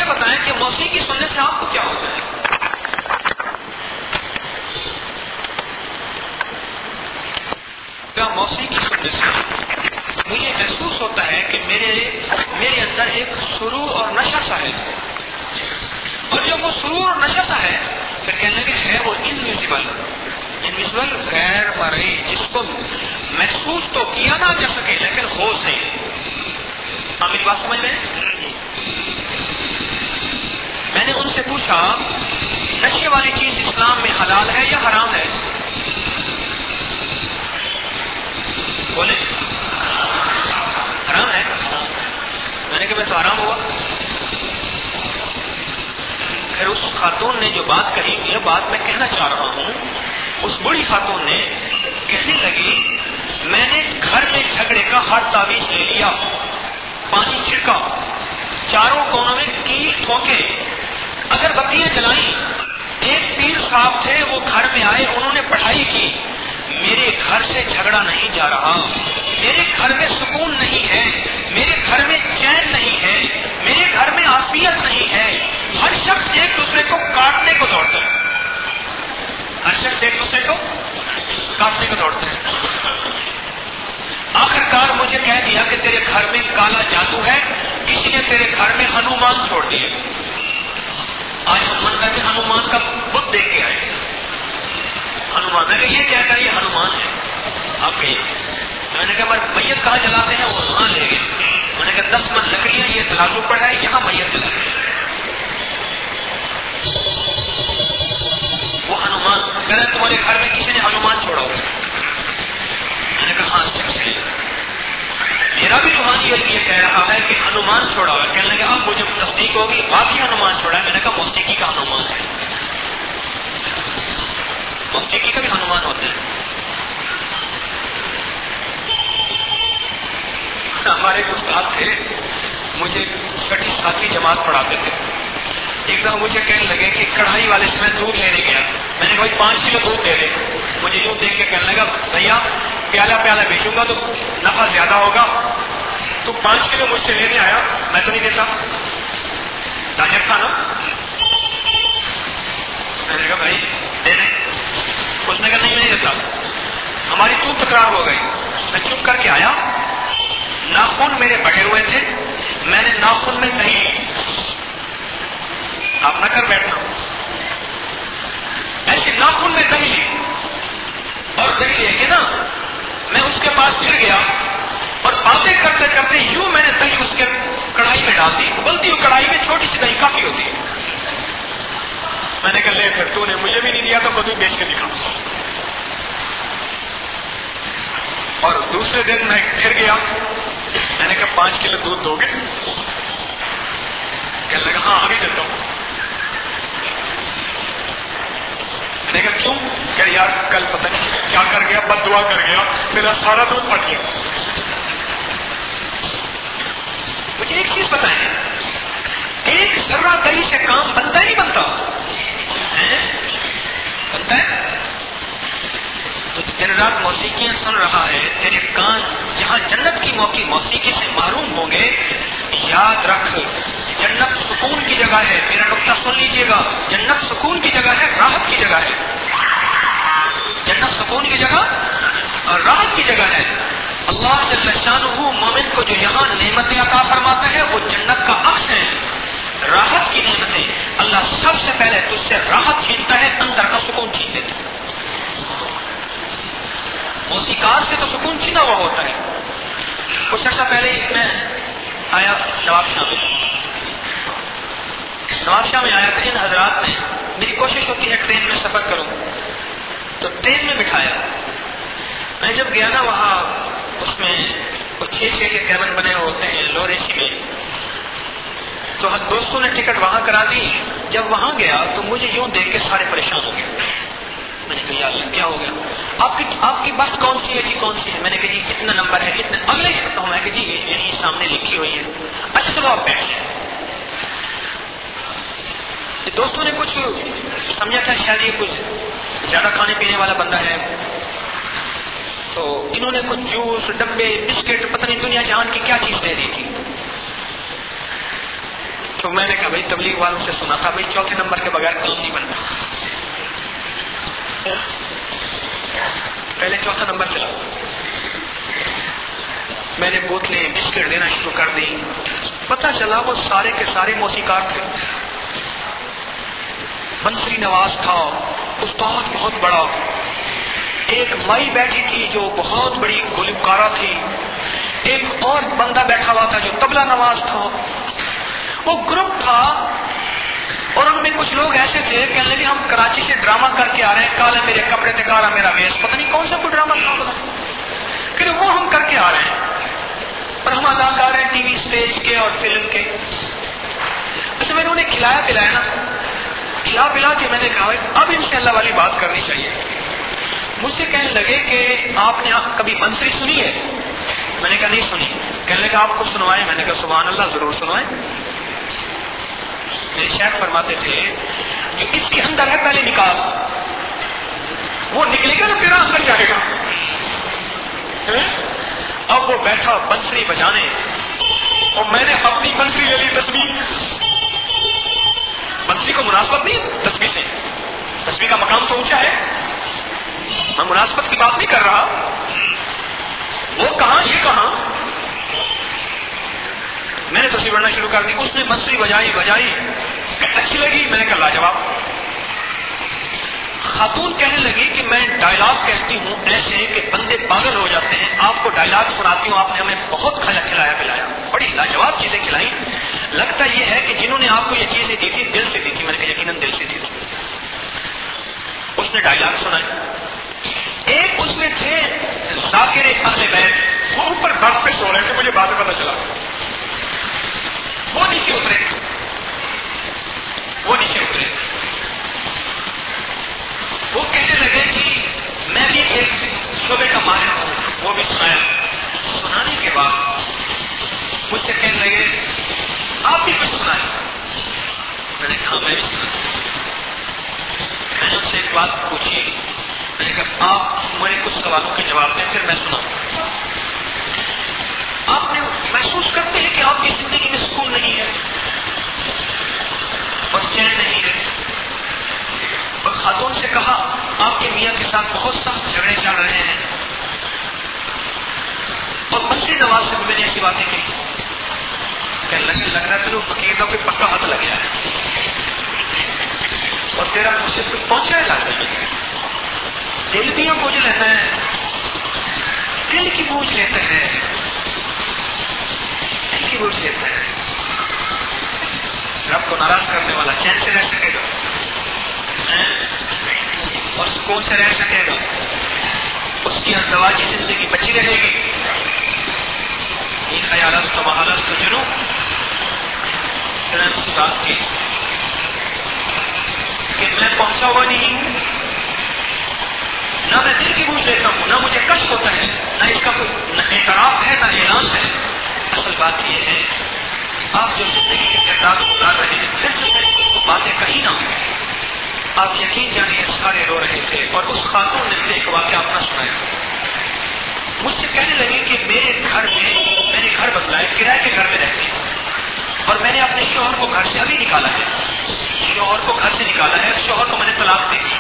بتائیں کہ موسیقی سننے سے آپ کو کیا ہوتا ہے؟ کیا موسیقی سننے سے مجھے محسوس ہوتا ہے کہ میرے اندر ایک سرور اور نشہ سا ہے، اور جب وہ سرور اور نشہ سا ہے پھر کہنے لگے ہے وہ انویزیبل غیر مرئی، جس کو محسوس تو کیا نہ جا سکے لیکن ہو نہیں۔ آپ میری بات سمجھ رہے ہیں؟ میں نے ان سے پوچھا نشے والی چیز اسلام میں حلال ہے یا حرام ہے؟ بولے حرام ہے۔ میں نے کہا میں تو حرام ہوا۔ پھر اس خاتون نے جو بات کہی، یہ بات میں کہنا چاہ رہا ہوں، اس بڑی خاتون نے کہنے لگی میں نے گھر میں جھگڑے کا ہر تعویذ لے لیا، پانی چھڑکا، چاروں کونوں میں کیل ٹھوکے، اگر بتیاں جلائیں، ایک پیر صاحب تھے وہ گھر میں آئے، انہوں نے پڑھائی کی، میرے گھر سے جھگڑا نہیں جا رہا، میرے گھر میں سکون نہیں ہے، میرے گھر میں چین نہیں ہے، میرے گھر میں عافیت نہیں ہے، ہر شخص ایک دوسرے کو کاٹنے کو دوڑتا ہے، ہر شخص ایک دوسرے کو کاٹنے کو دوڑتا ہے۔ آخر کار مجھے کہہ دیا کہ تیرے گھر میں کالا جادو ہے، کسی نے تیرے گھر میں ہنومان چھوڑ دیے۔ آج ہم مندر میں ہنومان کا بت دیکھ کے آئے، ہنومان، میں نے کہا یہ کیا کہا، یہ ہنومان ہے آپ کہیے۔ میں نے کہا میت کہاں جلاتے ہیں، وہ وہاں لے گئے۔ میں نے کہا 10 من لکڑیاں یہ تلازو پر ہے، یہاں میت جلاتے ہیں۔ وہ ہنومان کہہ رہے تمہارے گھر میں کسی نے ہنومان چھوڑا ہوا۔ میں نے کہا ہاں سچ، میرا بھی روحانی یہ کہہ رہا ہے کہ ہنومان چھوڑا ہوا ہے۔ کہنے لگا اب مجھے تصدیق ہوگی، باقی ہنومان چھوڑا ہے۔ میں نے کہا موسیقی کا ہنومان ہے، موسیقی کا بھی ہنومان ہوتا ہے۔ ہمارے استاد تھے، مجھے چھٹی ساتویں جماعت پڑھاتے تھے۔ ایک دم مجھے کہنے لگے کہ کڑھائی والے سے میں دودھ لینے گیا، میں نے کہا بھائی 5 کلو دودھ دے دے۔ مجھے یوں دیکھ کے کہنے لگا بھیا پیالہ پیالہ بیچوں گا تو نفع زیادہ ہوگا، تو 5 کلو مجھ سے لینے آیا، میں تو نہیں دیتا، تاجر تھا نا۔ میں نے کہا بھائی دے دیں، اس نے کہا نہیں میں نہیں دیتا۔ ہماری خوب تکرار ہو گئی، میں چپ کر کے آیا، ناخن میرے بڑھے ہوئے تھے، میں نے ناخن میں دہی لی، آپ نہ کر بیٹھنا، ایسے ناخن میں دہی لی، اور دہی لے کے نا میں اس کے پاس پھر گیا، اور باتیں کرتے کرتے یوں میں نے دہی اس کے کڑھائی میں ڈال دی، ابلتی ہوئی کڑھائی میں چھوٹی سی دہی کافی ہوتی ہے۔ میں نے کہا لے پھر تو نے مجھے بھی نہیں دیا تو خود ہی بیچ کے دکھا۔ اور دوسرے دن میں پھر گیا، میں نے کہا 5 کلو دودھ دو گے؟ کہنے لگا ہاں ابھی دیتا ہوں۔ میں نے کہا کیوں؟ کہ یار کل پتہ نہیں کیا کر گیا، بد دعا کر گیا، میرا سارا دودھ پھٹ گیا۔ مجھے ایک چیز بتائیں، ایک ذرہ دہی سے کام بنتا ہی نہیں بنتا ہے؟ تو دن رات موسیقیاں سن رہا ہے، تیرے کان جہاں جنت کی موسیقی سے محروم ہوں گے، یاد رکھ جنت سکون کی جگہ ہے۔ میرا نقطہ سن لیجئے گا، جنت سکون کی جگہ ہے، راحت کی جگہ ہے۔ جنت سکون کی جگہ اور راحت کی جگہ ہے۔ اللہ جل شانہ مومن کو جو یہاں نعمتیں عطا فرماتا ہے وہ جنت کا عکس ہے، راحت کی نعمتیں۔ اللہ سب سے پہلے تجھ سے راحت چھینتا ہے، اندر کا سکون چھین لیتا ہے۔ موسیقار سے تو سکون چھینا ہوا ہوتا ہے۔ کچھ عرصہ پہلے میں آیا نواب شاہ میں آیا تھا، ان حضرات نے، میری کوشش ہوتی ہے ٹرین میں سفر کروں، تو ٹرین میں بٹھایا۔ میں جب گیا نا وہاں، اس میں 6 کے کیبن بنے ہوتے ہیں لوور اے سی میں، تو دوستوں نے ٹکٹ وہاں کرا دی۔ جب وہاں گیا تو مجھے یوں دیکھ کے سارے پریشان ہو گئے۔ میں نے کہا یار کیا ہو گیا؟ آپ کی بس کون سی ہے جی؟ کون سی ہے؟ میں نے کہا جی اتنا نمبر ہے، اتنے اگلے ہی بتاؤں۔ میں کہ جی یہی سامنے لکھی ہوئی ہے۔ اچھا چلو آپ بیٹھ جائیں۔ دوستوں نے کچھ سمجھا تھا شاید یہ کچھ زیادہ کھانے پینے والا بندہ ہے، تو انہوں نے کچھ جوس، ڈبے، بسکٹ، پتہ نہیں دنیا جہان کی کیا چیز دے دی تھی۔ تو میں نے کہا بھائی تبلیغ والوں سے سنا تھا بھائی چوتھے نمبر کے بغیر کام نہیں بنتا، پہلے چوتھا نمبر چلاؤ۔ میں نے بوتلیں بسکٹ دینا شروع کر دی، پتا چلا وہ سارے کے سارے موسیقار تھے۔ بنسری نواز تھا، استاد بہت بڑا، ایک مائی بیٹھی تھی جو بہت بڑی گلوکارہ تھی، ایک اور بندہ بیٹھا ہوا تھا جو طبلہ نواز تھا۔ وہ گروپ تھا اور ان میں کچھ لوگ ایسے تھے کہنے لگے ہم کراچی سے ڈرامہ کر کے آ رہے ہیں، کالے میرے کپڑے تھے، کالا میرا ویش، پتہ نہیں کون سا کوئی ڈرامہ تھا، پھر وہ ہم کر کے آ رہے ہیں اور ہم اداکار ہیں ٹی وی اسٹیج کے اور فلم کے۔ اچھا میں نے انہیں کھلایا پلایا نا، کھلا پلا کے میں نے کہا اب ان سے اللہ والی بات کرنی چاہیے۔ مجھ سے کہنے لگے کہ آپ نے کبھی بنسری سنی ہے؟ میں نے کہا نہیں سنی۔ کہنے لگا آپ کو سنوائیں؟ میں نے کہا سبحان اللہ، ضرور سنوائیں۔ میرے شیخ فرماتے تھے جو اس کے اندر ہے پہلے نکال، وہ نکلے گا نا پھر اندر جائے گا۔ اب وہ بیٹھا بنسری بجانے اور میں نے اپنی بنسری لے لی تسبیح۔ بنسری کو مناسبت نہیں تسبیح سے، تسبیح کا مقام تو اونچا ہے، میں مناسبت کی بات نہیں کر رہا، وہ کہاں یہ کہاں۔ میں نے تسبیح پڑھنا شروع کر دی، اس نے بنسری بجائی بجائی، اچھی لگی، میں نے کہا لاجواب۔ خاتون کہنے لگی کہ میں ڈائلاگ کہتی ہوں ایسے کہ بندے پاگل ہو جاتے ہیں، آپ کو ڈائلاگ سناتی ہوں، آپ نے ہمیں بہت کھلایا پلایا، بڑی لاجواب چیزیں کھلائی، لگتا یہ ہے کہ جنہوں نے آپ کو یہ چیزیں دی تھی دل سے دی تھی۔ میں نے کہا یقیناً دل سے دی تھی۔ اس نے ڈائلاگ سنائے، ایک اس میں تھے ذاکر اہل بیت، وہ اوپر برف پہ سو رہے تھے، مجھے بعد میں پتا چلا، وہ نیچے اترے، وہ کہنے لگے کہ میں بھی ایک شعبے کا ماہر ہوں، وہ بھی سنایا۔ سنانے کے بعد مجھ سے کہنے لگے آپ بھی کچھ سنائیں؟ میں نے کہا میں بھی سنا۔ میں نے ان سے ایک بات پوچھی، میں نے کہا آپ مجھے کچھ سوالوں کے جواب دیں پھر میں سناؤں۔ آپ نے محسوس کرتے ہیں کہ آپ کی زندگی میں سکون نہیں ہے اور چین نہیں ہے؟ اور خاتون سے کہا آپ کے میاں کے ساتھ بہت سخت جھگڑے چل رہے ہیں، اور بنسری نواز سے بھی میں نے ایسی باتیں کہی کہ لگ رہا ہے تو فقیر کا کوئی پکا ہاتھ لگ گیا ہے اور تیرا مجھ سے کچھ پہنچا ہے، لگ دل بھی بوجھ لیتا ہے، دل کی بوجھ لیتا ہے، دل کی بوجھ لیتا ہے۔ رب کو ناراض کرنے والا چین سے رہ سکے گا اور سکون سے رہ سکے گا، اس کی ازدواجی زندگی بچی رہے گی۔ یہ خیالات تو محالات تو جنوں اس بات کی کہ میں پہنچا ہوا نہیں ہوں، نہ میں دل کی بوجھ لیتا ہوں، نہ مجھے کشف ہوتا ہے، نہ اس کا کوئی نہ اعتراف ہے نہ اعلان ہے۔ اصل بات یہ ہے آپ جو زندگی کے کردار گزار رہے ہیں، پھر جو میں نے باتیں کہی نہ آپ یقین جانیے سارے رو رہے تھے۔ اور اس خاتون نے مجھے ایک واقعہ اپنا سنایا، مجھ سے کہنے لگی کہ میرے گھر میں میں نے گھر بدلا ہے، کرائے کے گھر میں رہتی ہوں اور میں نے اپنے شوہر کو گھر سے ابھی نکالا ہے، شوہر کو گھر سے نکالا ہے، شوہر کو میں نے طلاق دے دی۔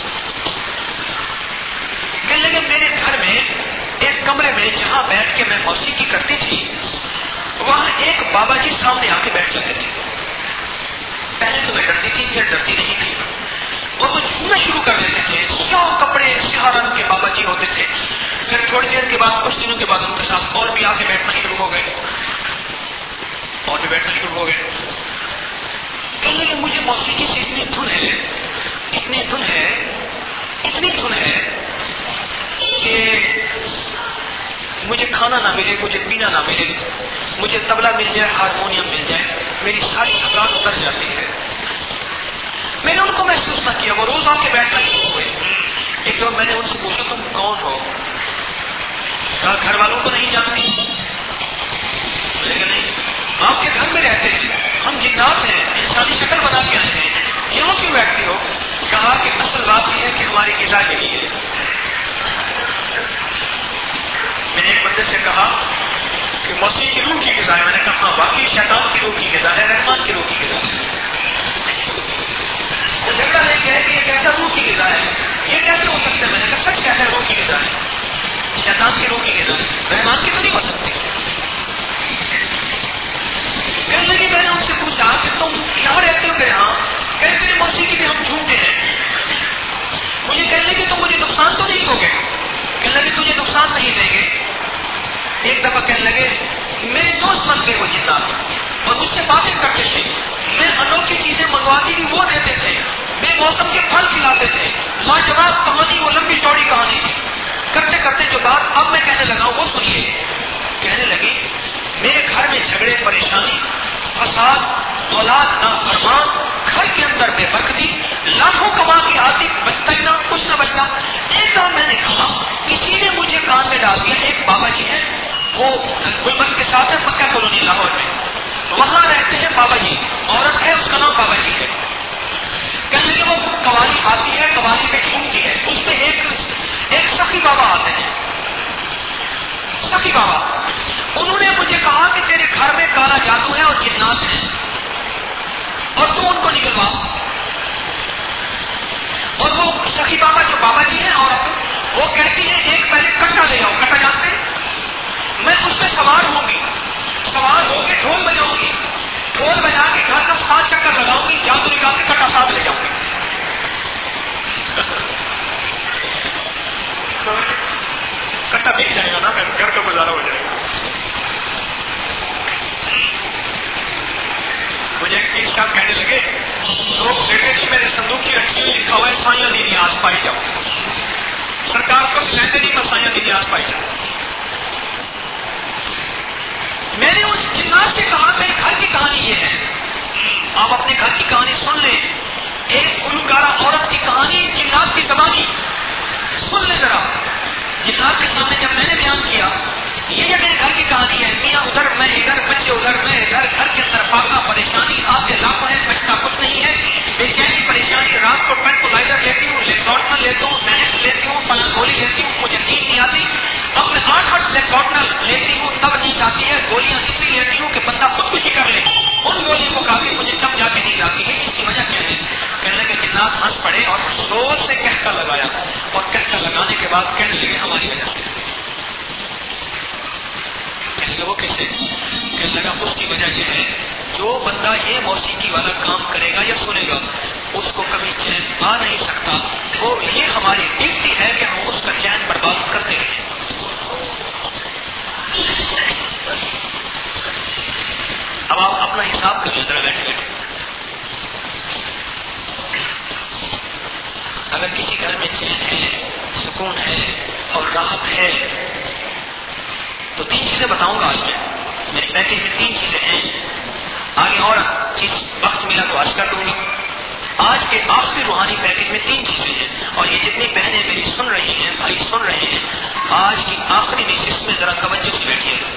کہنے لگے میرے گھر میں ایک کمرے میں جہاں بیٹھ کے میں موسیقی کرتی تھی، وہاں ایک بابا جی سامنے آ کے بیٹھ جاتے تھے۔ پہلے تو میں ڈرتی تھی، پھر ڈرتی نہیں تھی، اور وہ جھومنا شروع کر دیتے تھے، سیاہ کپڑے سیاہ رنگ کے بابا جی ہوتے تھے۔ پھر تھوڑی دیر کے بعد کچھ دنوں کے بعد ان کے ساتھ اور بھی آ کے بیٹھنا شروع ہو گئے، اور بھی بیٹھنا شروع ہو گئے۔ کہنے لگے مجھے موسیقی سے اتنی دھن ہے، اتنی دھن ہے، اتنی دھن ہے کہ مجھے کھانا نہ ملے، مجھے پینا نہ ملے، مجھے طبلہ مل جائے، ہارمونیم مل جائے، میری ساری تھکان اتر جاتی ہے۔ میں نے ان کو محسوس نہ کیا، وہ روز آ کے بیٹھنا شروع ہوئے۔ ایک دفعہ میں نے ان سے پوچھا تم کون ہو؟ کہا گھر والوں کو نہیں جانتی؟ لیکن نہیں، آپ کے گھر میں رہتے ہیں، ہم جنات ہیں، انسانی شکل بنا کے آئے ہیں، یہاں کیوں بیٹھتی ہو؟ کہا کہ اصل بات یہ ہے کہ ہماری غذا کے لیے۔ میں نے ایک بندے سے کہا کہ موسیقی کی روح کی غذا ہے، میں نے کہا ہاں واقعی شیطان کی روح کی غذا ہے، رحمان کی روح کی انسان کی روح کی غذا ہے، مہمان کی تو نہیں ہو سکتی۔ کہنے لگی میں نے ان سے پوچھا کہ تم یہاں رہتے ہو؟ کہ ہاں۔ کہتے ہیں موسیقی میں ہم جھومتے ہیں۔ مجھے کہنے لگے تو مجھے نقصان تو نہیں ہوگے؟ کہنے لگے تجھے نقصان نہیں دیں گے۔ ایک دفعہ کہنے لگے میرے دوست بن گئے وہ جنات اور مجھ سے باتیں کرتے تھے، میں انوکھی چیزیں منگواتی تھی وہ دیتے تھے، بے موسم کے پھل کھلاتے تھے، لاجواب کہانی، وہ لمبی چوڑی کہانی تھی۔ کرتے کرتے جو بات اب میں کہنے لگا وہ سنیے۔ کہنے لگی میرے گھر میں جھگڑے، پریشانی، فساد، اولاد نافرمان، گھر کے اندر بے برکتی، لاکھوں کما کے آتی، بچتا ہی نہ، کچھ نہ بچتا۔ ایک دم میں نے کہا، کسی نے مجھے کان میں ڈال دیا، ایک بابا جی ہیں وہ گلبرگ کے ساتھ ہے، مکہ کالونی لاہور میں، وہاں رہتے ہیں بابا جی، عورت ہے اس کا نام بابا جی ہے۔ کہنے لگے وہ قوالی آتی ہے، قوالی پہ جھومتی ہے، اس میں ایک سخی بابا آتے ہیں، سخی بابا، انہوں نے مجھے کہا کہ تیرے گھر میں کالا جادو ہے اور جنات ہیں اور تو ان کو نکلوا۔ اور وہ سخی بابا جو بابا جی ہیں عورت، وہ کہتی ہے ایک پہلے کٹا لے آؤ، کٹا جانتے ہیں، میں اس پہ سوار ہوں گی، سوار ہو کے ڈھول بجاؤں گی، ڈھول بجا کے گھر کا 7 چکر لگاؤں گی، جادو نکال کے کٹا ساتھ لے جاؤں گی۔ کٹا بک جائے گا نا، گھر کا گزارا ہو جائے گا۔ مجھے ایک صاحب کہنے لگے لوگ بیٹے تھے میرے صندوق کی رکھی ہوئی، لکھا ہوا ہے سائیاں دی نیاز پائی جاؤ، سرکار کو کہتے نہیں میں سائیاں دی نیاز پائی جاؤں۔ میں نے اس جنات سے کہا میرے گھر کی کہانی یہ ہے، آپ اپنے گھر کی کہانی سن لیں، ایک گلوکارہ عورت کی کہانی جنات کی زبانی سن لیں ذرا۔ جنات کے سامنے جب میں نے بیان کیا یہ میرے گھر کی کہانی ہے، میاں ادھر میں ادھر، بچے ادھر میں ادھر، گھر کے اندر فاقہ، پریشانی، آپ کے لاکھوں ہے، بچتا کچھ نہیں ہے، بے چینی، پریشانی، رات کو ٹرانکولائزر لیتی ہوں، لیکوٹنل لیتا ہوں، سینکس لیتی ہوں، فلاں گولی لیتی ہوں، مجھے نیند نہیں آتی، اب میں 8 لیکوٹنل لیتی ہوں تب نیند آتی ہے، گولیاں اس لیے لیتی ہوں کہ بندہ خودکشی کر لے، ان گولیوں کو کھا کے مجھے تب جا کے نیند آتی ہے، اس کی وجہ کیا ہے؟ کہنے لگے جنات ہنس پڑے اور زور سے کہتا لگایا، اور کہتا لگانے کے بعد کہنے لگے ہماری وجہ سے۔ کہنے لگا وہ کیسے؟ کہنے لگا اس کی وجہ یہ ہے جو بندہ یہ موسیقی والا کام کرے گا یا سنے گا اس کو کبھی چین آ نہیں سکتا، وہ یہ ہماری ڈیوٹی ہے کہ ہم اس کا چین برباد کرتے رہیں۔ اب آپ اپنا حساب کر لیں ذرا بیٹھے بیٹھے، اگر کسی گھر میں چین ہے، سکون ہے اور راحت ہے تو 3 چیزیں بتاؤں گا آج میں، میرے پیکج میں 3 چیزیں ہیں، آگے اور چیز وقت ملا تو عرض کر دوں گا۔ آج کے آخری روحانی پیکج میں 3 چیزیں ہیں، اور یہ جتنی بہنیں میری سن رہی ہیں، بھائی سن رہے ہیں، آج کی آخری نشست میں ذرا توجہ سے بیٹھیے گا۔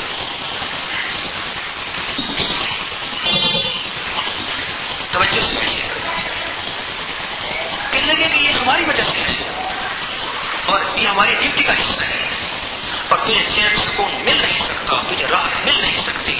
توجہ سے بیٹھیے گا۔ کہنے لگے کہ یہ ہماری وجہ سے ہے اور یہ ہماری ڈیوٹی کا حصہ ہے، اور تجھے چین سکون مل نہیں سکتا، تجھے راحت مل نہیں سکتی،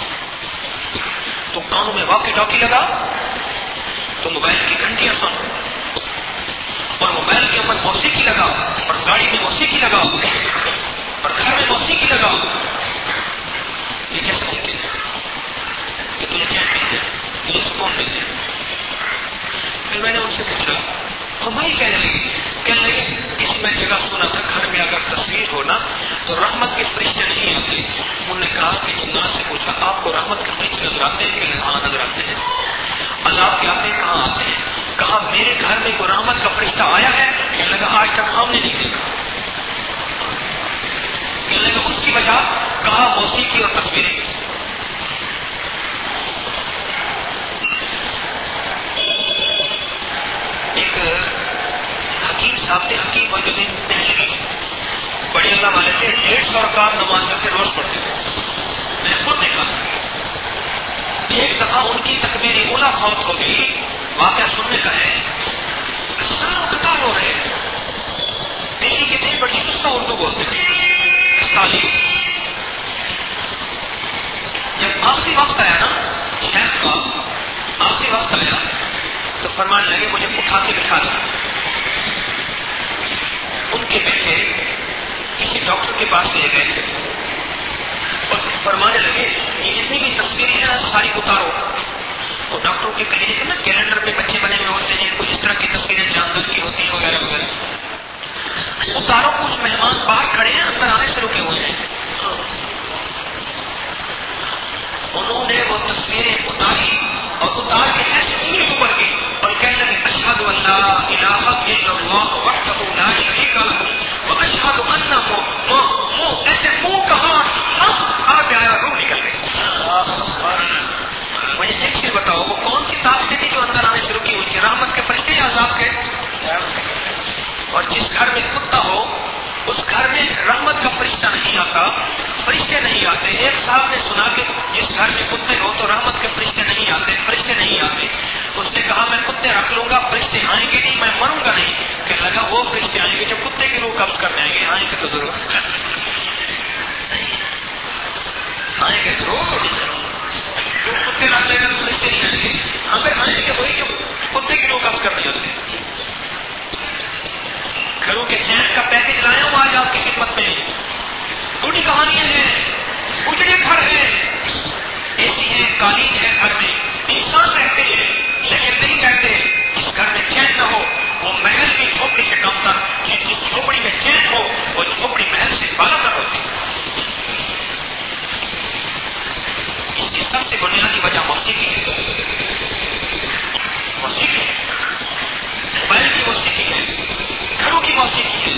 تو کانوں میں واقعی ٹاکی لگا، تو موبائل کی گھنٹیاں سن، اور موبائل کے اوپر موسیقی لگا، اور گاڑی میں موسیقی لگا، اور گھر میں موسیقی لگا، یہ کیسے ممکن ہے کہ تجھے چین مل جائے، تجھے سکون مل جائے؟ پھر میں نے ان سے پوچھا، ہماری کہنے لگے کسی میں جگہ سنا تھا گھر میں اگر تصویر ہونا تو رحمت کے فرشتے نہیں آتے۔ انہوں نے کہا کہ جنات سے پوچھا آپ کو رحمت کے فرشتے نظر آتے ہیں کہ ہاں نظر آتے ہیں؟ عذاب کے آتے ہیں کہاں آتے ہیں؟ کہا میرے گھر میں کوئی رحمت کا فرشتہ آیا ہے؟ کہنے لگا آج تک ہم نے نہیں دیکھا۔ کہنے لگا اس کی وجہ؟ کہا موسیقی اور تصویریں۔ ایک حکیم صاحب تھے، حکیم اور بڑے اللہ والے تھے، 150 رکعت نماز میں سے روز پڑھتے تھے، میں خود دیکھا۔ ایک دفعہ ان کی تکبیر اولا فوت ہو گئی، واقعہ سننے کا ہے، سارا قطار ہو رہے ہیں، دلی کے تھے، بڑی سستا اردو بولتے تھے، تعلیم۔ جب آخری وقت آیا نا شیخ کا، آخری وقت آیا تو فرمانے لگے مجھے اٹھا کے بٹھا دیا۔ ان کے بیٹے کسی ڈاکٹر کے پاس لے گئے اور فرمانے لگے کہ جتنی بھی تصویریں ہیں نا ساری اتارو. تو ڈاکٹروں کے کلینک نا کیلنڈر پہ بچے بنے ہوئے ہوتے ہیں, کچھ اس طرح کی تصویریں جاندار کی ہوتی ہیں وغیرہ وغیرہ. اتارو. کچھ مہمان باہر کھڑے ہیں, اندر آنے سے رکے ہوئے ہیں. انہوں نے وہ تصویریں اتاری اور اتار کے ایسے انگلی اوپر کی اور کہنے لگے اشہد ان لا الہ الا اللہ وحدہ لا شریک لہ واشہد ان ایسے منہ کہا آ گیا, روح نکل گئی. مجھے ایک چیز بتاؤ, وہ کون سی طاقتیں تھی جو اندر آنے شروع کی ہوئی تھی؟ رحمت کے فرشتے یا عذاب کے؟ اور جس گھر میں کتا ہو اس گھر میں رحمت کا فرشتہ نہیں آتا, فرشتے نہیں آتے. ایک صاحب نے سنا کہ جس گھر میں کتے ہو تو رحمت کے فرشتے نہیں آتے, فرشتے نہیں آتے. اس نے کہا میں کتے رکھ لوں گا, فرشتے آئیں گے نہیں, میں مروں گا نہیں. کہ لگا وہ فرشتے آئیں گے جو کتے کی روح قبض کر جائیں گے. آئیں گے تو ضرور آئیں گے ضرور. جو کتے رکھ لے گا تو فرشتے نہیں آئیں گے. اگر آئیں گے وہی جو کتے کی روح قبض کر دیا ہوتے. گھروں کے چین کا پیکج لایا ہوں آج آپ کی خدمت میں. چھوٹی کہانیاں ہیں, اجڑے گھر ہیں, اے سی ہے, قالین ہے, گھر میں انسان رہتے ہیں لیکن نہیں کہتے جس گھر میں چین نہ ہو وہ محل بھی جھوپڑی سے کم تر, جس جھوپڑی میں چین ہو وہ جھوپڑی محل سے بالا تر ہوتی. اس کی سب سے بنیادی وجہ موسیقی ہے. موسیقی ہے, موبائل کی موسیقی ہے, گھروں کی موسیقی ہے.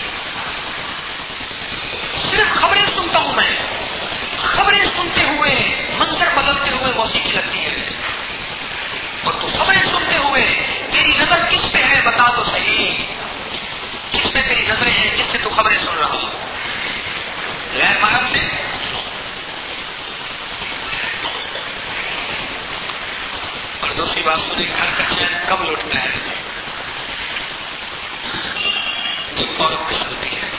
صرف خبریں سنتا ہوں میں, خبریں سنتے ہوئے منظر بدلتے ہوئے موسیقی لگتی ہے. اور تو خبریں سنتے ہوئے تیری نظر کس پہ ہے بتا تو صحیح, کس پہ تیری نظریں ہیں جس سے تو خبریں سن رہا ہوں؟ غیر محرم سے. اور دوسری بات سنیں, گھر کا چین کب لوٹتا ہے؟ جب عورت کی سنتی ہے.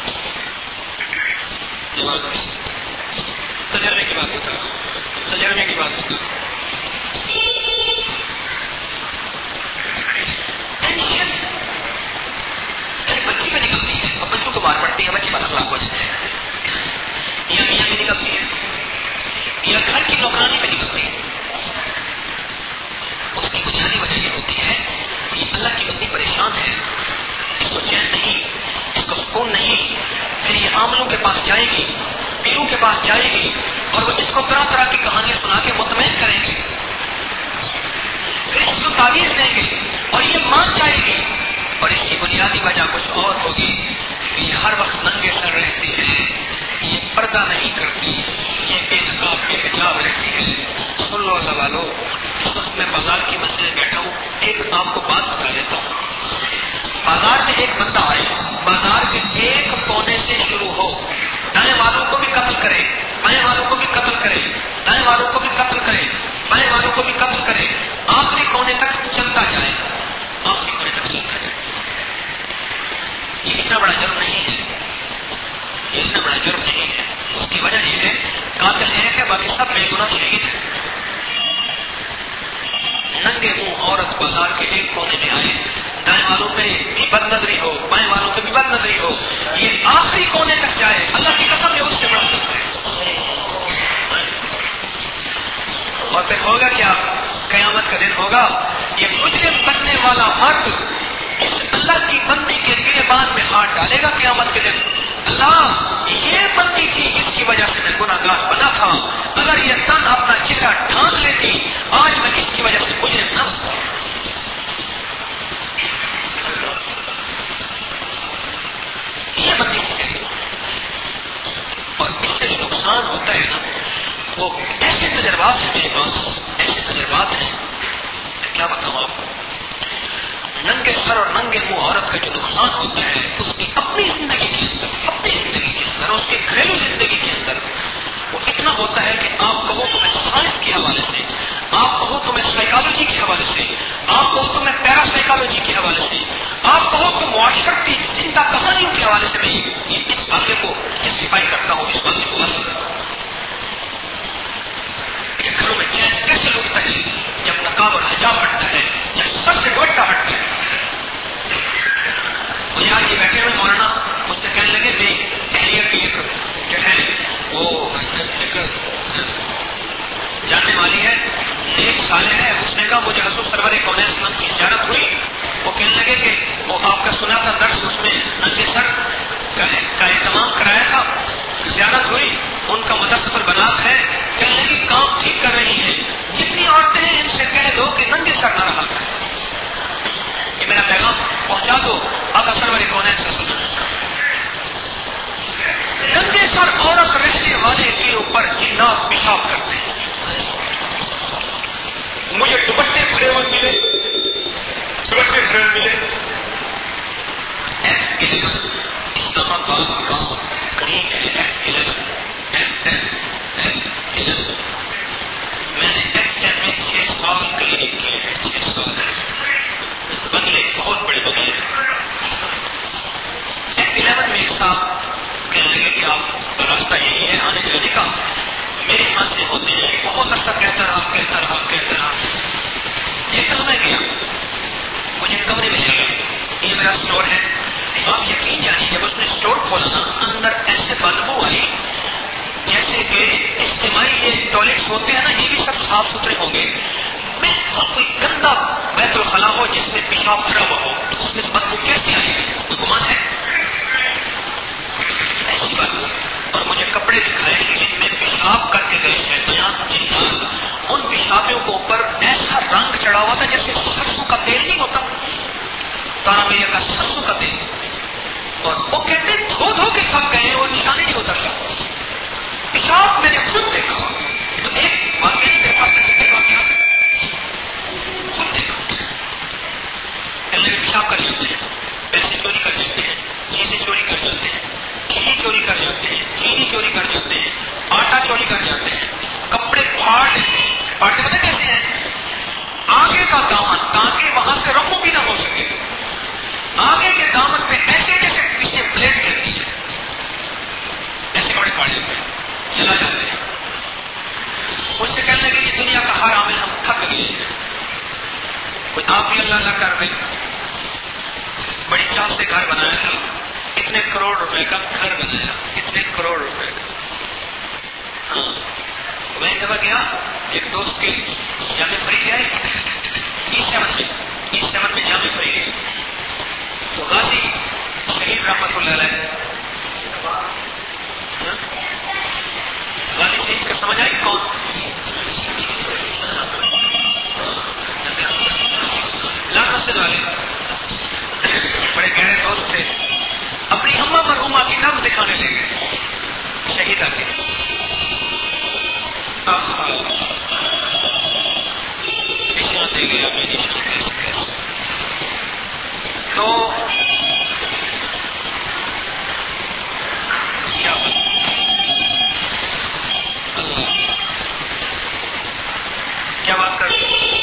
تجربے کی بات ہوتا, تجربے کی بات ہوتا. ٹینشن بچی پہ نکلتی ہے اور بچوں کو مار پڑتی ہے, بچے پر خراب ہو جاتے ہیں. یا میاں بھی نکلتی ہے یا گھر کی نوکرانی پہ نکلتی ہے. اس کی بنیادی وجہ یہ ہوتی ہے کہ اللہ کی بندی پریشان ہے, اس کو چین نہیں, اس کو سکون نہیں. پھر یہ عاملوں کے پاس جائے گی, پیروں کے پاس جائے گی اور وہ اس کو طرح طرح کی کہانیاں سنا کے مطمئن کریں گے. پھر اس کو تعویذ دیں گے اور یہ مان جائے گی. اور اس کی بنیادی وجہ کچھ اور ہوگی کہ یہ ہر وقت ننگے سر رہتی ہے, یہ پردہ نہیں کرتی, یہ بے نقاب بے حجاب رہتی ہے. سن لو اللہ والو, اس وقت میں بازار کی مسجد میں بیٹھا ہوں, ایک آپ کو بات بتا دیتا ہوں. بازار سے ایک بندہ آئے, بازار کے ایک کونے سے شروع ہو, دائیں والوں کو بھی قتل کرے, بائیں والوں کو بھی قتل کرے, دائیں والوں کو بھی قتل کرے, بائیں والوں کو بھی قتل کرے, آخری کونے تک چلتا جائے, آخری کونے تک چلتا جائے. یہ اتنا بڑا جرم نہیں ہے, یہ اتنا بڑا جرم نہیں ہے. اس کی وجہ یہ ہے قاتل ایک ہے, باقی سب بے گناہ شہید ہے. ننگے منہ عورت بازار کے ایک کونے میں آئے, دائیں والوں پہ بھی بد نظری ہو, بائیں والوں پہ بھی بد نظری ہو, یہ آخری کونے تک جائے, اللہ کی قسم یہ اس سے بڑھ سکتا ہے. اور پھر ہوگا کیا؟ قیامت کا دن ہوگا, یہ مجرم بننے والا مرد اس اللہ کی بندی کے گریبان میں ہاتھ ڈالے گا قیامت کے دن. اللہ یہ بندی تھی جس کی وجہ سے میں گناہ گار بنا تھا, اگر یہ تن اپنا چہرہ ڈھانپ لیتی آج میں اس کی وجہ سے مجرم نہ ہوتا. یہ بندی ہے. اور اس سے جو نقصان ہوتا ہے نا, وہ ایسے تجربات ہیں میرے پاس, ایسے تجربات ہیں میں کیا بتاؤں آپ کو. ننگے سر اور ننگے منہ عورت کا جو نقصان ہوتا ہے اس کی اپنی زندگی کے اندر, اپنی زندگی کے اندر, اس کے گھریلو زندگی کے اندر وہ اتنا ہوتا ہے کہ آپ کہو تو میں سائنس کے حوالے سے, آپ کہو تو میں سائیکالوجی کے حوالے سے, آپ کہو تو میں پیرا سائیکالوجی کے حوالے سے, آپ کہو تو معاشرت کی زندہ کہانیوں کے حوالے سے میں اس واقعے کو جسٹیفائی کرتا ہوں, اس واقعے کو واضح کرتا ہوں کہ گھروں میں چین کیسے لوٹتا ہے جب نقاب اور حجاب ہٹتا ہے, جب سب سے دوٹا ہٹتا ہے. وہ یار یہ بیٹھے ہوئے مولانا مجھ سے کہنے لگے دیکھ والی ہے، ایک صالح ہے، اس نے کہا مجھے حضور سرور کونین وسلم کی زیارت ہوئی، وہ کہنے لگے کہ وہ آپ کا سنا تھا درس، اس میں ننگے سر کا اہتمام کرایا تھا، زیارت ہوئی، ان کا مدرسۃ البنات ہے، کہنے لگی کام ٹھیک کر رہی ہیں، جتنی عورتیں ہیں ان سے کہہ دو کہ ننگے سر نہ رہا کریں، یہ میرا پیغام پہنچا دو آقا سرور کونین صلی اللہ علیہ وسلم۔ ننگے سر عورت رہنے والے کے اوپر جنات پیشاب کرتے ہیں، مجھے دوپٹے بھرے ہوئے ملے، دوپٹے بھرے ہوئے ملے، اسلام آباد گاؤں قریب ہے، میں نے ایکٹر میں 6 سال کلینک کیے ہیں، 6 سال بنگلے، بہت بڑے بنگلے، ایکٹ 11 میں ایک صاحب کہنے لگے کہ آپ کا راستہ یہی ہے آنے جانے کا، میرے ہاتھ سے ہوتے ہیں، بہت عرصہ کہتا رہا، ایک دم میں گیا، مجھے کمرے میں لے گیا، یہ میرا اسٹور ہے، آپ یقین جانیے جب اس نے اسٹور کھولا نا اندر ایسے بدبو آئی جیسے کہ اجتماعی یہ ٹوائلٹس ہوتے ہیں نا، یہ بھی سب صاف ستھرے ہوں گے، کوئی گندا بیت الخلا ہو جس میں پیشاب بھرا ہوا ہو، اس میں بدبو کیسے آئے گی؟ کوئی گمان ہے ایسی بدبو؟ اور مجھے کپڑے دکھائے جن میں پیشاب کر کے گئے شیطان، ان پیشابوں کے اوپر ایسا رنگ چڑھا ہوا تھا جیسے سرسوں کا تیل نہیں ہوتا، تارا میاں کا سرسوں کا تیل، اور وہ کہتے دھو کے تھک گئے، وہ نشانے نہیں اترتا پیشاب، میں نے خود دیکھا، تو ایک واقعی دیکھا خود دیکھا، پیشاب کر جاتے ہیں، پیسے چوری کر جاتے ہیں، چیزیں چوری کر جاتے ہیں، گھی چوری کر جاتے ہیں، چینی چوری کر جاتے ہیں، آٹا چوری کر جاتے ہیں، کپڑے پھاڑ لیتے ہیں، پھاڑتے پتہ کیسے ہیں؟ آگے کا دامن تاکہ وہاں سے رفو بھی نہ ہو سکے، آگے کے دامن پہ ایسے جیسے پیچھے پلیٹ رہتی ہے، ایسے کپڑے پھاڑ جاتے ہیں، چلا جاتے ہیں، مجھ سے کہنے لگے کہ دنیا کا ہر عامل ہم تھک گئے ہیں، کوئی آپ بھی اللہ اللہ کر دے، بڑی چاہ سے گھر بنایا تھا، اتنے کروڑ روپے کا گھر بنایا، اتنے کروڑ روپے کا، ہاں میں ایک دفعہ گیا ایک دوست کے جامع فریق ہے E7 میں جامع فریق ہے، تو غازی شہید رحمت اللہ علیہ، غازی شہید کا سمجھ آئی کون؟ لال مسجد والے بڑے گہرے دوست تھے، اپنی اماں مرحومہ کی نبض دکھانے لے گئے شہید آتے، دے گیا میری تو کیا بات کر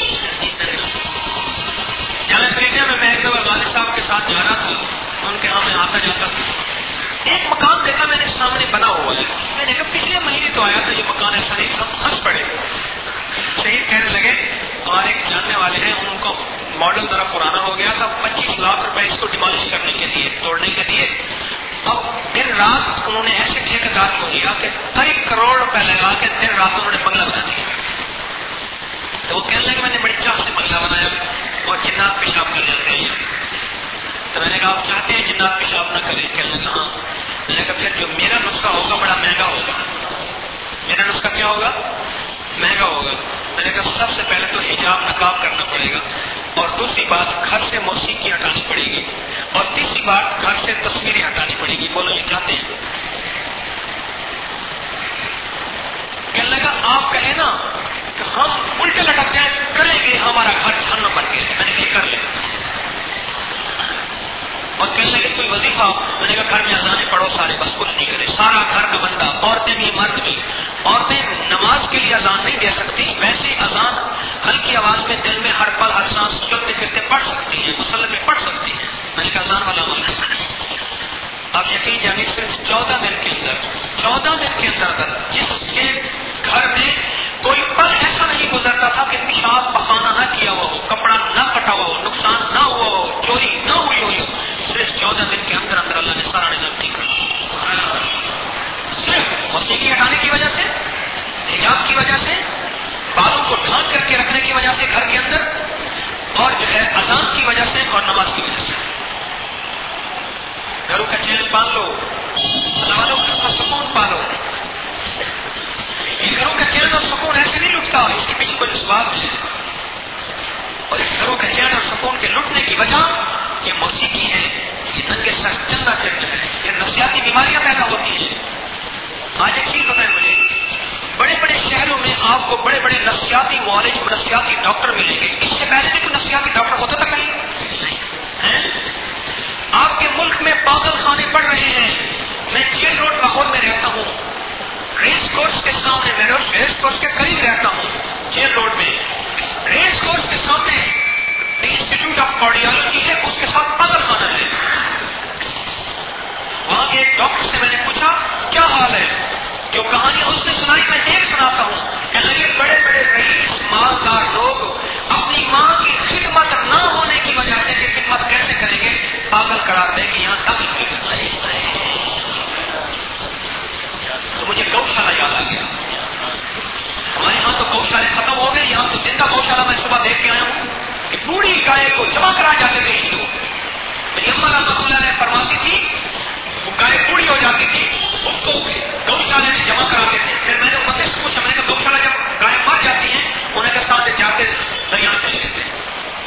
جامع فریقہ میں ایک دفعہ غازی صاحب کے ساتھ جا رہا تھا، ان کے یہاں میں آتا جاتا تھا، ایک مکان دیکھا میں نے سامنے بنا ہوا ہے، میں نے کہا پچھلے مہینے تو آیا تھا یہ مکان ایسا نہیں، سب ہنس پڑے، شہید کہنے لگے اور ایک جاننے والے ہیں ان کو ماڈل ذرا پرانا ہو گیا تھا، 25 لاکھ روپے اس کو ڈیمالش کرنے کے لیے، توڑنے کے لیے، اب دن رات انہوں نے ایسے ٹھیکیدار کو دیا کہ 3 کروڑ روپے لگا کے دن رات انہوں نے بنگلہ بنا دیا، تو وہ کہنے لگے میں نے بڑی چاہ سے بنگلہ بنایا اور جنات پیشاب کر جاتے ہیں، تو میں نے کہا آپ چاہتے ہیں جنات پیشاب نہ کریں؟ کہنے لگا ہاں، میں نے کہا پھر جو میرا نسخہ ہوگا بڑا مہنگا ہوگا، میرا نسخہ کیا ہوگا؟ مہنگا ہوگا، میں نے کہا سب سے پہلے تو حجاب نقاب کرنا پڑے گا، اور دوسری بات گھر سے موسیقی ہٹانی پڑے گی، اور تیسری بات گھر سے تصویریں ہٹانی پڑے گی، بولو یہ چاہتے ہیں؟ کہنے لگا آپ کہیں نا کہ ہم الٹے لٹک جائیں کریں گے ہمارا گھر جہنم بن گیا، میں نے کہا کر لیں، اور کہنے لگے کوئی وظیفہ، میں نے کہا گھر میں اذانیں پڑھو سارے، بس کچھ نہیں کرے، سارا گھر کا بندہ، عورتیں بھی مرد بھی، عورتیں نماز کے لیے اذان نہیں دے سکتی، ویسے اذان ہلکی آواز میں دل میں ہر پل ہر سانس چلتے پھرتے پڑھ سکتی ہے، مسلح میں پڑھ سکتی ہے، میں نے کہا اذان والا عمل، آپ یقین جانیے صرف 14 دن کے اندر جس کے گھر میں کوئی پل ایسا نہیں گزرتا تھا کہ پیشاب پخانا نہ کیا ہوا ہو، کپڑا نہ کٹا ہوا ہو، نقصان نہ ہوا ہو، چوری نہ ہوئی ہو، صرف 14 دن کے اندر اللہ نے سارا نظام ٹھیک کر، صرف موسیقی ہٹانے کی وجہ سے، حجاب کی وجہ سے، بالوں کی وجہ سے گھر کے اندر، اور جو ہے اذان کی وجہ سے اور نماز کی وجہ سے. گھروں کا چین پال لو، والوں کا سکون پالو. ان گھروں کا چین اور سکون ایسے نہیں لٹتا، اس کے پیچھے کوئی اسباب ہے. اور اس گھروں کا چین اور سکون کے لٹنے کی وجہ یہ موسیقی ہے، یہ ننگے سر چندہ چند ہے، یہ نفسیاتی بیماریاں پیدا ہوتی ہیں. آج ایک چیز بتائیں مجھے، بڑے بڑے شہروں میں آپ کو بڑے بڑے نفسیاتی معالج، نفسیاتی ڈاکٹر ملیں گے. اس سے پہلے بھی کوئی نفسیاتی ڈاکٹر ہوتا تھا کہیں؟ آپ کے ملک میں پاگل خانے پڑ رہے ہیں. میں جیل روڈ لاہور میں رہتا ہوں، ریس کورس کے سامنے، میں ریس کورس کے قریب رہتا ہوں جیل روڈ میں. ریس کورس کے سامنے انسٹیٹیوٹ آف کارڈیالوجی ہے، اس کے ساتھ پاگل خانہ ہے. وہاں کے ایک ڈاکٹر سے میں نے پوچھا کیا حال ہے، جو کہانی اس نے سنائی میں ایک سناتا ہوں. کہنے لگے بڑے بڑے رئیس مالدار لوگ اپنی ماں کی خدمت نہ ہونے کی وجہ سے کہ خدمت کیسے کریں گے، پاگل قرار دیں کہ یہاں داخل ہوئے. تو مجھے گوشالہ یاد آ گیا. ہمارے یہاں تو گوشالے ختم ہو گئے، یہاں تو زندہ گوشالہ میں صبح دیکھ کے آیا ہوں کہ بوڑھی گائے کو جمع کرا جاتے تھے ہندو. میری اما رحمۃ اللہ علیہ فرماتی تھی وہ گائے بوڑھی ہو جاتی تھی، اس کو گوشالے میں جمع کراتے تھے. پھر میں نے مدد سے پوچھا، میں نے کہا گوشالہ جب گائے مر جاتی ہیں انہیں کے ساتھ جاتے دریا چلے جاتے ہیں.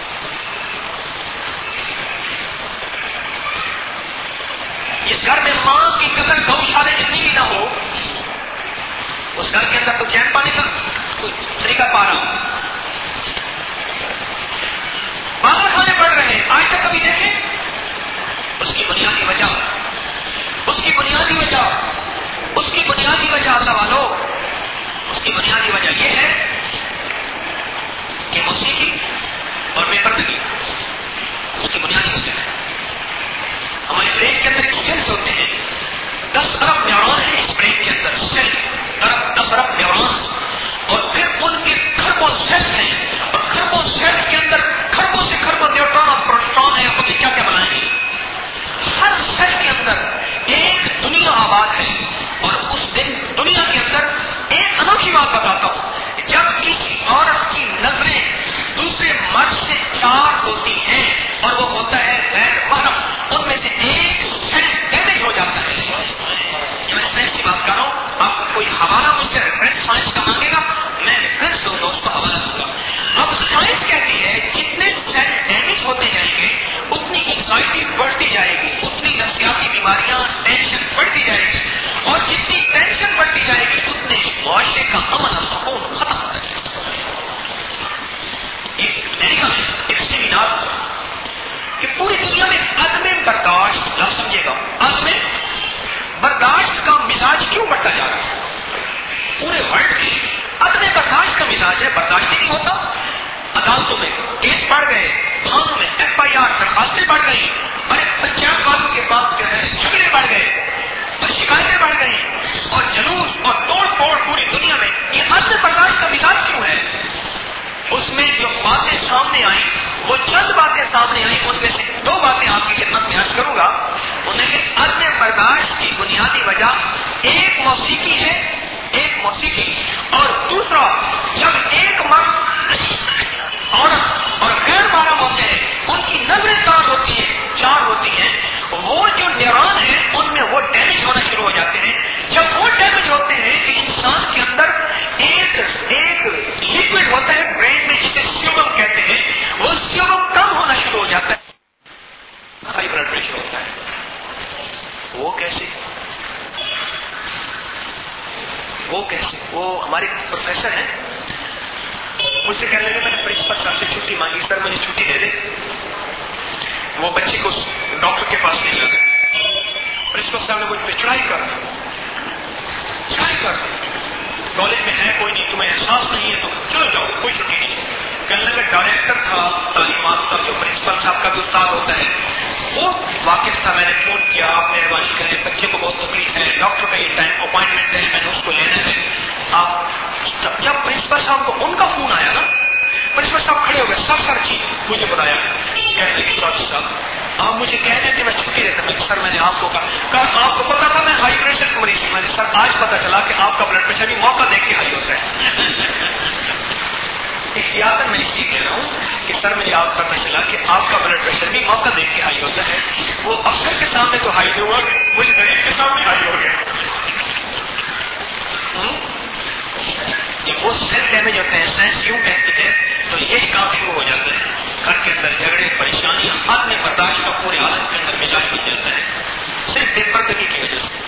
اس گھر میں ماں کی قدر گوشالے جتنی بھی نہ ہو، اس گھر کے اندر تو چین پانے کا کوئی طریقہ پا رہا ہوں. پاگل خانے پڑ رہے ہیں. آج تک کبھی دیکھیں اس کی بنیادی وجہ، اس کی بنیادی وجہ، اس کی بنیادی وجہ اللہ والوں، اس کی بنیادی وجہ یہ ہے کہ موسیقی اور بے پردگی اس کی بنیادی وجہ ہے. ہمارے برین کے اندر سیلز ہوتے ہیں، 10 ارب نیورون ہیں اس برین کے اندر، سیل 10 ارب نیورون، اور پھر ان کے خربوں سیلز ہیں، اور خربوں سیلز کے اندر خربوں سے خربوں نیوٹرون اور پروٹون ہیں. خود کیا کیا بنائیں گے. ہر سیل کے اندر ایک دنیا آباد ہے. اور اس دن دنیا کے اندر ایک انوکھی بات بتاتا ہوں، جب کسی عورت کی نظریں دوسرے مرد سے 4 ہوتی ہیں اور وہ ہوتا ہے غیر محرم، ان میں سے ایک سیل ڈیمیج ہو جاتا ہے. یہ میں سائنس کی بات کر رہا ہوں. آپ کوئی حوالہ مجھ سے ریفرنس سائنس کا مانگے گا، میں ریفرنس دوں گا، اس کو حوالہ دوں گا. اب سائنس کہتی ہے جتنے سیل ڈیمیج ہوتے جائیں گے اتنی انزائٹی بڑھتی جائے گی، اتنی نفسیاتی بیماریاں، ٹینشن بڑھتی جائے گی، اور جتنی ٹینشن بڑھتی جائے گی اتنے معاشرے کا امن اور سکون ختم ہوتا ہے. ایک سیمینار کہ پوری دنیا میں عدم برداشت، آپ سمجھے گا، عدم برداشت کا مزاج کیوں بڑھتا جا رہا ہے. پورے ورلڈ میں عدم برداشت کا مزاج ہے، برداشت نہیں ہوتا. عدالتوں میں کیس بڑھ گئے، تھانوں میں FIR درخواستیں بڑھ گئی، اور پنچایت والوں کے بعد جو ہے جھگڑے بڑھ گئے اور شکایتیں بڑھ گئی اور جلوس اور توڑ پھوڑ پوری دنیا میں. یہ عدم برداشت کا مزاج کیوں ہے؟ اس میں جو باتیں سامنے آئیں، وہ چند باتیں سامنے آئیں، ان میں سے 2 باتیں آپ کی خدمت میں عرض کروں گا. انہیں کہ عدم برداشت کی بنیادی وجہ ایک موسیقی ہے، ایک موسیقی، اور دوسرا جب ایک مرد عورت اور غیر محرم ہوتے ہیں ان کی نظریں 4 ہوتی ہیں، وہ جو نیورون ہیں ان میں وہ ڈیمیج ہونا شروع ہو جاتے ہیں. جب وہ ڈیمیج ہوتے ہیں کہ انسان کے اندر ایک لیکوڈ ہوتا ہے برین میں جسے سیوم کہتے ہیں، وہ سیوم کم ہونا شروع ہو جاتا ہے، ہائی بلڈ پریشر ہوتا ہے. وہ کیسے؟ وہ ہمارے پروفیسر ہیں، مجھ سے کہنے لگے میں نے پرنسپل صاحب سے چھٹی مانگی، سر مجھے چھٹی دے دے. وہ بچے کو ڈاکٹر کے پاس نہیں لگا. پرنسپل صاحب نے مجھ پہ چڑھائی کر کالج میں ہے کوئی نہیں، تمہیں احساس نہیں ہے تو چلو جاؤ، کوئی چھٹی نہیں. کہنے لگا ڈائریکٹر تھا تعلیمات کا جو پرنسپل صاحب کا بھی استاد ہوتا ہے وہ واقف تھا. میں نے فون کیا، آپ مہربانی کریں، بچے کو بہت تکلیف ہے، ڈاکٹر کا یہ ٹائم اپوائنٹمنٹ ہے، میں نے اس کو لینا ہے. آپ جب پرنسپل صاحب کو ان کا فون آیا نا، پرنسپل صاحب کھڑے ہو گئے، سر جی مجھے بلایا. کہتے ہیں کہ صاحب آپ مجھے کہہ دیتے میں چھٹی دیتا. میں سر میں نے آپ کو کہا آپ کو پتا تھا میں ہائی پریشر کا مریض ہوں. میں نے سر آج پتا چلا کہ آپ کا بلڈ پریشر بھی موقع دیکھ کے ہائی ہوتا ہے. احتیاطاً میں اس لیے کہہ رہا ہوں کہ سر مجھے آپ پتہ چلا کہ آپ کا بلڈ پریشر بھی موقع دیکھ کے ہائی ہوتا ہے. وہ افسر کے سامنے تو ہائی ہوا, مجھے غریب کے سامنے ہائی ہو گیا. جب وہ سیلف ڈیمیج ہوتے ہیں, سائنس یوں کہتی ہے, تو یہ کام شروع ہو جاتا ہے. گھر کے اندر جھگڑے, پریشانیاں, حد میں برداشت کا پورے عالم کے اندر مزاج بن جاتا ہے, صرف بے پردگی کی وجہ سے.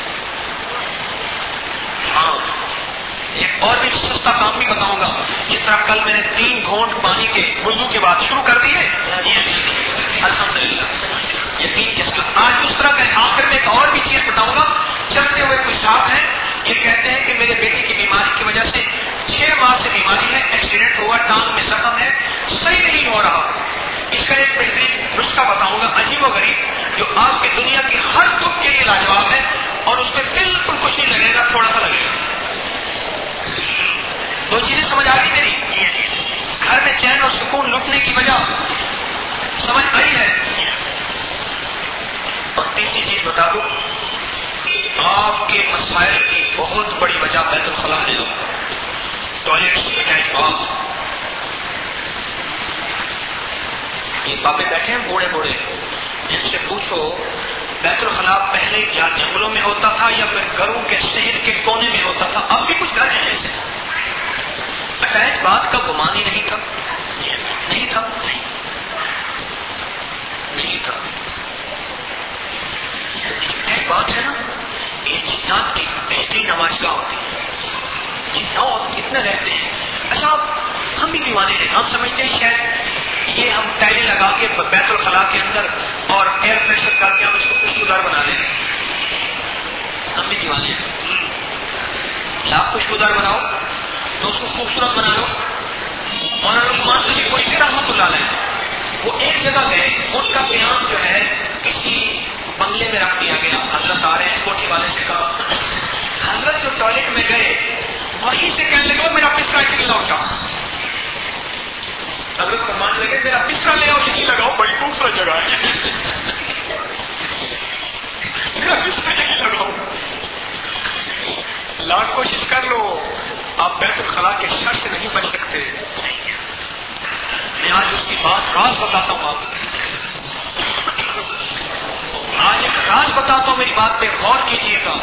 ہاں, ایک اور بھی سستا کام بھی بتاؤں گا. جس طرح کل میں نے 3 گھونٹ پانی کے وضو کے بعد شروع کر دیے, الحمدللہ یقین کے ساتھ. آج اس طرح کا آخر میں ایک اور بھی چیز بتاؤں گا. چلتے ہوئے کوئی صاحب ہیں, یہ کہتے ہیں کہ میرے بیٹے کی بیماری کی وجہ سے 6 ماہ سے بیماری ہے, ایکسیڈنٹ ہوا, ٹانگ میں زخم ہے, صحیح نہیں ہو رہا. اس کا ایک بہترین نسخہ بتاؤں گا, عجیب و غریب, جو آپ کی دنیا کی ہر دکھ کے لیے لاجواب ہے, اور اس میں بالکل کچھ نہیں لگے گا, تھوڑا سا لگے گا. 2 چیزیں سمجھ آ گئی میری. گھر میں چین اور سکون لٹنے کی وجہ سمجھ آئی ہے. اور تیسری چیز بتا دوں, آپ کے مسائل کی بہت بڑی وجہ بیت الخلاء ہے. ٹوائلٹ یہ بابے بیٹھے ہیں بوڑھے بوڑھے, ان سے پوچھو بیت الخلاء پہلے کیا جنگلوں میں ہوتا تھا یا پھر گھروں کے شہر کے کونے میں ہوتا تھا؟ اب بھی کچھ گھر ہیں ایسے. اٹیچ بات کا گمان ہی نہیں تھا, نہیں تھا, نہیں تھا. ایک بات ہے نا, یہ جنات کی بہترین نمائشگاہ ہوتی ہے. جنات کتنے رہتے ہیں. اچھا ہم بھی دیوانے ہیں, ہم سمجھتے ہیں شاید یہ ہم ٹائلیں لگا کے بیت الخلاء کے اندر اور ایئر پریشر کر کے ہم اس کو خوشبودار بنا لیں. ہم بھی دیوانے ہیں. آپ خوشبودار بناؤ تو اس کو خوبصورت بنا لو. اور لقمان سے کوئی بھی رحمت اللہ علیہ, وہ ایک جگہ گئے, ان کا بیان جو ہے کسی بنگلے میں رکھ دیا گیا. حضرت آ رہے ہیں, کوٹھی والے سے کہا, حضرت جو ٹوائلٹ میں گئے وہیں سے کہنے لگے میرا بستر کہیں لوٹا. حضرت فرمانے لگے میرا بستر لے آؤ, یہیں لگاؤ, بڑی خوبصورت جگہ ہے, میرا بستر یہیں لگاؤ. لاکھ کوشش کر لو, آپ بیت الخلاء کے شر سے نہیں بچ سکتے. میں آج اس کی بات راز بتاتا ہوں. آپ آج ایک راز بتاتا ہوں, میری بات پہ غور کیجیے گا.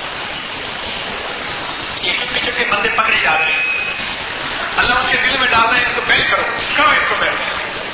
یہ چپکے چپکے بندے پکڑے جا رہے ہیں, اللہ ان کے دل میں ڈال رہے ہیں, ان کو بیل کرو, کرو ان کو بیل.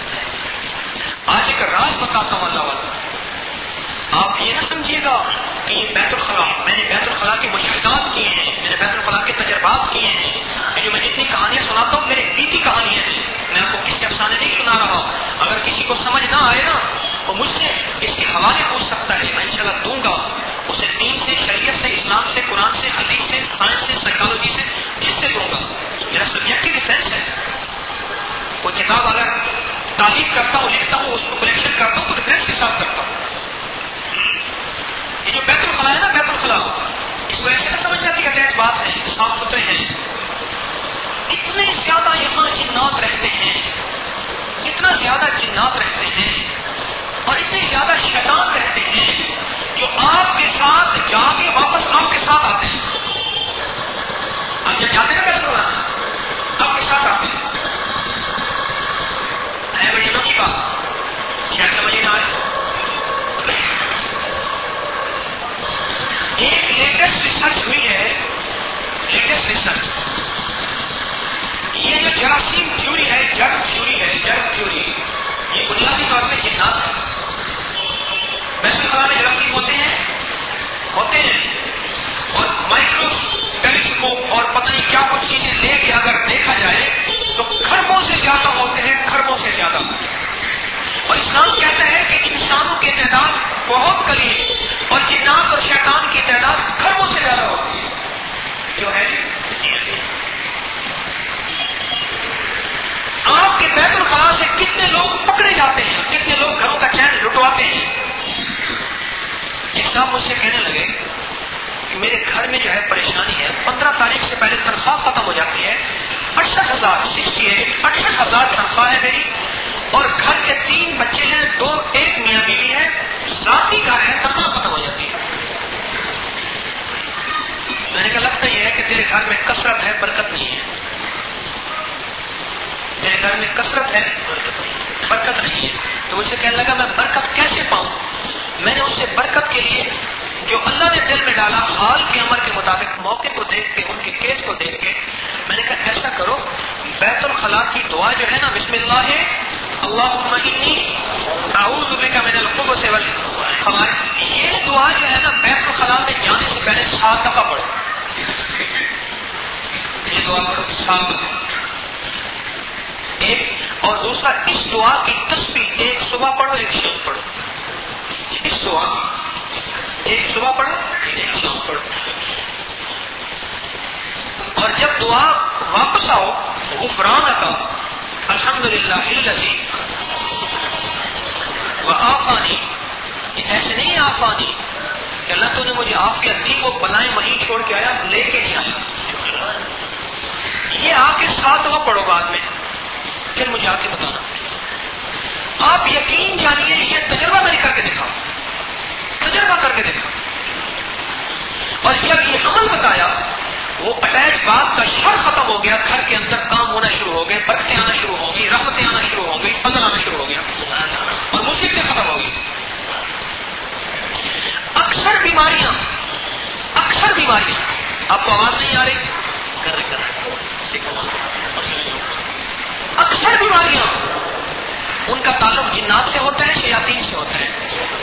آج ایک راز بتاتا ہوں اللہ والا. آپ یہ نہ سمجھیے گا کہ یہ بیت الخلاء, میں نے بیت الخلاء کے مشاہدات کیے ہیں, میں نے بیت الخلاء کے تجربات کیے ہیں. جو میں جتنی کہانیاں سناتا ہوں میرے بیتی کہانیاں ہیں, میں آپ کو کسی افسانے نہیں سنا رہا. اگر کسی کو سمجھ نہ آئے نا تو مجھ سے اس کے حوالے پوچھ سکتا ہے, میں انشاءاللہ دوں گا اسے. دین سے, شریعت سے, اسلام سے, قرآن سے, حدیث سے, سائنس سے, سائیکالوجی سے, جس سے دوں گا. میرا سبجیکٹو ڈیفینس ہے. وہ کتاب اگر تعریف کرتا ہوں, لکھتا ہوں, اس کو کلیکشن کرتا ہوں تو ریفرنس کے ساتھ کرتا ہوں. یہ جو بیت الخلاء ہے نا, بیت الخلاء, اس کو ایسے نہ سمجھ جاتی کہ اٹیچ بات ہے, صاف ستھرے ہیں. اتنے زیادہ یہاں جنات رہتے ہیں, اتنا زیادہ جنات رہتے ہیں, اور اتنے زیادہ شیطان رہتے ہیں جو آپ کے ساتھ جا کے واپس آپ کے ساتھ آتے ہیں. آپ جب جاتے ہیں بیت الخلاء آپ کے ساتھ آتے ہیں. ہے بڑی لوگی بات, شاید سمجھ نہ آئے. ایک لیٹسٹ ریسرچ ہوئی ہے, لیٹسٹ ریسرچ, یہ جو جراثیم تھیوری ہے, جرم تھیوری ہے, جرم تھیوری, یہ بنیادی طور پہ جنات ہے. بیت الخلاء میں جراثیم ہوتے ہیں, اور مائکرو ٹیلیسکوپ اور پتہ نہیں کیا کچھ چیزیں لے کے اگر دیکھا جائے تو خربوں سے زیادہ ہوتے ہیں, خربوں سے زیادہ. اور اسلام کہتا ہے کہ انسانوں کی تعداد بہت قلیل اور جنات اور شیطان کی تعداد خربوں سے زیادہ ہوتی ہے. جو ہے آپ کے بیت الخلاء سے کتنے لوگ پکڑے جاتے ہیں, کتنے لوگ گھروں کا چین لٹواتے ہیں. ایک صاحب مجھ سے کہنے لگے کہ میرے گھر میں جو ہے پریشانی ہے, 15 تاریخ سے پہلے تنخواہ ختم ہو جاتی ہے, 68,000 تنخواہ ہے میری, اور گھر کے 3 بچے ہیں, 2 ایک میاں بیوی ہے, ذاتی گھر ہے, تنخواہ ختم ہو جاتی ہے. میں نے کہا لگتا یہ ہے کہ تیرے گھر میں کثرت ہے, برکت نہیں ہے. میرے گھر میں کثرت ہے، برکت نہیں ہے. تو مجھ سے کہنے لگا میں برکت کیسے پاؤں؟ میں نے اس سے برکت کے لیے جو اللہ نے دل میں ڈالا حال کے عمر کے مطابق موقع کو دیکھ کے ان کے کیس کو دیکھ کے میں نے کہا ایسا کرو بیت الخلاء کی دعا جو ہے نا بسم اللہ ہے اللہم انی اعوذ بک من الخبث والخبائث، یہ دعا جو ہے نا بیت الخلاء میں جانے سے پہلے 7 دفعہ پڑھو. یہ دعا پڑھو 7 دفعہ. ایک اور دوسرا اس دعا کی تسبیح ایک صبح پڑھو ایک شام پڑھو. اس دعا ایک صبح پڑھو ایک شام پڑھو. اور جب دعا واپس آؤ غفرانک الحمدللہ الذی وعافانی، ایسے نہیں آفانی کہ اللہ تو نے مجھے عافیت دی، وہ بلائیں وہیں چھوڑ کے آیا لے کے نہیں آیا. یہ آ کے 7 دفعہ پڑھو بعد میں، پھر مجھے آ کے بتانا. آپ یقین جانیے یہ تجربہ میں نے کر کے دکھاؤ، تجربہ کر کے دیکھا. اور جب یہ عمل بتایا وہ اٹیچ بات کا شر ختم ہو گیا، گھر کے اندر کام ہونا شروع ہو گئے، برکتیں آنا شروع ہو گئی، رحمتیں آنا شروع ہو گئی، فضل آنا شروع ہو گیا اور مصیبتیں ختم ہو گئی. اکثر بیماریاں آپ کو آواز نہیں آ رہی، اکثر بیماریاں ان کا تعلق جنات سے ہوتا ہے، شیاطین سے ہوتا ہے.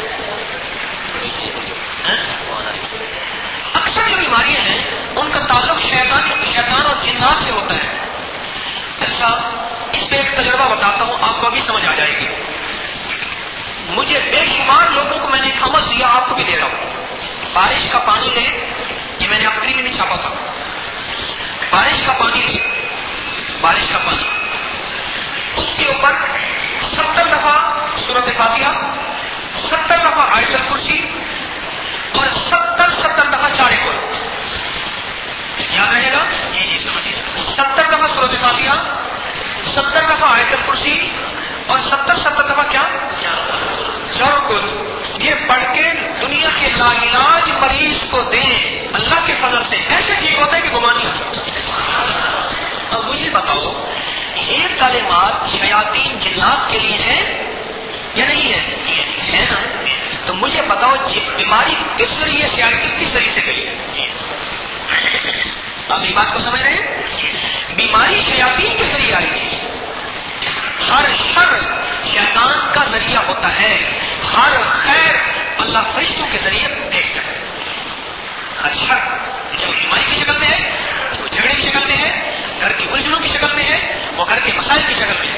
اکثر جو بیماریاں ہیں ان کا تعلق شیطان اور جنات سے ہوتا ہے. اچھا اس پہ ایک تجربہ بتاتا ہوں، آپ کو ابھی سمجھ آ جائے گی. مجھے بے شمار لوگوں کو میں نے ایک عمل دیا، آپ کو بھی دے رہا ہوں. بارش کا پانی لے، یہ میں نے اپنی میں نہیں چھاپا تھا. بارش کا پانی لے، بارش کا پانی، اس کے اوپر 70 دفعہ سورۃ فاتحہ، 70 دفعہ آیت الکرسی اور 70 دفعہ چارے کو یاد رہے گا. 70 دفعہ سورۃ فاتحہ، 70 دفعہ آیت الکرسی اور 70 دفعہ کیا چاروں کو. یہ پڑھ کے دنیا کے لاعلاج مریض کو دیں، اللہ کے فضل سے ایسے ٹھیک ہوتا ہے کہ گمان نہیں آتا. اب مجھے بتاؤ یہ کلمات شیاطین جنات کے لیے ہیں یا نہیں ہے نا؟ تو مجھے بتاؤ بیماری کس ذریعے سے آئی، کس ذریعے سے گئی ہے؟ آپ یہ بات کو سمجھ رہے ہیں؟ بیماری شیاطین کے ذریعے آئی تھی. ہر شر شیطان کا ذریعہ ہوتا ہے، ہر خیر اللہ فرشتوں کے ذریعے دیکھتا ہے. ہر شر جب بیماری کی شکل میں ہے، وہ جھگڑے کی شکل میں ہے، گھر کی الجھنوں کی شکل میں ہے، وہ گھر کے مسائل کی شکل میں ہے.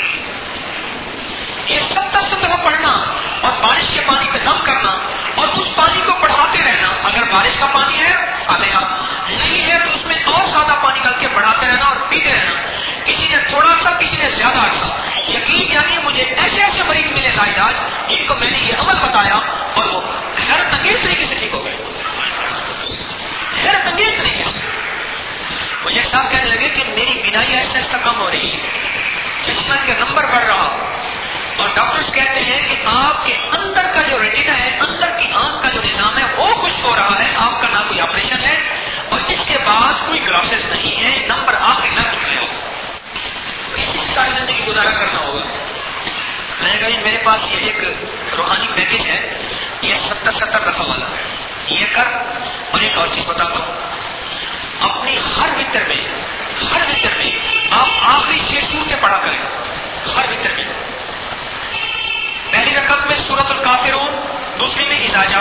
یہ 70 دفعہ پڑھنا اور بارش کے پانی پہ دم کرنا اور اس پانی کو بڑھاتے رہنا. اگر بارش کا پانی ہے فاتحہ، نہیں ہے تو اس میں اور سادہ پانی ڈال کے بڑھاتے رہنا اور پیتے رہنا. کسی نے تھوڑا سا، کسی نے زیادہ سا. یقین جانیے مجھے ایسے مریض ملے لاعلاج جن کو میں نے یہ عمل بتایا اور وہ حیرت انگیز طریقے سے ٹھیک ہو گئے. حیرت انگیز طریقے سے. مجھے صاحب کہنے لگے کہ میری بینائی ایسا کم ہو رہی ہے، چشمہ کے نمبر بڑھ رہا، اور ڈاکٹرز کہتے ہیں کہ آپ کے اندر کا جو ریٹنا ہے، اندر کی آنکھ کا جو نظام ہے وہ کچھ ہو رہا ہے. آپ کا نہ کوئی آپریشن ہے اور اس کے بعد کوئی گلاسز نہیں ہے، نمبر آخری لگ چکے ہو، اسی ساری زندگی گزارا کرنا ہوگا. میں نے کہا جی میرے پاس یہ ایک روحانی پیکج ہے، یہ 70 دفعہ والا ہے، یہ کر. اور ایک اور چیز بتاتا ہوں، اپنی ہر وتر میں آپ آخری 6 سورتیں پڑھا کریں. ہر وتر میں پہلی رکعت میں سورۃ الکافرون، دوسری میں اذا جاء،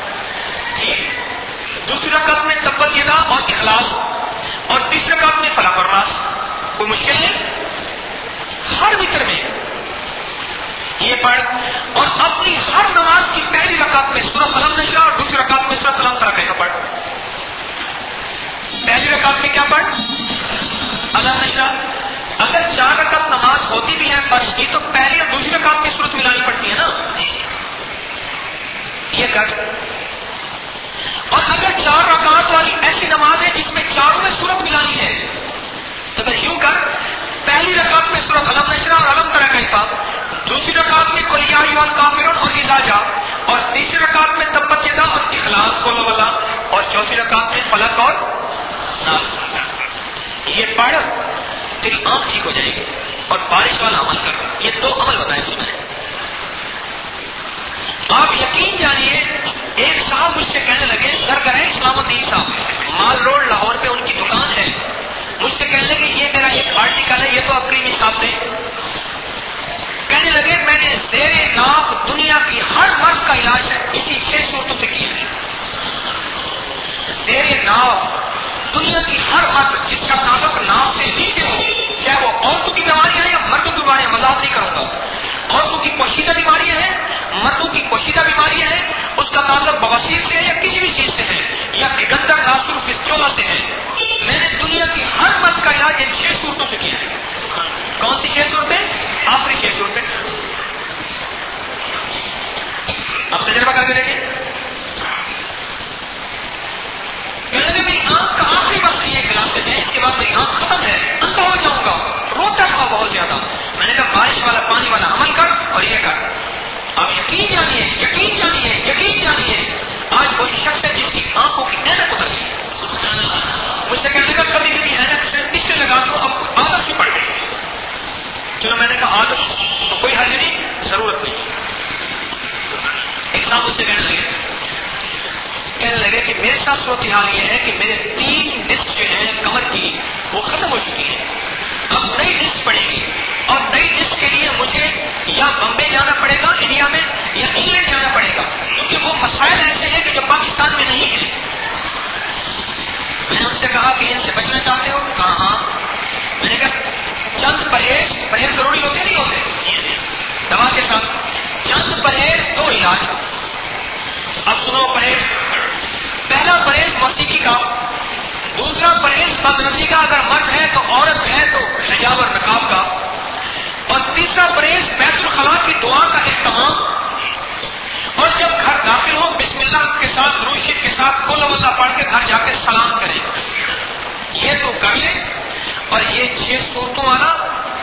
دوسری رکعت میں تبت یدا اور اخلاص، اور تیسری رکعت میں فلاح اور ناس. کوئی مشکل نہیں، ہر وتر میں یہ پڑھ. اور اپنی ہر نماز کی پہلی رکعت میں سورۃ الم نشرح اور دوسری رکعت میں سورۃ الم ترک کا پڑھ. پہلی رکعت میں کیا پڑھ؟ الم نشرح. اگر 4 رکعت نماز ہوتی بھی ہے فرض کی تو پہلی اور دوسری رکعت میں سورت ملانی پڑتی ہے نا، یہ کر. اور اگر 4 رکعت والی ایسی نماز ہے جس میں چاروں میں سورت ملانی ہے تو پھر یوں کر، پہلی رکعت میں سورت الم نشرح اور الم ترک کا، دوسری رکعت میں قل یا ایھا الکافرون اور اذا جاء، اور تیسری رکعت میں تبت یدا اور اخلاص قل واللہ، اور چوتھی رکعت میں فلق اور ناس. یہ پڑھ تیری آنکھ ٹھیک ہو جائے گی. اور بارش والا عمل کر. یہ 2 عمل بتائے تھے میں نے. آپ یقین جانیے ایک صاحب مجھ سے کہنے لگے، سرگر ہے اسلام الدین صاحب، مال روڈ لاہور پہ ان کی دکان ہے. مجھ سے کہنے لگے یہ میرا ایک آرٹیکل ہے، یہ تو اکریمی صاحب نے. کہنے لگے میں نے زیر ناف دنیا کی ہر مرض کا علاج ہے اسی 6 صورتوں سے کیا ہے. زیر ناف دنیا کی ہر مرض جس کا تعلق ناف سے نیچے ہو، چاہے وہ عورتوں کی بیماریاں ہیں یا مردوں کی بیماریاں، مذاق نہیں کروں گا. عورتوں کی پوشیدہ بیماریاں ہیں، مردوں کی پوشیدہ بیماریاں ہیں، اس کا تعلق بواسیر سے ہے یا کسی بھی چیز سے ہے، یا گندر ناسور فسچولا سے ہے. میں نے دنیا کی ہر مرض کا علاج ان 6 صورتوں سے کیا ہے. کون سی 6 صورتیں؟ آخری 6 صورتیں. اب تجربہ کر کے دیکھیں. میری آنکھ کا آخری وقت یہ گلاس ہے، اس کے بعد میری آنکھ ختم ہے، اندھا ہو جاؤں گا. روتا تھا بہت زیادہ. میں نے کہا بارش والا پانی والا عمل کر اور یہ کر. آپ یقین جانیے، یقین جانیے، یقین جانیے، آج وہی شخص ہے جس کی آنکھوں کی اینک اتر گئی. مجھ سے کہنے کا کبھی کبھی اینک سے کس سے لگا دوں، اب عادت ہی پڑ گئی. چلو میں نے کہا عادت تو کوئی حل نہیں، ضرورت نہیں. ایک صاحب مجھ سے کہنے لگے کہ میرے ساتھ صورتحال یہ ہے کہ میرے 3 ڈسک جو ہیں کمر کی وہ ختم ہو چکی ہیں. اب نئی ڈسک پڑے گی اور نئی ڈسک کے لیے مجھے یا بمبے جانا پڑے گا انڈیا میں یا انگلینڈ جانا پڑے گا، کیونکہ وہ مسائل ایسے ہیں کہ جو پاکستان میں نہیں ہیں. میں نے ان سے کہا کہ ان سے بچنا چاہتے ہو؟ کہا ہاں. میں نے کہا چند پرہیز ضروری ہوتے نہیں ہوتے دوا کے ساتھ؟ چند پرہیز 2 علاج. اب سنو پرہیز. پہلا پرہیز موسیقی کا، دوسرا پرہیز بدنظری کا، اگر مرد ہے تو عورت ہے تو حجاب اور نقاب کا، اور تیسرا پرہیز بیت الخلاء کی دعا کا اہتمام. اور جب گھر داخل ہو بسم اللہ کے ساتھ درود شریف کے ساتھ قل ہو اللہ پڑھ کے گھر جا کے سلام کریں. یہ تو کر لیں. اور یہ 6 صورتوں والا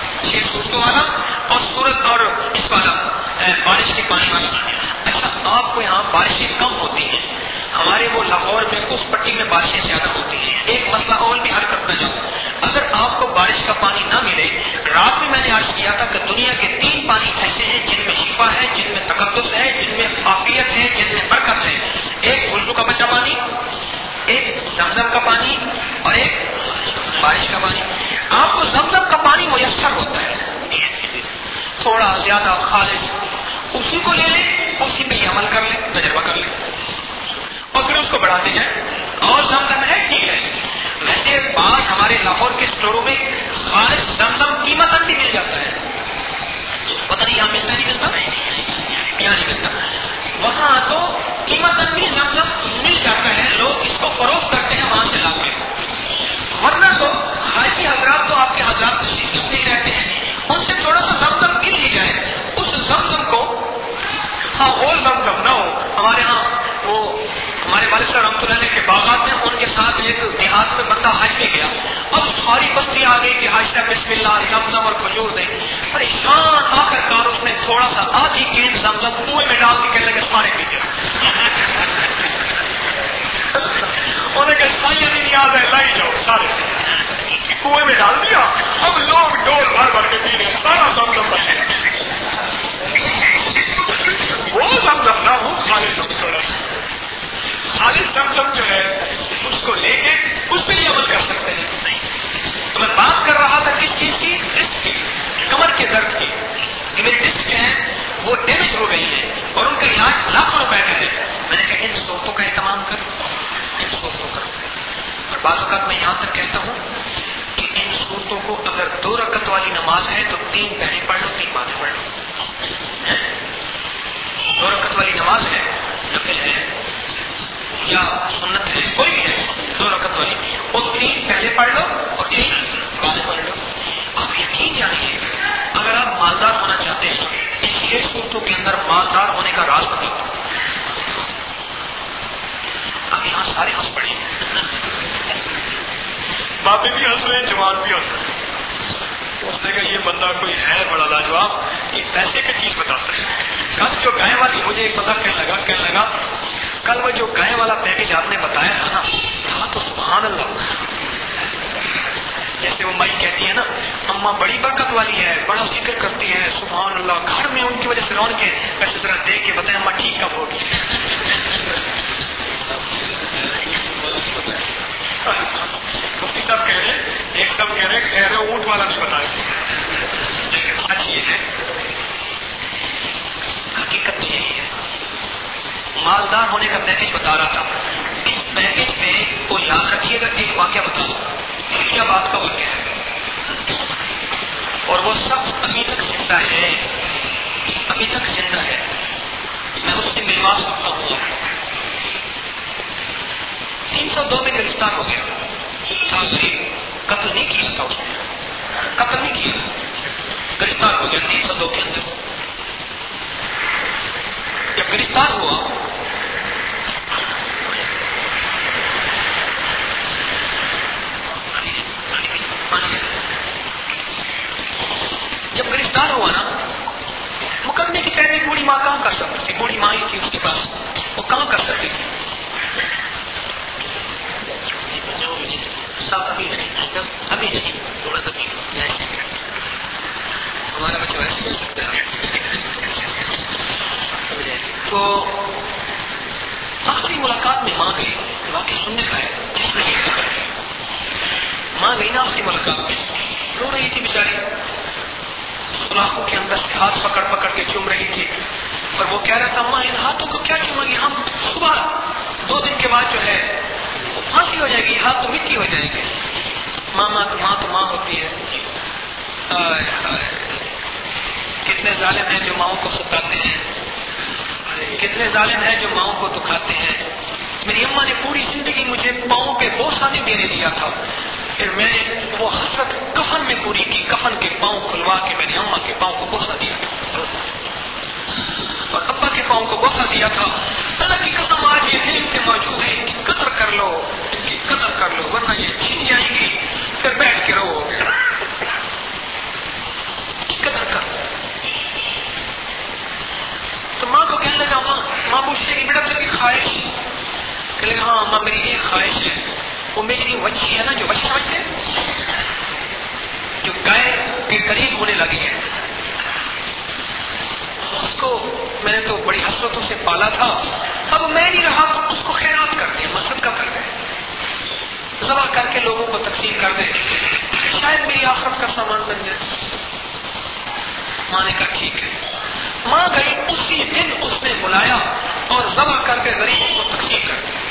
اور صورت اور اس والا بارش کے پانی والا. اچھا آپ کو یہاں بارشیں کم ہوتی ہیں، ہمارے وہ لاہور میں اس پٹی میں بارشیں زیادہ ہوتی ہیں. ایک مسئلہ اور بھی حل کرنا چاہوں. اگر آپ کو بارش کا پانی نہ ملے، رات میں نے عرض کیا تھا کہ دنیا کے 3 پانی ایسے ہیں جن میں شفا ہے، جن میں تقدس ہے، جن میں عافیت ہے، جن میں برکت ہے. ایک وضو کا بچہ پانی، ایک زمزم کا پانی اور ایک بارش کا پانی. آپ کو زمزم کا پانی میسر ہوتا ہے، تھوڑا زیادہ خالص، اسی کو لے لیں، اسی پہ یہ عمل کر لیں، تجربہ کر لیں اور پھر اس کو بڑھاتے جائیں. اور زمزم ہے ٹھیک ہے. ویسے بعض ہمارے لاہور کے اسٹوروں میں خالص زمزم قیمتاً بھی مل جاتا ہے. پتہ نہیں یہاں ملتا نہیں ملتا، یہاں نہیں ملتا. وہاں تو قیمتاً بھی زمزم مل جاتا ہے، لوگ اس کو فروخت کرتے ہیں وہاں سے لا کے. ورنہ تو حاجی حضرات تو آپ کے حضرات تشریف نہیں رہتے ہیں، ان سے تھوڑا سا زمزم مل ہی جائے. اس زمزم کو ہاں غول زمزم نہ ہو. ہمارے ہاں وہ ہمارے والد صاحب رحمۃ اللہ کے باغات میں ان کے ساتھ ایک دیہات میں بندہ حج میں گیا. اب ساری بستی آ گئی کہ حج تک بسم اللہ زمزم اور کھجور دیں. پریشان آخر کار اس نے تھوڑا سا آدھی گیند زمزم کنویں میں ڈال کے کہنے لگے سارے پی گیا. انہوں نے کہا نہیں یاد ہے لائی جاؤ سارے کنویں میں ڈال دیا. اب لوگ ڈول بھر بھر کے پی رہے سارا زمزم بچے. وہ زمزم نہ ہو خالص زمزم جو ہے اس کو لے کے اس پہ یہ عمل کر سکتے ہیں. تو میں بات کر رہا تھا کس چیز کی؟ ڈسک کی، کمر کے درد کی. کہ میری ڈسک جو ہے وہ ڈیمیج ہو گئی ہے اور ان کا علاج لاکھوں روپے کا ہے. میں نے کہا ان صورتوں کا اہتمام کر، ان صورتوں کا. اور بعض اوقات میں یہاں تک کہتا ہوں کہ ان صورتوں کو اگر 2 رکعت والی نماز ہے تو 3 پہلے پڑھ لو، 3 بعد پڑھ لو. 2 رکعت والی نماز ہے، نفل ہے یا سنت ہے، کوئی بھی ہے 2 رکعت والی، وہ 3 پہلے پڑھ لو اور 3 بعد پڑھ لو. آپ یقین جانیے اگر آپ مالدار ہونا چاہتے ہیں اس 6 صورتوں کے اندر مالدار ہونے کا راز بتاؤ. اب یہاں سارے ہنس پڑے، بابے بھی ہنس رہے ہیں، جوان بھی ہنس رہے ہیں. اس نے کہا یہ بندہ کوئی ہے بڑا لاجواب، یہ پیسے کی چیز بتاتا ہے. کل جو گائے والی مجھے ایک بندہ کہنے لگا کل وہ جو گائے والا پیکج آپ نے بتایا تھا نا، کہا تو سبحان اللہ جیسے وہ مائی کہتی ہے نا اماں بڑی برکت والی ہے, بڑا ذکر کرتی ہے, سبحان اللہ, گھر میں ان کی وجہ سے رونق ہے. ویسے ذرا دیکھ کے بتائیں اماں ٹھیک کب ہوگی؟ مفتی صاحب کہہ رہے ہیں, ایک صاحب کہہ رہے خیر ہے اونٹ والا نہیں بتایا. آج یہ ہے حقیقت میں یہی ہے. مالدار ہونے کا پیکج بتا رہا تھا. اس پیکج میں وہ یاد رکھیے گا ایک واقعہ بتا دوں کیا بات کا واقعہ ہے, اور وہ شخص ابھی تک زندہ ہے, ابھی تک زندہ ہے, میں اس سے ملوا سکتا ہوں. 302 میں گرفتار ہو گیا تھا, قتل نہیں کیا تھا اس نے, قتل نہیں کیا, گرفتار ہو گیا 302 کے اندر. جب گرفتار ہوا نا, مقدمے کی پہلے بوڑھی ماں کہاں کر سکتی تھی, بوڑھی ماں ہی تھی اس کے پاس, وہ کہاں کر سکتی تھی. ابھی نہیں تھوڑا سا ہمارا بچہ ویسے تو آخری ملاقات میں ماں گئی, واقعی سننے کا ہے, ماں گئی نا آخری ملاقات میں, رو رہی تھی بیچاری, سلاخوں کے اندر سے ہاتھ پکڑ پکڑ کے چوم رہی تھی, اور وہ کہہ رہا تھا ماں ان ہاتھوں کو کیا چومیں گے, ہم صبح 2 دن کے بعد جو ہے پھانسی ہو جائے گی, ہاتھ تو مٹی ہو جائیں گے. ماں تو ماں ہوتی ہے. کتنے ظالم ہیں جو ماؤں کو ستاتے ہیں, کتنے ظالم ہیں جو ماؤں کو دکھاتے ہیں. میری اماں نے پوری زندگی مجھے پاؤں پہ بوسہ نہیں دینے دیا تھا, پھر میں نے وہ حسرت کفن میں پوری کی, کفن کے پاؤں کھلوا کے میں نے اماں کے پاؤں کو بوسہ دیا اور ابا کے پاؤں کو بوسہ دیا تھا. اللہ کی قسم آج یہ دل سے موجود ہے, ان کی قدر کر لو, ان کی قدر کر لو, ورنہ یہ چھین جائیں گی, پھر بیٹھ کے رو گے. قدر کر. تو ماں کو کہنے لگا, ماں پوچھنے کی بیٹا تیری خواہش, کہنے لگا ہاں ماں میری ایک خواہش ہے, وہ میری بچی ہے نا, جو بچہ بچے جو گائے کے قریب ہونے لگی ہے, اس کو میں نے تو بڑی حسرتوں سے پالا تھا, اب میں نہیں رہا تو اس کو خیرات کر دیں, مسجد کا کر دیں, ذبح کر کے لوگوں کو تقسیم کر دیں, شاید میری آخرت کا سامان بن جائے. ماں نے کہا ٹھیک ہے. ماں گئی, اسی دن اس نے بلایا اور ذبح کر کے غریبوں کو تقسیم کر دیا.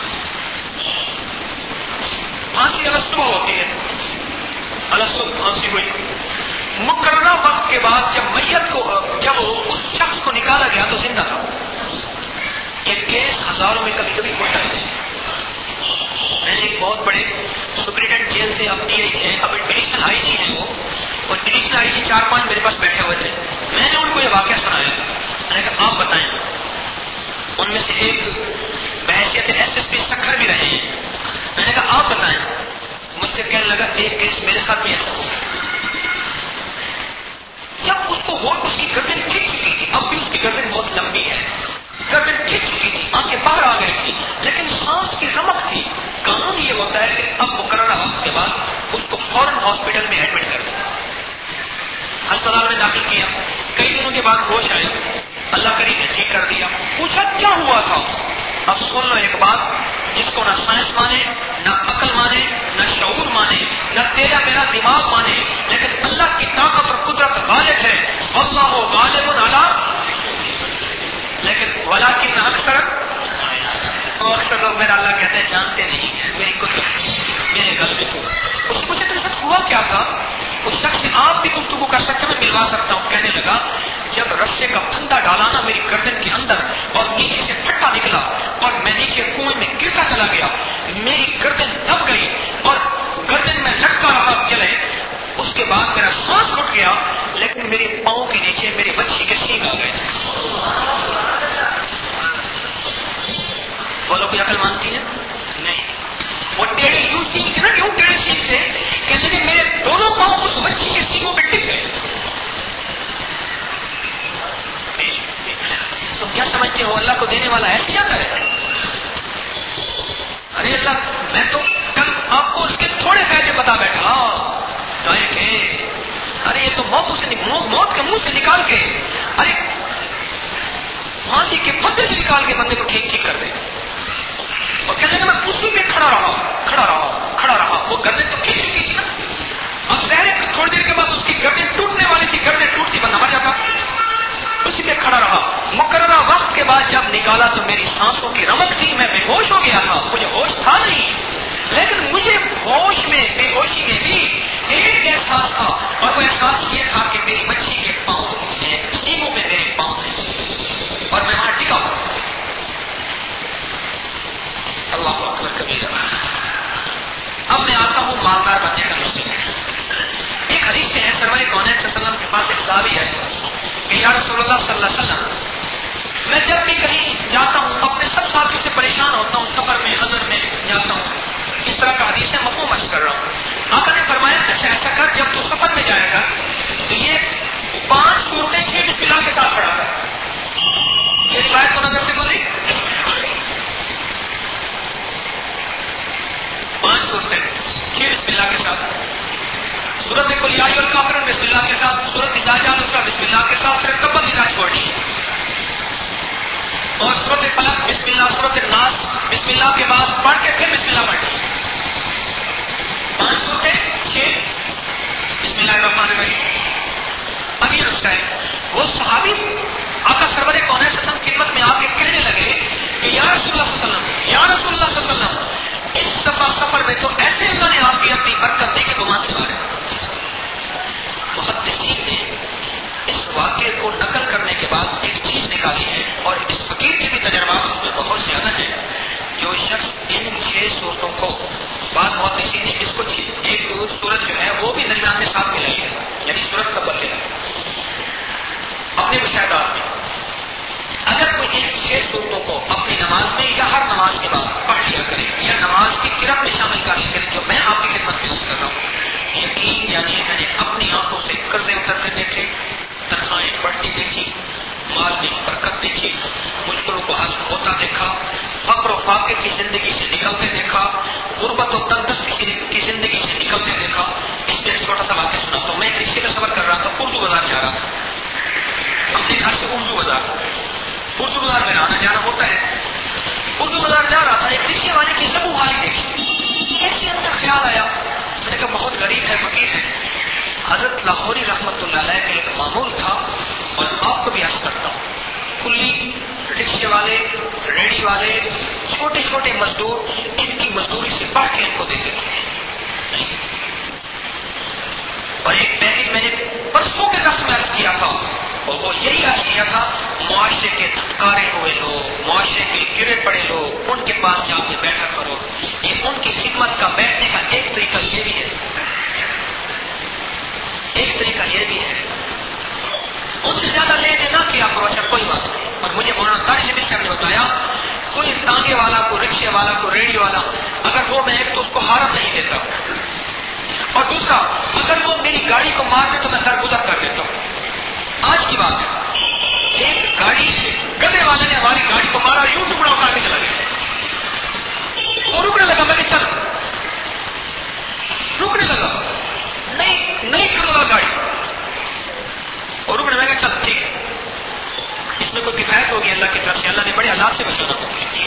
پھانسی الگ صبح ہوتی ہے, الگ صبح پھانسی ہوئی. مقررہ وقت کے بعد جب میت کو, جب اس شخص کو نکالا گیا تو زندہ تھا. یہ کیس ہزاروں میں کبھی کبھی ہوتا ہے. میں نے ایک بہت بڑے سپرنٹینڈنٹ جیل سے اب ایڈیشنل آئی جی ہیں, وہ اور ایڈیشنل آئی جی 4-5 میرے پاس بیٹھے ہوئے تھے. میں نے ان کو یہ واقعہ سنایا, میں نے کہا آپ بتائیں. ان میں سے ایک بحیثیت SSP سکھر بھی رہے ہیں. میں نے کہا آپ بتائیں. مجھ سے کہنے لگا ایک کیس میرے ساتھ بھی ایسا ہوا. جب اس کو ہو اس کی گردن کھچ چکی تھی, اب بھی اس کی گردن بہت لمبی ہے, گردن کھچ چکی تھی, آنکھیں باہر آ گئی تھی, لیکن سانس کی رمق تھی. قانون یہ ہوتا ہے کہ اب مقررہ وقت کے بعد اس کو فوراً ہاسپٹل میں ایڈمٹ کر دیا, ہسپتال میں داخل کیا. کئی دنوں کے بعد ہوش آیا, اللہ کریم نے ٹھیک کر دیا. پوچھا کیا ہوا تھا. اب سن لو ایک بات جس کو نہ سائنس مانے, نہ عقل مانے, نہ شعور مانے, نہ تیرا میرا دماغ مانے, لیکن اللہ کی طاقت اور قدرت غالب ہے. اللہ غالب علی, لیکن ولیکن اکثر لوگ میرا اللہ کہتے ہیں جانتے نہیں میری قدرت, میرے غلبے کو. اس سے پوچھا تیرے ساتھ ہوا کیا تھا. اس شخص سے آپ بھی گفتگو کر سکتے, میں ملوا سکتا ہوں. کہنے لگا جب رسے کا پھندا ڈالا نا میری گردن کے اندر اور نیچے سے پھٹا نکلا اور میں نیچے کنویں میں گرتا چلا گیا, میری گردن دب گئی اور گردن میں لٹکا رہا چلے. اس کے بعد میرا سانس رک گیا, لیکن میرے پاؤں کے نیچے میری بچی کے سینگ آ گئے. وہ لوگ عقل مانتی ہیں نہیں. وہ ٹیڑھے یوں سینگ نا, یوں ٹیڑھے سینگ سے کہنے لگے میرے دونوں پاؤں اس بچی کے سینگوں پہ ٹک گئے. تم کیا سمجھتے ہو اللہ کو دینے والا ایسے کیا کرے. ارے اللہ, میں تو کل آپ کو اس کے تھوڑے فائدے بتا بیٹھا, ہے، ارے یہ تو موت کے منہ سے نکال کے، ارے پھانسی کے پتے سے نکال کے بندے کو ٹھیک کر دے. اور کہنے لگا میں اسی میں کھڑا رہا. وہ گردن تو کھینچ چکی تھی نا. اب ظاہر ہے تھوڑی دیر کے بعد اس کی گردن ٹوٹنے والی تھی، گردن ٹوٹتی بندہ مر جاتا. اسی میں کھڑا رہا. مقررہ وقت کے بعد جب نکالا تو میری سانسوں کی رمق تھی، میں بے ہوش ہو گیا تھا. مجھے ہوش تھا نہیں، لیکن مجھے ہوش میں بے ہوشی میں بھی ایک احساس تھا، اور وہ احساس یہ تھا کہ میری بچی کے پاؤں سیموں میں میرے پاؤں ہیں اور میں وہاں ٹکا ہوں. اللہ اکبر کبیرہ. اب میں آتا ہوں مالدار بننے کا مسئلہ. ایک حدیث میں ہے سرور کونین صلی اللہ علیہ وسلم کے پاس ایک صحابی ہے کہ یا رسول اللہ صلی اللہ علیہ وسلم، میں جب بھی کہیں جاتا ہوں اپنے سب ساتھیوں سے پریشان ہوتا ہوں، سفر میں حضر میں جاتا ہوں. اس طرح کا حدیث ہے، مفہوم عرض کر رہا ہوں. آقا نے فرمایا اچھا ایسا کر، جب تو سفر میں جائے گا تو یہ 5 صورتیں 6 بسم اللہ کے ساتھ پڑھا کر. یہ روایت کو نظر سے گزری 5 صورتیں 6 بسم اللہ کے ساتھ. سورت کل یا ایھا الکافرون بسم اللہ کے ساتھ، سورت اذا جاء نصر بسم اللہ کے ساتھ، پھر تبت اذا چھوڑنی ہے. اور سورت فلق بسم اللہ، سورت الناس بسم اللہ کے بعد پڑھ کے پھر بسم اللہ پڑھنی ہے. 5 صورتیں 6 بسم اللہ الرحمن الرحیم. اب یہ نسخہ ہے. وہ صحابی آقا سرور کونین صلی اللہ علیہ وسلم کی خدمت میں آ کے کہنے لگے کہ یا رسول اللہ صلی اللہ علیہ وسلم، یا رسول اللہ صلی اللہ علیہ وسلم، اس دفعہ سفر میں تو ایسے اللہ نے آپ کی اپنی برکت دے کے گمان سے مارے. محدثین نے اس واقعے کو نقل کرنے کے بعد ایک چیز نکالی ہے، اور اس فقیر کے بھی تجربات اس میں بہت زیادہ ہیں. جو شخص ان 6 صورتوں کو، بعض محدثین نے اس کو ایک صورت جو ہے وہ بھی درمیان میں ساتھ ملائی ہے، یعنی صورت قبل ہے اپنے مشاہدات میں. اگر کوئی ان 6 صورتوں کو اپنی نماز میں یا ہر نماز کے بعد پڑھ لیا کرے یا نماز کی قرأت میں شامل کر لیا کرے، جو میں آپ کی خدمت میں کر رہا ہوں، یقین یعنی میں نے اپنی آنکھوں سے قرضے اترتے دیکھے، تنخواہیں بڑھتی دیکھی، مال میں برکت دیکھی، مشکلوں کو حل ہوتا دیکھا، فقر و فاقے کی زندگی سے نکلتے دیکھا، غربت و تندرست کی زندگی سے نکلتے دیکھا. اس میں چھوٹا سا واقعہ سنا تو میں ایک رشتے کا سفر کر رہا تھا، اردو بازار جا رہا تھا. اپنے گھر سے اردو بازار میں آنا جانا ہوتا ہے. اردو بازار جا رہا تھا، ایک رکشے والے کی زبوں حالی دیکھی. ایسے اندر خیال آیا، میں نے کہا بہت غریب ہے، فقیر ہے. حضرت لاہوری رحمت اللہ علیہ کا ایک معمول تھا، اور آپ کو بھی عرض کرتا ہوں، کلی رکشے والے، ریڑھی والے، چھوٹے چھوٹے مزدور ان کی مزدوری سے بڑھ کے ان کو دیتے تھے. اور ایک پیکج میں نے پرسوں کے درس میں عرض کیا تھا، اور وہ یہی عرض کیا تھا، معاشرے کے دھتکارے ہوئے لوگ، معاشرے کے گرے پڑے لوگ، ان کے پاس جا کے بیٹھا کرو. یہ ان کی خدمت کا بیٹھنے کا ایک طریقہ یہ بھی ہے، ایک طریقہ یہ بھی ہے. ان سے زیادہ لے دے نہ کیا کرو، اچھا کوئی بات نہیں. اور مجھے مولانا طارق شبیر صاحب نے بتایا، کوئی ٹانگے والا کو، رکشے والا کو، ریڑھی والا، اگر وہ میں ایک تو اس کو حرم نہیں دیتا، اور دوسرا اگر وہ میری گاڑی کو مار دے تو میں درگزر کر دیتا ہوں. آج کی بات ہے، ایک گاڑی گدے والے نے ہماری گاڑی کو مارا، یوں ٹکڑا اٹھا کے چلا گیا. وہ رکنے لگا، میں نے چل رکنے لگا، نہیں کروں گا گاڑی، اور رکنے لگا، چل ٹھیک ہے. اس میں کوئی کفایت ہوگی اللہ کی طرف سے، اللہ نے بڑے حالات سے بچانا ہوگا.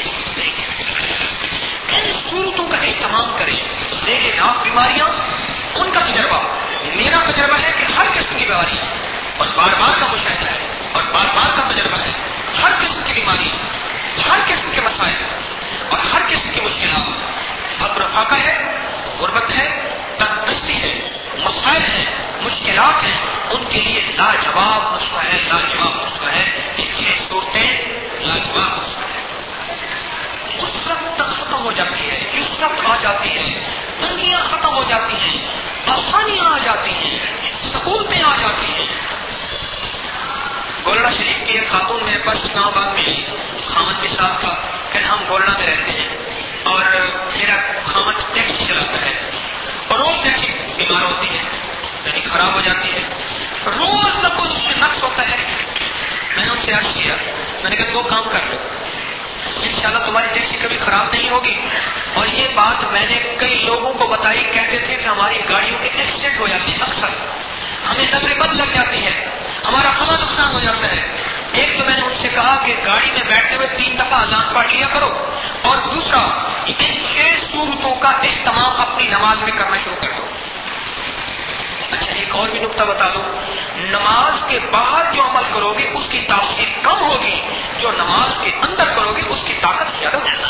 صورتوں کا اہتمام کریں. لیکن آپ بیماریاں، ان کا تجربہ، میرا تجربہ ہے کہ ہر قسم کی بیماریاں، اور بار بار کا مشاہدہ ہے اور بار بار کا تجربہ ہے، ہر قسم کی بیماری، ہر قسم کے مسائل اور ہر قسم کی مشکلات، فقر و فاقہ ہے، غربت ہے، تندرستی ہے، مسائل ہیں، مشکلات ہیں، ان کے لیے لاجواب نسخہ ہے، لاجواب نسخہ ہے. یہ 6 صورتیں لاجواب نسخہ ہے. اس وقت تک ختم ہو جاتی ہے، اس وقت آ جاتی ہے، تنگیاں ختم ہو جاتی ہیں، آسانیاں آ جاتی ہیں، سہولتیں آ جاتی ہیں. گولڑا شریف کی ایک خاتون میرے پاس اسلام آباد میں آئی، خامد کے ساتھ تھا کہ ہم گولڑا میں رہتے ہیں اور میرا خامد ٹیکسی چلاتا ہے اور روز ٹیکسی بیمار ہوتی ہے، یعنی خراب ہو جاتی ہے، روز نہ کوئی اس سے نقص ہوتا ہے. میں نے ان سے عرض کیا، میں نے کہا 2 کام کر لو، انشاءاللہ تمہاری ٹیکسی کبھی خراب نہیں ہوگی. اور یہ بات میں نے کئی لوگوں کو بتائی، کہتے تھے کہ ہماری گاڑیوں کے ایکسیڈنٹ ہو جاتے ہیں، اکثر ہمیں نظر بد لگ جاتی ہے، ہمارا بڑا نقصان ہو جاتا ہے. ایک تو میں نے ان سے کہا کہ گاڑی میں بیٹھتے ہوئے 3 دفعہ اذان پڑھ لیا کرو، اور دوسرا ان 6 صورتوں کا اہتمام اپنی نماز میں کرنا شروع کر دو. اچھا ایک اور بھی نقطہ بتا دو، نماز کے باہر جو عمل کرو گے اس کی تاثیر کم ہوگی، جو نماز کے اندر کرو گے اس کی طاقت زیادہ ہوگی.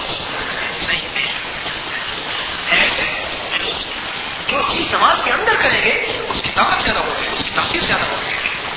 جو چیز نماز کے اندر کریں گے اس کی طاقت زیادہ ہوگی، اس کی تاثیر زیادہ ہوگی.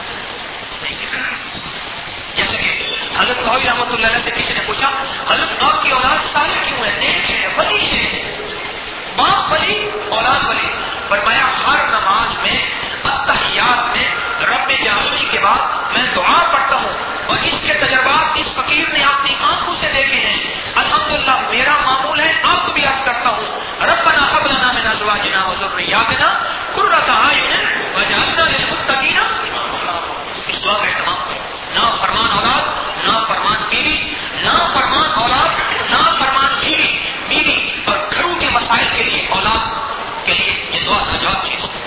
جیسے کہ حضرت غوث رحمۃ اللہ علیہ سے کسی نے پوچھا، حضرت آپ کی اولاد صالح کیوں ہے، نیک ہے، ولی ہے، باپ ولی اولاد ولی؟ فرمایا ہر نماز میں التحیات میں رب جعلنی کے بعد میں دعا پڑھتا ہوں، اور اس کے تجربات اس فقیر نے اپنی آنکھوں سے دیکھے ہیں. الحمدللہ میرا معمول ہے، آپ کو بھی عرض کرتا ہوں، ربنا هب لنا من ازواجنا وذرياتنا قرۃ اعین واجعلنا للمتقین اماما. اس دعا کا اہتمام کرو. نا فرمان اولاد، نا فرمان بیوی، نا فرمان اولاد، نا فرمان بیوی اور گھروں کے مسائل کے لیے اولاد کے لیے یہ دعا لاجواب چیز ہے.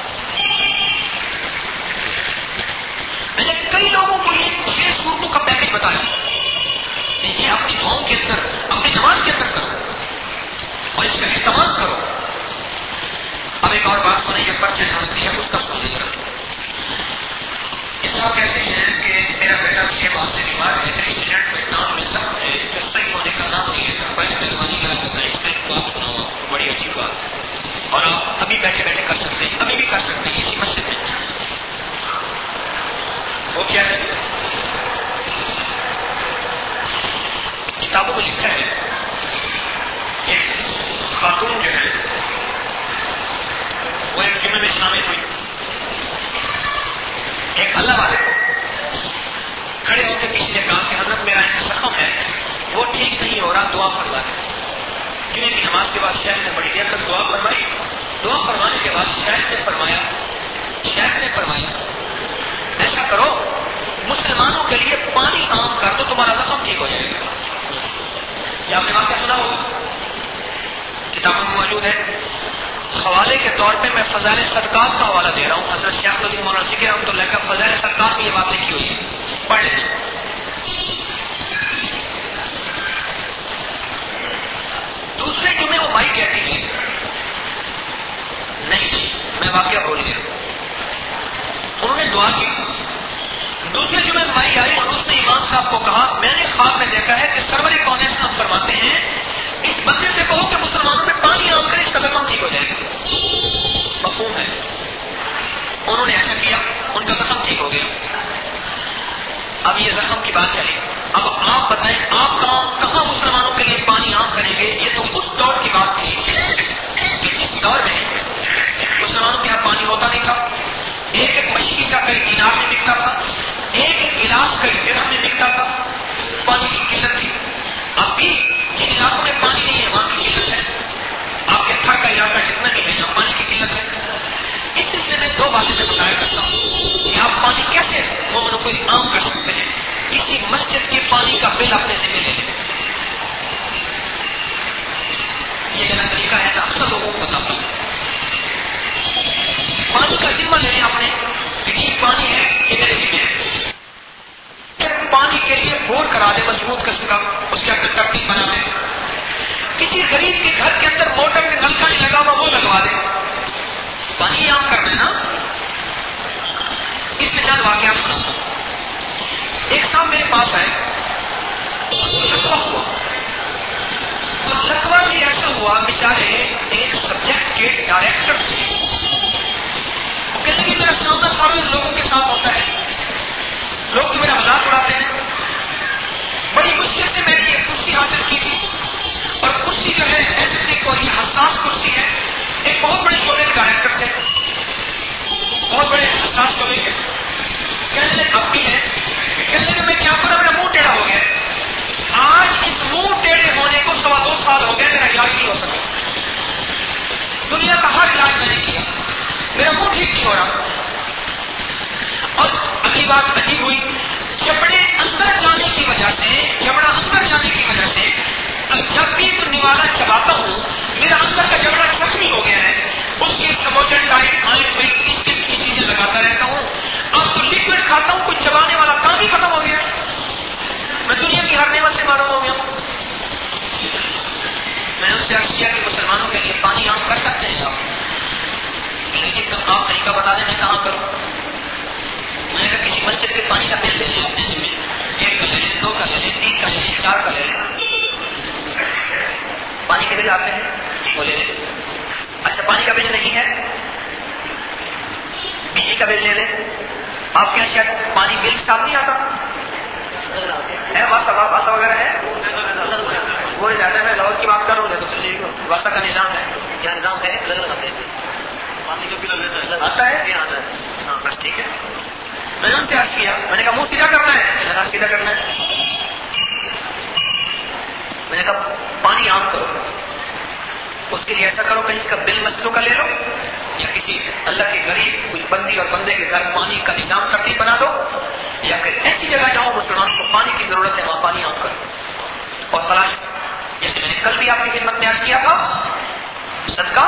میں نے کئی لوگوں کو یہ 6 صورتوں کا پیکج بتایا، یہ اپنی دعاؤں کے اندر اپنی نماز کے اندر کرو اور اس کا اہتمام کرو. اب ایک اور بات سنیں، یہ پرچے جانتی ہے اس کا سنیں. اس طرح کہتے ہیں کہ میرا بیٹا 6 ماہ سے بیمار ہے، ایکسیڈنٹ میں نام ملتا ہے، صحیح ہونے کا نام نہیں ہے، بڑی مہربانی کرتا ہے. اس میں بات سناؤ، بڑی عجیب بات ہے اور آپ ابھی بیٹھے بیٹھے کر سکتے ہیں، ابھی بھی کر سکتے ہیں اسی مسجد میں. وہ کیا ہے؟ کتابوں میں لکھا ہے ایک خاتون جو ہے وہ ایک جمعے میں شامل ہوئی، ایک اللہ والے کو کھڑے ہو کے کسی نے کہا کہ حضرت میرا ایک زخم ہے وہ ٹھیک نہیں ہو رہا، دعا فرما دیں. جمعے کی نماز کے بعد شیخ نے بڑی دیر تک دعا فرمائی. دعا فرمانے کے بعد شیخ نے فرمایا ایسا کرو مسلمانوں کے لیے پانی عام کر دو، تمہارا زخم ٹھیک ہو جائے گا. کیا آپ نے واقعہ سنا ہوگا، کتابوں میں موجود ہے. حوالے کے طور پہ میں فضائل صدقات کا حوالہ دے رہا ہوں. حضرت شیخ الدین مولانا ذکر رحمۃ اللہ کا فضائل صدقات میں یہ بات لکھی ہوئی ہے، پڑھ لیں. دوسرے جمعے وہ مائی کہتی تھی، نہیں میں واقعہ بھول گیا. انہوں نے دعا کی. دوسرے جمعے مائی آئی اور اس نے امام صاحب کو کہا میں نے خواب میں دیکھا ہے کہ سرور کونین صاحب فرماتے ہیں اس بندے سے کہو کہ مسلمانوں میں پانی عام کرے، اس کا زخم ٹھیک ہو جائے گا. مفہوم ہے؟ انہوں نے ایسا کیا، ان کا زخم ٹھیک ہو گیا. اب یہ زخم کی بات چلی. اب آپ بتائیں آپ کہاں مسلمانوں کے لیے پانی عام کریں گے؟ یہ تو اس دور کی بات تھی کہ جس دور میں مسلمانوں کے یہاں پانی ہوتا نہیں تھا. ایک ایک مچھلی کا کئی دینار میں بکتا تھا، ایک ایک گلاس کئی درہم میں بکتا تھا. پانی کی قلت تھی. اب بھی جن علاقوں میں پانی نہیں ہے وہاں کی قلت ہے. آپ کے تھر کا علاقہ جتنا بھی ہے یہاں پانی کی قلت ہے. اس سلسلے میں 2 باتیں میں بتایا کرتا ہوں کہ آپ پانی کیسے مومنوں کو عام کر سکتے ہیں. کسی مسجد کے پانی کا بل اپنے ذمہ لے لیں. یہ میرا طریقہ ہے تو اکثر لوگوں کو بتاتا ہوں. پانی کا ذمہ لے لیں اپنے کہ یہ پانی ہے یہ میرے ذمہ ہے. پانی کے لیے بور کرا دے مضبوط قسم کا، اس کے اندر ترتیب بنا دے. کسی غریب کے گھر کے اندر موٹر میں نلکا نہیں لگا ہوا وہ لگوا دے. پانی عام کرنا ہے نا. اس میں چند واقعات سنا. ایک صاحب میرے پاس آئے، شکوہ ہوا اور شکوہ بھی ایسا ہوا بیچارے ایک سبجیکٹ کے ڈائریکٹر سے. وہ کہتے کہ میرا سامنا سارے لوگوں کے ساتھ ہوتا ہے، لوگ تو میرا مذاق اڑاتے ہیں. بڑی مشکل سے میں نے یہ کرسی حاصل کی تھی اور کرسی جو ہے ایسے کوئی حساس کرسی ہے. ایک بہت بڑے شعبے کے ڈائریکٹر تھے، بہت بڑے حساس شعبے کے. کہنے لگے اب بھی ہے، کہنے لگے میں کیا کروں، میرا منہ ٹیڑھا ہو گیا. آج اس منہ ٹیڑھے ہونے کو 2.25 سال ہو گئے، میرا علاج نہیں ہو سکا. دنیا کا ہر علاج میں نے کیا، میرا منہ ٹھیک نہیں ہو رہا. اور اگلی بات عجیب ہوئی، جبڑے اندر جانے کی وجہ سے, جبڑا اندر جانے کی وجہ سے جب بھی تو نوالا چباتا ہوں میرا اندر کا جبڑا زخمی ہو گیا ہے. اس کے سموچن ٹائپ آئل میں اس کی چیزیں لگاتا رہتا ہوں. اب تو لکوڈ کھاتا ہوں, کچھ چبانے والا کام ہی ختم ہو گیا. میں دنیا کی ہر نعمت سے معلوم ہو گیا ہوں. میں نے اس سے عرض کیا کہ مسلمانوں کے لیے پانی عام کر سکتے ہیں آپ؟ لیکن آپ طریقہ بتا دیں میں کہاں کروں. میں نے کہا کسی مسجد کے پانی کا بل لے لیں, اپنے میں 1 کا لے لیں, 2 کا لے لیں, 3 کا لے لیں, 4 کا لے لیں. پانی کے بل آتے ہیں وہ لے لیں. اچھا پانی کا بل نہیں ہے, بجلی کا بل لے لیں. آپ کے یہاں شاید پانی بل صاف نہیں آتا ہے, واسطہ وغیرہ ہے وہ زیادہ. میں لاہور کی بات کر رہا ہوں, واسطہ کا نظام ہے, کیا نظام ہے؟ پانی کا بل آتا ہے, ہاں بس ٹھیک ہے. میں نے ان سے عرض کیا, میں نے کہا منہ سیدھا کرنا ہے, سیدھا کرنا ہے. میں نے کہا پانی عام کرو, اس کے لیے ایسا کرو کہ اس کا بل مسلوں کا لے لو, یا کسی اللہ کے غریب کچھ بندی اور بندے کے گھر پانی کا نظام ترتیب بنا دو, یا پھر ایسی جگہ جاؤ مسلمان کو پانی کی ضرورت ہے وہاں پانی عام کرو اور تلاش. جیسے میں نے کل بھی آپ کی خدمت میں عرض کیا تھا, صدقہ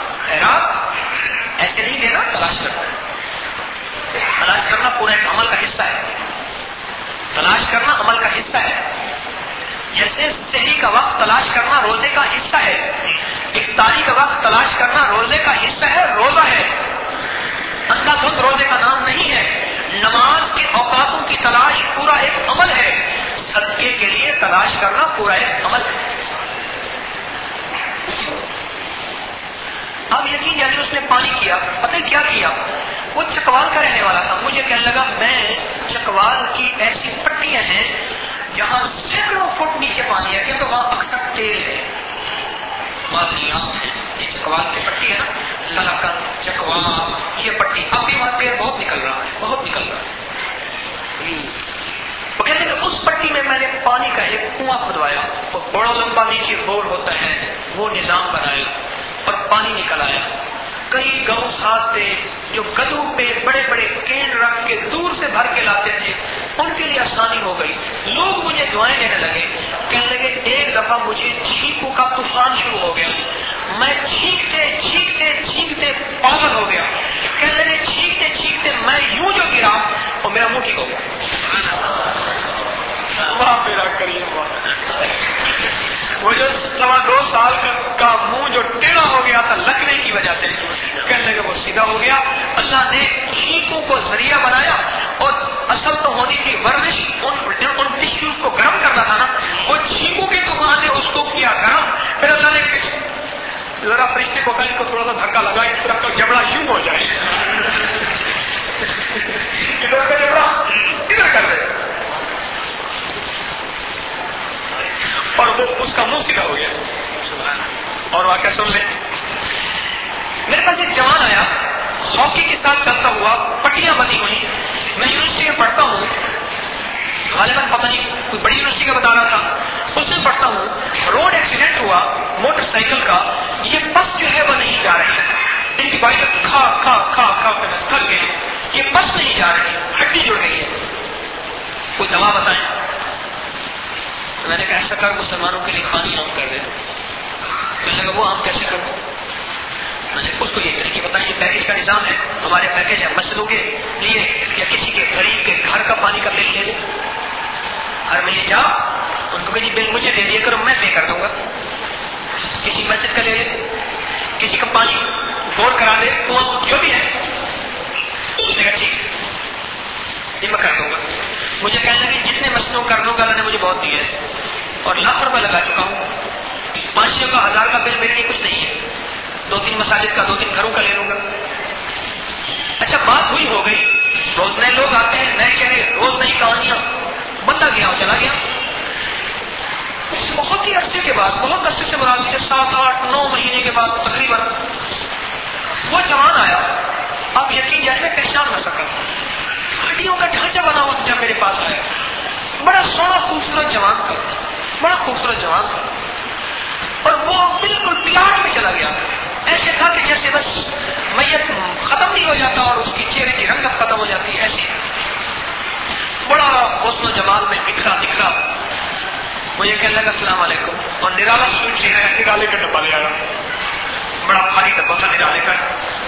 خیرات ایسے نہیں دینا, تلاش کرنا. تلاش کرنا پورا ایک عمل کا حصہ ہے. تلاش کرنا عمل کا حصہ ہے. جیسے سحری کا وقت تلاش کرنا روزے کا حصہ ہے, افطاری کا وقت تلاش کرنا روزے کا حصہ ہے, روزہ ہے. اندھا دھند روزے کا نام نہیں ہے. نماز کے اوقاتوں کی تلاش پورا ایک عمل ہے. صدقے کے لیے تلاش کرنا پورا ایک عمل ہے. اب یقین جانے اس نے پانی کیا, پتہ کیا کیا, وہ چکوال کا رہنے والا تھا. مجھے کہنے لگا میں چکوال کی ایسی پٹیاں ہیں جہاں سینکڑوں فٹ نیچے پانی ہے, کیونکہ وہاں اکثر تیل ہے. یہ چکوال کی پٹی ہے نا, للاکن چکوال یہ پٹی, اب بھی وہاں تیل بہت نکل رہا ہے, بہت نکل رہا ہے. وہ کہتے ہیں کہ اس پٹی میں میں نے پانی کا ایک کنواں کھدوایا, وہ بڑا لمبا نیچے بور ہوتا ہے, وہ نظام بنایا اور پانی نکل آیا. کئی گاؤں ساتھ تھے جو گدھوں پہ بڑے بڑے کین رکھ کے دور سے بھر کے لاتے تھے, ان کے لیے آسانی ہو گئی. لوگ مجھے دعائیں دینے لگے, کہنے لگے ایک دفعہ مجھے چھینکوں کا طوفان شروع ہو گیا, میں چھینکتے چھینکتے چھینکتے پاگل ہو گیا. کہنے لگے چھینکتے چھینکتے میں یوں جو گرا اور میرا منہ ٹھیک ہو گیا. میرا کریم وہ جو 2.25 سال کا منہ جو ٹیڑھا ہو گیا تھا لگنے کی وجہ سے, کہنے لگے وہ سیدھا ہو گیا. اللہ نے چھینکوں کو ذریعہ بنایا, اور اصل تو ہونی تھی ورزش, ان ٹشوز کو گرم کرنا تھا نا, وہ چھینکوں کے طوفان نے اس کو کیا گرم. پھر اللہ نے ذرا فرشتے کو کل کو تھوڑا سا دھکا لگا, اس طرح کا جبڑا یوں ہو جائے, ادھر کا جبڑا ادھر کر دے, اور وہ اس کا منہ سیدھا ہو گیا. اور واقعہ سن لیں, میرے پاس ایک جوان آیا, ہاکی کے ساتھ چلتا ہوا, پٹیاں بنی ہوئی. میں یونیورسٹی میں پڑھتا ہوں, غالباً پتہ نہیں کوئی بڑی یونیورسٹی کا بتا رہا تھا, اس میں پڑھتا ہوں. روڈ ایکسیڈنٹ ہوا موٹر سائیکل کا, یہ بس جو ہے وہ نہیں جا رہی, ان کی بائک کھا کھا کھا کھا کر تھک گئی, یہ بس نہیں جا رہی, ہڈی جڑ گئی ہے, کوئی دوا بتائیں. میں نے کہا ایسا کر مسلمانوں کے لیے پانی عام کر دے. میں نے کہا وہ عام کیسے کروں؟ میں نے اس کو یہ طریقے بتایا, یہ پیکج کا نظام ہے, ہمارے پیکج ہے مسجدوں کے لیے, یا کسی کے غریب کے گھر کا پانی کا بل لے لے, ہر مہینے جا ان کو کہ جی بل مجھے دے دیا کرو, میں پے کر دوں گا. کسی مسجد کا لے لے, کسی کا پانی بور کرا دے, کنواں جو بھی ہے. اس نے کہا ٹھیک ہے یہ میں کر دوں گا. مجھے کہنے لگے جتنے مسجدوں کر دوں گا اللہ نے مجھے بہت دیا ہے, اور لاکھ روپے لگا چکا ہوں. 500 کا 1000 کا بل میرے لیے کچھ نہیں ہے, 2-3 مساجد کا 2-3 گھروں کا لے لوں گا. اچھا بات ہوئی ہو گئی, روز نئے لوگ آتے ہیں, نئے چہرے, روز نئی کہانیاں. بندہ گیا اور چلا گیا. بہت ہی عرصے کے بعد, بہت عرصے سے مراد 7-8-9 مہینے کے بعد تقریباً وہ جوان آیا. اب یقین جانے میں پہچان نہ سکا, ہڈیوں کا ڈھانچہ بنا ہوا جب میرے پاس آیا. بڑا سونا خوبصورت جوان تھا, بڑا خوبصورت جوان تھا, اور وہ بالکل پلاٹ میں چلا گیا. ایسے تھا کہ جیسے بس میت ختم نہیں ہو جاتا اور اس کی چہرے کی رنگت ختم ہو جاتی ہے, ایسی بڑا حسن و جمال میں اقرا اقرا. مجھے کہنے لگا السلام علیکم، اور نرالا سوٹ سے ہے، نرالے کا ڈبہ لے آیا، بڑا بھاری ڈبہ تھا نرالے کا،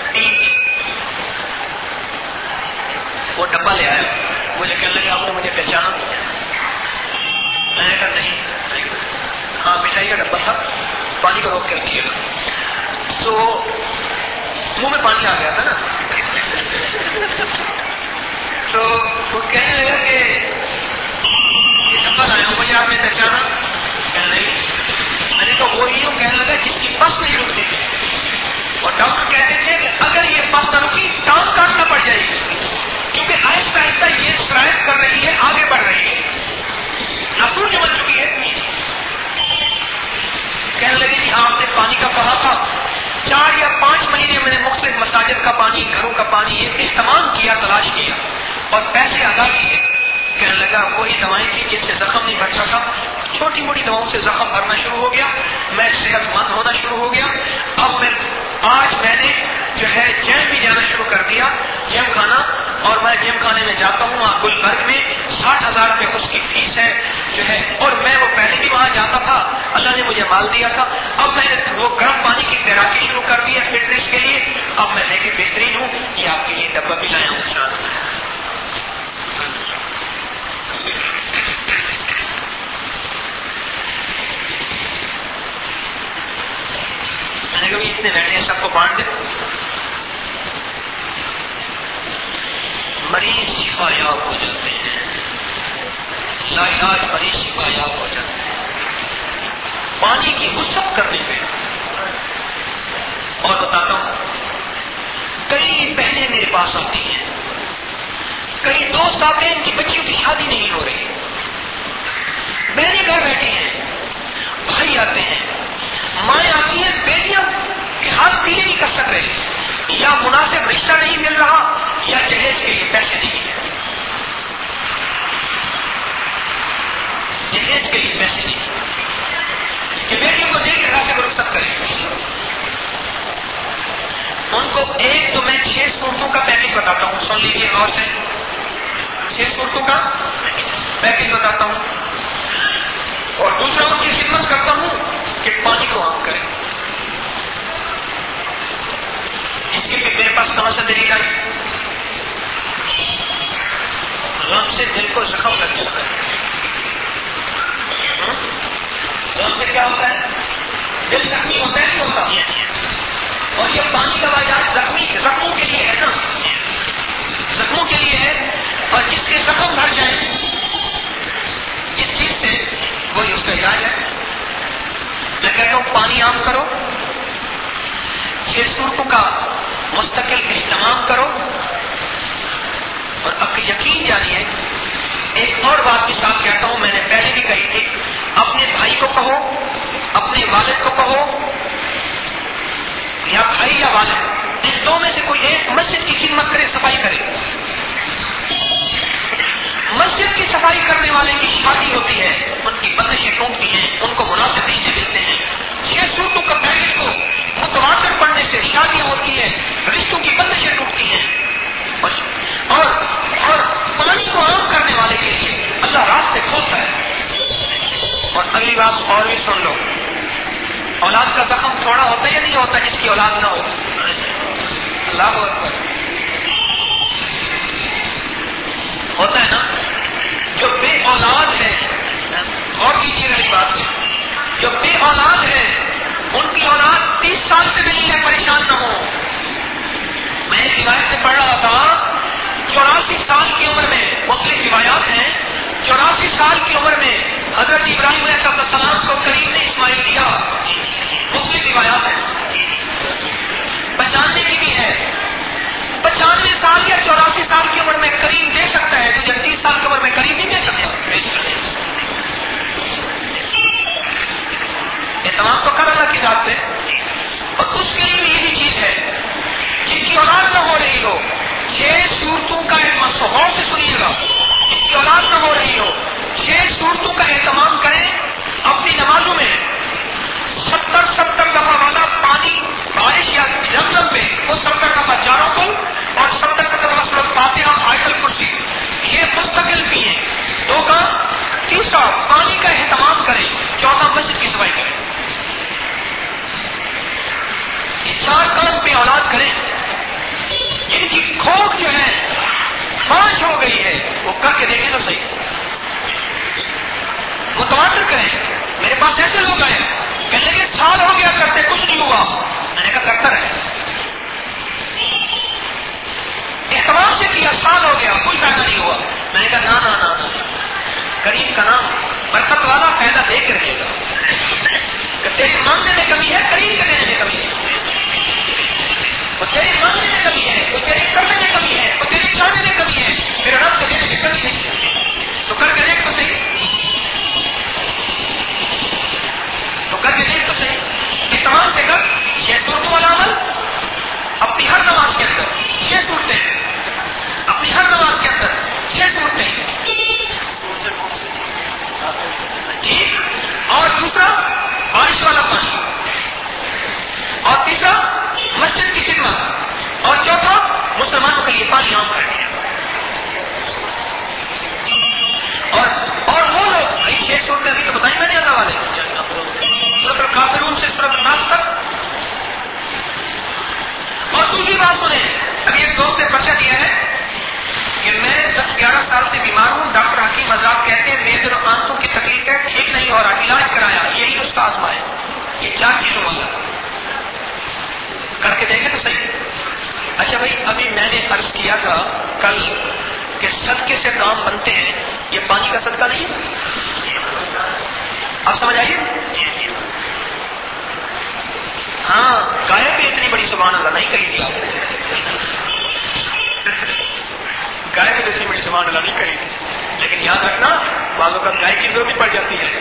وہ ڈبہ لے آیا. مجھے کہنے لگا آپ نے مجھے پہچانا؟ میں نے کہا نہیں. ہاں مٹھائی کا ڈبہ تھا، پانی کو روک کے رکھیے گا. تو منہ میں پانی آ گیا تھا نا. تو وہ کہنے لگا کہ یہ ڈبہ لایا ہوں، مجھے آپ نے پہچانا؟ کہنے نہیں. میں نے تو وہی ہوں، کہنے لگا جس کی بس نہیں رکتی تھی، اور ڈاکٹر کہتے تھے کہ اگر یہ بس نہ رکی ٹانگ کاٹنا پڑ جائے گی، کیونکہ آہستہ آہستہ یہ شرائط کر رہی ہے، آگے بڑھ رہی ہے، نسور جو بن چکی ہے. کہنے لگی کہ آپ نے پانی کا کہا تھا، 4 یا 5 مہینے میں نے مختلف مساجد کا پانی، گھروں کا پانی یہ استعمال کیا، تلاش کیا اور پیسے ادا کیے. کہنے لگا وہی دوائیں تھیں جن سے زخم نہیں بھر سکا، چھوٹی موٹی دواؤں سے زخم بھرنا شروع ہو گیا، میں صحت مند ہونا شروع ہو گیا. آج میں نے جو ہے جیم بھی جانا شروع کر دیا، جیم خانہ، اور میں جیم خانے میں جاتا ہوں وہاں گلبرگ میں 60,000 روپے اس کی فیس ہے جو ہے، اور میں وہ پہلے بھی وہاں جاتا تھا، اللہ نے مجھے مال دیا تھا. اب میں نے وہ گرم پانی کی تیراکی شروع کر دی ہے فٹنس کے لیے. اب میں بھی بہترین ہوں. یہ آپ کے لیے ڈبہ بھی لایا ہوں. میں نے کہا اتنے بیٹھے ہیں سب کو بانٹ دے. مریض شفا یاب ہو جاتے ہیں، لا علاج مریض شفا یاب ہو جاتے ہیں پانی کی وسعت کرنے پہ. اور بتاتا ہوں، کئی بہنیں میرے پاس آتی ہیں، کئی دوست آتے ہیں ان کی بچیوں کی شادی نہیں ہو رہی، بہنیں گھر بیٹھی ہیں، بھائی آتے ہیں، مائیں آتی ہیں، بیٹیاں کے ہاتھ پیلے نہیں کر سک رہے، یا مناسب رشتہ نہیں مل رہا، یا جہیز کے لیے پیسے نہیں ہے، جہیز کے لیے پیسے نہیں کہ بیٹیوں کو دے کے راستے کو رخصت کریں. ان کو ایک تو میں 6 صورتوں کا پیکج بتاتا ہوں، سن لیجیے غور سے، 6 صورتوں کا پیکج بتاتا ہوں، اور دوسرا ان کی خدمت کرتا ہوں کہ پانی کو عام کریں. اس کے لیے میرے پاس کہاں سے طریقہ ہے؟ غم سے دل کو زخم لگ جاتا ہے. غم سے کیا ہوتا ہے؟ دل زخمی ہوتا ہے نہیں ہوتا؟ اور یہ پانی کا واجات زخموں کے لیے ہے نا، زخموں کے لیے ہے، اور جس کے زخم بھر جائیں جس چیز سے وہی اس کا علاج ہے. میں کہتا ہوں پانی عام کرو، 6 صورتوں کا مستقل اہتمام کرو، اور اب یقین جانیے ایک اور بات کے ساتھ کہتا ہوں، میں نے پہلے بھی کہی تھی، اپنے بھائی کو کہو، اپنے والد کو کہو، یا بھائی یا والد، ان دو میں سے کوئی ایک مسجد کی خدمت کرے، صفائی کرے. مسجد کی صفائی کرنے والے کی شادی ہوتی ہے، ان کی بندشیں ٹوٹتی ہیں، ان کو مناسب رشتے ملتے ہیں. 6 صورتوں کا پیکج کو متواتر پڑھنے سے شادیاں ہوتی ہیں، رشتوں کی بندشیں ٹوٹتی ہیں. اور پانی کو عام کرنے والے کے لیے اللہ راستے کھولتا ہے. اور اگلی بات اور بھی سن لو، اولاد کا زخم تھوڑا ہوتا ہے یا نہیں ہوتا جس کی اولاد نہ ہو؟ اللہ اکبر، ہوتا ہے نا. جو بے اولاد ہے، اور کیجیے گا اس بات میں، جو بے اولاد ہے ان کی اولاد 30 سال سے ملی ہے، پریشان نہ ہو. میں ایک روایت سے پڑھ رہا تھا، 84 سال کی عمر میں، مختلف روایات ہیں، 84 سال کی عمر میں حضرت ابراہیم علیہ السلام کو کریم نے اسماعیل دیا. مختلف روایات ہیں، 95 کی بھی ہے. 95 سال یا 84 سال کی عمر میں کریم دے سکتا ہے، تو 30 سال کی عمر میں کریم نہیں دے سکتا. اہتمام تو کر اللہ کی ذات سے. اور اس کے لیے یہی چیز ہے، جن کی اولاد نہ ہو رہی ہو، 6 صورتوں کا غور سے سنیے گا، جن کی اولاد نہ ہو رہی ہو 6 صورتوں کا اہتمام کریں. اپنی نمازوں میں 70 دفعہ والا پانی بارش یا زمزم پہ، وہ 70 دفعہ چاروں کو، اور 70 دفعہ سورۃ فاتحہ، آیت الکرسی، یہ مستقل بھی ہیں. 2 کا کے دیکھیں تو صحیح، متواتر کریں. میرے پاس ایسے لوگ آئے کہنے لگے سال ہو گیا کرتے کچھ نہیں ہوا. میں نے کہا کرتا رہے، اعتبار سے کیا، سال ہو گیا کوئی فائدہ نہیں ہوا. میں نے کہا نا نا نا، کریم کا نام برکت والا فائدہ دے کے رہے گا. کہ تیری مانگنے میں کمی ہے، کریم کے دینے میں کمی ہے. وہ تیری مانگنے میں کمی ہے، وہ تیری کرنے میں کمی ہے، وہ تیری چاہنے میں کمی ہے، میرے رب کے دینے میں کمی نہیں ہے. تو کر کے دیکھ تو صحیح، تو کر کے دیکھ تو صحیح. اہتمام سے کر. 6 صورتوں والا عمل اپنی ہر نماز کے اندر 6 صورتیں ہیں، اپنی ہر نماز کے اندر 6 صورتیں ہیں. ٹھیک. اور دوسرا بارش والا پانی، اور تیسرا مسجد کی خدمت، اور چوتھا مسلمانوں کے لیے پانی عام کر دیا. اور وہ لوگ 6 صورتیں ابھی تو بتائیں میں نے اللہ والے سورۃ الکافرون سے سورۃ الناس تک. اور دوسری بات سنیں، ابھی ایک دوست نے پرچہ دیا ہے کہ میں 10-11 سال سے بیمار ہوں، ڈاکٹر حکیم آزاد کہتے ہیں میرے دل آنسوں کی تکلیف ہے، ٹھیک نہیں ہو رہا، علاج کرایا، یہی اس کا آزما ہے. یہ 4 چیزوں والا کر کے دیکھیں تو صحیح. اچھا بھائی، ابھی میں نے عرض کیا تھا کل کہ صدقے سے کام بنتے ہیں، یہ پانی کا صدقہ نہیں. آپ سمجھ آئیے. ہاں، گائے بھی اتنی بڑی سبحان اللہ نہیں کہی تھی آپ نے. گائے بھی اتنی بڑی سبحان اللہ نہیں کہی تھی، لیکن یاد رکھنا بعض اوقات گائے کی ضرورت بھی پڑ جاتی ہے،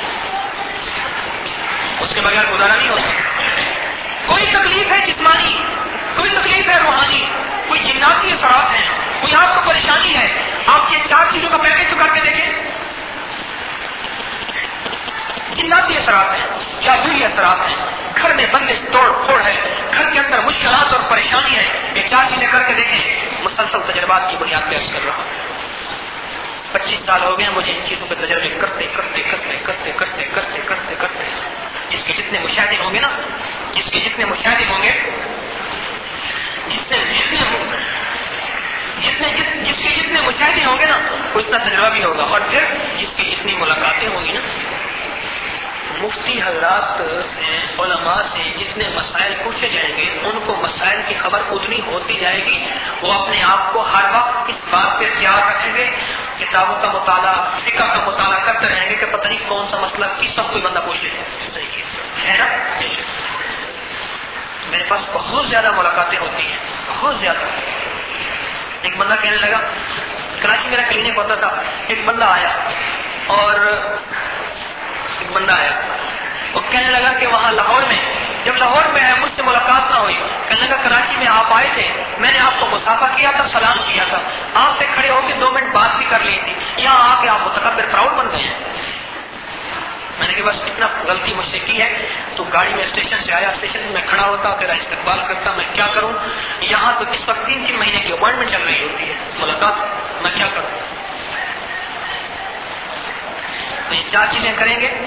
اس کے بغیر گزارا نہیں ہوتا. کوئی تکلیف ہے جسمانی، کوئی تکلیف ہے روحانی، کوئی جناتی اثرات ہیں، کوئی آپ کو پریشانی ہے، آپ یہ 4 چیزوں کا پیکج تو کر کے دیکھیں. جناتی اثرات ہیں، جادوئی اثرات ہیں، گھر میں بندش توڑ پھوڑ ہے، گھر کے اندر مشکلات اور پریشانی ہے، یہ 4 چیزیں کر کے دیکھیں. مسلسل تجربات کی بنیاد پہ عرض کر رہا ہوں. 25 سال ہو گئے مجھے ان چیزوں کے تجربے کرتے کرتے کرتے کرتے کرتے کرتے کرتے کرتے. جس کے جتنے مشاہدے ہوں گے نا، جس کے جتنے مشاہدے ہوں گے، جس کے جتنے مشاہدے ہوں گے نا، اتنا تجربہ بھی ہوگا. اور پھر جس کی جتنی ملاقاتیں ہوں گی نا، مفتی حضرات سے، علماء سے جتنے مسائل پوچھے جائیں گے، ان کو مسائل کی خبر اتنی ہوتی جائے گی. وہ اپنے آپ کو ہر وقت اس بات پہ تیار رکھیں گے، کتابوں کا مطالعہ، فقہ کا مطالعہ کرتے رہیں گے کہ پتہ نہیں کون سا مسئلہ کس وقت کوئی بندہ پوچھ لے. ہے نا. میرے پاس بہت زیادہ ملاقاتیں ہوتی ہیں، بہت زیادہ. ایک بندہ کہنے لگا، کراچی میرا کلینک ہوتا تھا، ایک بندہ آیا وہ کہنے لگا کہ وہاں لاہور میں، جب لاہور میں ہے مجھ سے ملاقات نہ ہوئی. کہنے لگا کراچی میں آپ آئے تھے، میں نے آپ کو مصافحہ کیا تھا، سلام کیا تھا، آپ سے کھڑے ہو کے 2 منٹ بات بھی کر لی تھی، یہاں آ کے آپ متکبر پراؤڈ بن گئے ہیں. میں نے کہا بس اتنا غلطی مجھ سے کی ہے. تو گاڑی میں اسٹیشن سے آیا، اسٹیشن میں کھڑا ہوتا، تیرا استقبال کرتا، میں کیا کروں. یہاں تو اس وقت 3 مہینے کی اپوائنٹمنٹ چل رہی ہوتی ہے، ملاقات، میں کیا کروں. تو یہ 4 چیزیں کریں گے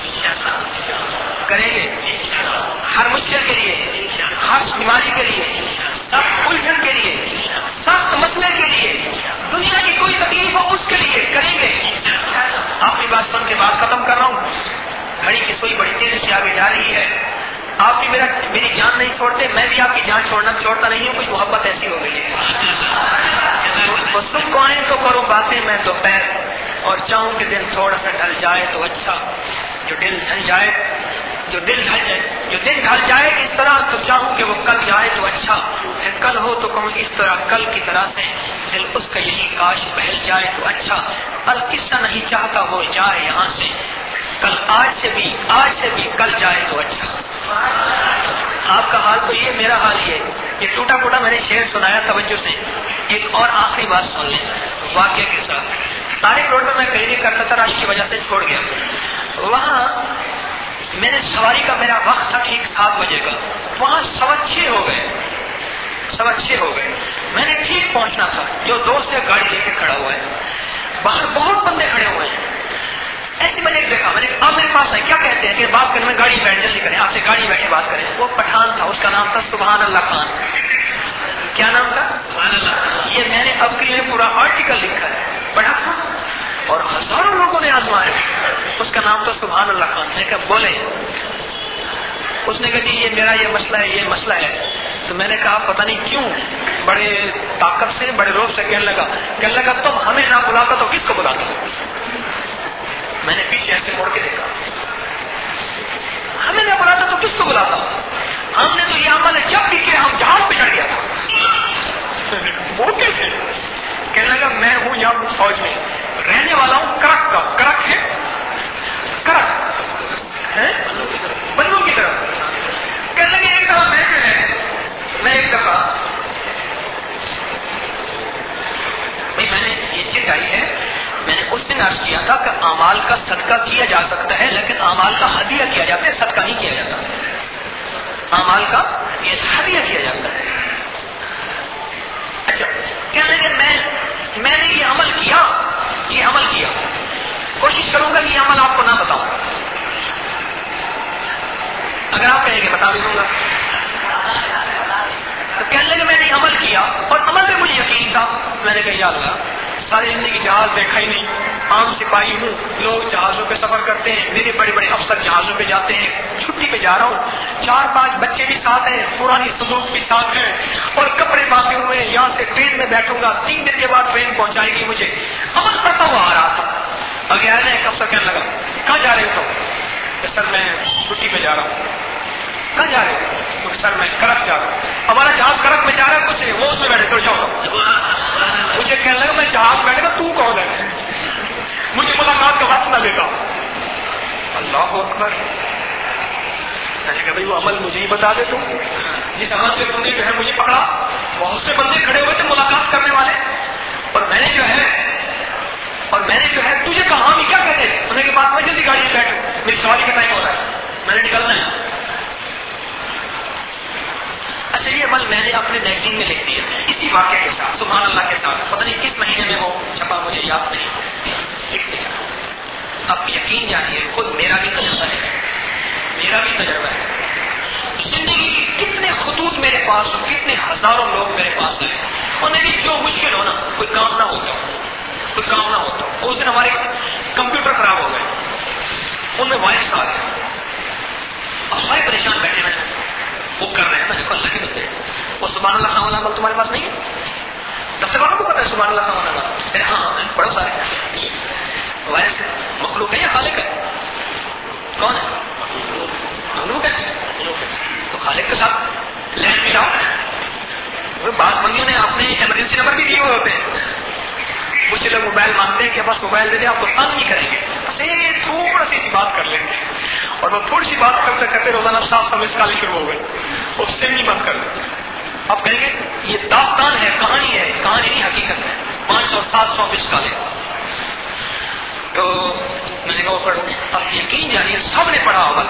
ہر مشکل کے لیے، ہر بیماری کے لیے، سخت الجھن کے لیے، سخت مسئلے کے لیے، دنیا کی کوئی تکلیف ہو اس کے لیے کریں گے. آپ کی بات سن کے بات ختم کر رہا ہوں. گھڑی کی سوئی بڑی تیزی سے آگے جا رہی ہے. آپ بھی میری جان نہیں چھوڑتے، میں بھی آپ کی جان چھوڑتا نہیں ہوں. کچھ محبت ایسی ہو گئی ہے. تم کو آئیں تو کرو باتیں میں دوپہر، اور چاہوں کہ دن تھوڑا سا ڈھل جائے تو اچھا. جو دن ڈھل جائے اس طرح، تو چاہوں کہ وہ کل جائے تو اچھا. پھر کل ہو تو کہوں اس طرح کل کی طرح سے، دل اس کا یہی کاش بہل جائے تو اچھا. القصہ نہیں چاہتا وہ جائے یہاں سے، کل آج سے بھی کل جائے تو اچھا. آپ کا حال تو یہ، میرا حال یہ ٹوٹا پھوٹا میں نے شعر سنایا توجہ سے. ایک اور آخری بات سن لیں واقعے کے ساتھ. طارق روڈ میں میں کلینک کرتا تھا، رش کی وجہ سے چھوڑ گیا. وہاں میں نے سواری کا، میرا وقت تھا ٹھیک 7 بجے کا، وہاں 6:15 ہو گئے. میں نے ٹھیک پہنچنا تھا. جو دوست ہے گاڑی لے کے کھڑا ہوا ہے، باہر بہت بندے کھڑے ہوئے ہیں. ایسے میں نے دیکھا، میں نے آپ میرے پاس ہے، کیا کہتے ہیں کہ بات کرنے میں گاڑی بیٹھ جلدی کریں، آپ سے گاڑی بیٹھے بات کریں. وہ پٹھان تھا، اس کا نام تھا سبحان اللہ خان. کیا نام تھا؟ سبحان اللہ. یہ میں نے اب کے لیے پورا آرٹیکل لکھا ہے، بڑا آزمائے. اس کا نام تو سبحان اللہ خان. میں نے کہا بولے. اس نے کہا جی یہ میرا یہ مسئلہ ہے. تو میں نے کہا پتہ نہیں کیوں بڑے طاقت سے بڑے روب سے کہنے لگا تم ہمیں نہ بلاتا تو کس کو بلاتا. میں نے پیچھے ایسے موڑ کے دیکھا, ہمیں نہ بلاتا تو کس کو بلاتا. ہم نے تو یہ عمل جب بھی کیا ہم جہاز پہ چڑھ گیا تھا. موٹے سے کہنے لگا میں ہوں یہاں فوج میں رہنے والا ہوں کرک کا. کرک ہے بنو کی طرف. کہنے لگے ایک دفعہ میں ایک دفعہ میں نے یہ چیز آئی ہے. میں نے اس دن عرض کیا تھا کہ اعمال کا صدقہ کیا جا سکتا ہے لیکن اعمال کا ہدیہ کیا جاتا ہے, صدقہ نہیں کیا جاتا. اعمال کا یہ ہدیہ کیا جاتا ہے. اچھا کہنے لگے میں نے یہ عمل کیا کوشش کروں گا کہ یہ عمل آپ کو نہ بتاؤں. اگر آپ کہیں گے بتا بھی دوں گا. تو کہنے لگے میں نے عمل کیا اور عمل میں مجھے یقین تھا. میں نے کہا یا اللہ ساری زندگی جہاز دیکھا ہی نہیں, عام سپاہی ہوں, لوگ جہازوں پہ سفر کرتے ہیں, میرے بڑے بڑے افسر جہازوں پہ جاتے ہیں, چھٹی پہ جا رہا ہوں, 4-5 بچے بھی ساتھ ہیں, پرانی سلوک بھی ساتھ ہیں اور کپڑے باندھے ہوئے ہیں. یہاں سے ٹرین میں بیٹھوں گا 3 دن کے بعد ٹرین پہنچائے گی مجھے. عمل کرتا ہوا آ رہا تھا. ابھی آیا ایک افسر کہنے لگا کہاں جا رہے ہو؟ کہ سر میں چھٹی پہ جا رہا ہوں. کہاں جا رہے ہو؟ سر میں کرک جا رہا ہوں. ہمارا جہاز کرک میں جا رہا ہے, کچھ نہیں, وہ اس میں بیٹھے تو جاؤ. مجھے کہنے لگا میں جہاز بیٹھے گا, تو کون ہے؟ مجھے ملاقات کا وقت نہ دیتا. اللہ اکبر. میں نے کہا بھائی وہ عمل مجھے ہی بتا دے. تم جس عمل سے تم نے جو ہے مجھے پکڑا, بہت سے بندے کھڑے ہوئے تھے ملاقات کرنے والے, اور میں نے جو ہے تجھے کہا بھی کیا کہتے ہیں. انہیں کے بعد میں جلدی گاڑی میں بیٹھوں, میری سواری کا ٹائم ہو رہا ہے, میں نے نکلنا ہے. اچھا یہ عمل میں نے اپنے میگزین میں لکھ دیا اسی واقعے کے ساتھ, سبحان اللہ کے ساتھ. پتہ نہیں کس مہینے میں وہ چھپا مجھے یاد نہیں, لکھ دیا. اب یقین جانیے خود میرا بھی تجربہ ہے. زندگی کے کتنے خطوط میرے پاس ہو, کتنے ہزاروں لوگ میرے پاس آئے, انہیں بھی جو مشکل ہو نا کوئی کام نہ ہوتا. اس دن ہمارے کمپیوٹر خراب ہو گئے, ان میں وائرس آ گئے, اب سارے پریشان بیٹھے ہوئے وہ کر رہے ہیں. میں نے اللہ کے بندے وہ سبحان اللہ خان والا عمل تمہارے پاس نہیں ہے؟ دفتر والوں کو پتا ہے سبحان اللہ خان والا عمل؟ ہاں بڑا سارے وائرس مخلوق ہے یا خالق ہے؟ کون ہے؟ مخلوق ہے. تو خالق کے ساتھ لینڈ میں جاؤ. بعض بندیوں نے اپنے ایمرجنسی نمبر بھی دیے ہوئے ہوتے ہیں. کچھ لوگ موبائل مانگتے ہیں کہ بس موبائل دے دیں, آپ کو تنگ نہیں کریں گے, بس تھوڑا سی بات کر لیں گے. اور وہ تھوڑی سی بات کرتے روزانہ 700 مس کالیں شروع ہو گئی, اس سے نہیں بند کر دیں. آپ کہیں گے یہ داستان ہے, کہانی ہے, کہانی نہیں حقیقت ہے. 500-700 مس کالیں. تو میں نے کہا وہ پڑھو. اب یقین جانیے سب نے پڑھا عمل,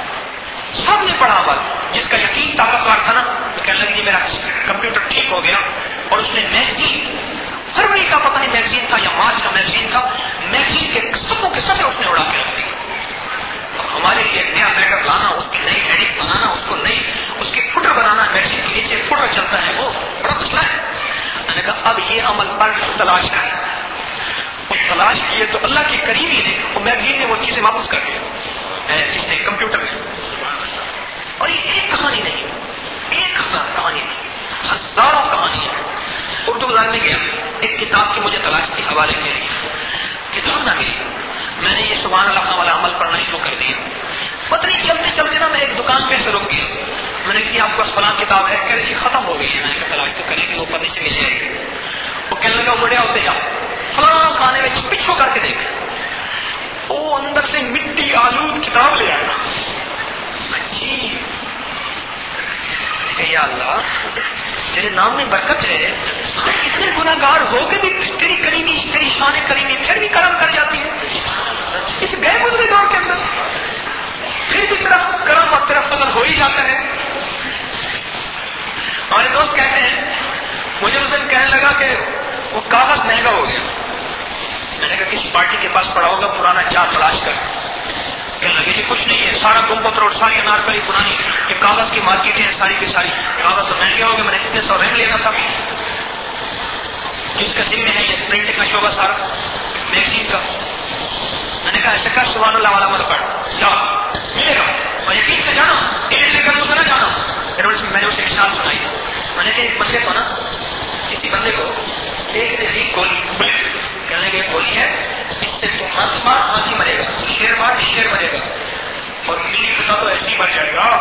جس کا یقین طاقتور تھا نا تو کہنے لگے جی میرا کمپیوٹر ٹھیک ہو گیا. اور اس نے میگزین, فروری کا پتہ نہیں میگزین تھا یا مارچ کا میگزین تھا, میگزین کے سبوں کے سب اس نے اڑا کے رکھ دی. ہمارے لیے نیا میٹر لانا, اس کی نئی ہیڈنگ بنانا, اس کو نئی اس کی فوٹر بنانا, میگزین کے نیچے فوٹر چلتا ہے, وہ بڑا مسئلہ ہے. میں نے کہا اب یہ عمل پر تلاش کریں. وہ تلاش کیے تو اللہ کے قریب ہی نے وہ میگزین میں وہ چیزیں واپس کر دی جس نے کمپیوٹر میں. اور یہ ایک کہانی نہیں, 1000 کہانی نہیں, ہزاروں کہانیاں. اردو بازار میں گیا, ایک کتاب کی مجھے تلاش تھی حوالے کے لیے, کتاب نہ ملی. میں نے یہ سبحان اللہ خان والا عمل پڑھنا شروع کر دیا. پتہ نہیں چلتے چلتے نا میں ایک دکان پہ سے رک گیا. میں نے کہا آپ کو فلاں کتاب ہے, کہہ رہی ختم ہو گئی ہے. میں نے کہا تلاش تو کریں گے اوپر نیچے مل جائے گی. وہ کہنے لگا بڑے ہوتے جاؤ فلاں خانے میں پچھو کر کے دیکھ, وہ اندر سے مٹی آلود کتاب لے آیا. اچھی یا اللہ تیرے نام میں برکت ہے, اتنے گناہ گار ہو کے بھی تیری کریمی, تیری شان کریمی پھر بھی کرم کر جاتی ہے. اس گئے گزرے دور کے اندر پھر بھی طرف کرم اور طرف فضل ہو ہی جاتا ہے. ہمارے دوست کہتے ہیں, مجھے اس دن کہنے لگا کہ وہ کاغذ مہنگا ہو گیا. میں نے کہا کسی پارٹی کے پاس پڑا ہوگا پرانا چار تلاش کر. کہنے لگے جی کچھ نہیں ہے, سارا گمبت روڈ, ساری انارکلی پرانی, یہ کاغذ کی مارکیٹیں ہیں ساری کی ساری. کاغذ تو مہنگے ہو گئے, میں نے کتنے 100 رینگ لینا تھا. جس کا ذمہ ہے یہ پرنٹ کا شعبہ سارا میگزین کا. کہا سبحان اللہ والا مت پڑھ جاؤ ملے گا اور یقین سے جانا ایک لے کر اسے نہ جانا. پھر میں نے اسے مثال سنائی. میں نے کہا ایک بندے کو نا کسی بندے کو ایک نے دی گولی کہنے کی گولی ہے اس سے تو ہاتھ مار ہاتھی مرے گا, شیر مار شیر مرے گا اور بلی کتا تو ایسے ہی مر جائے گا.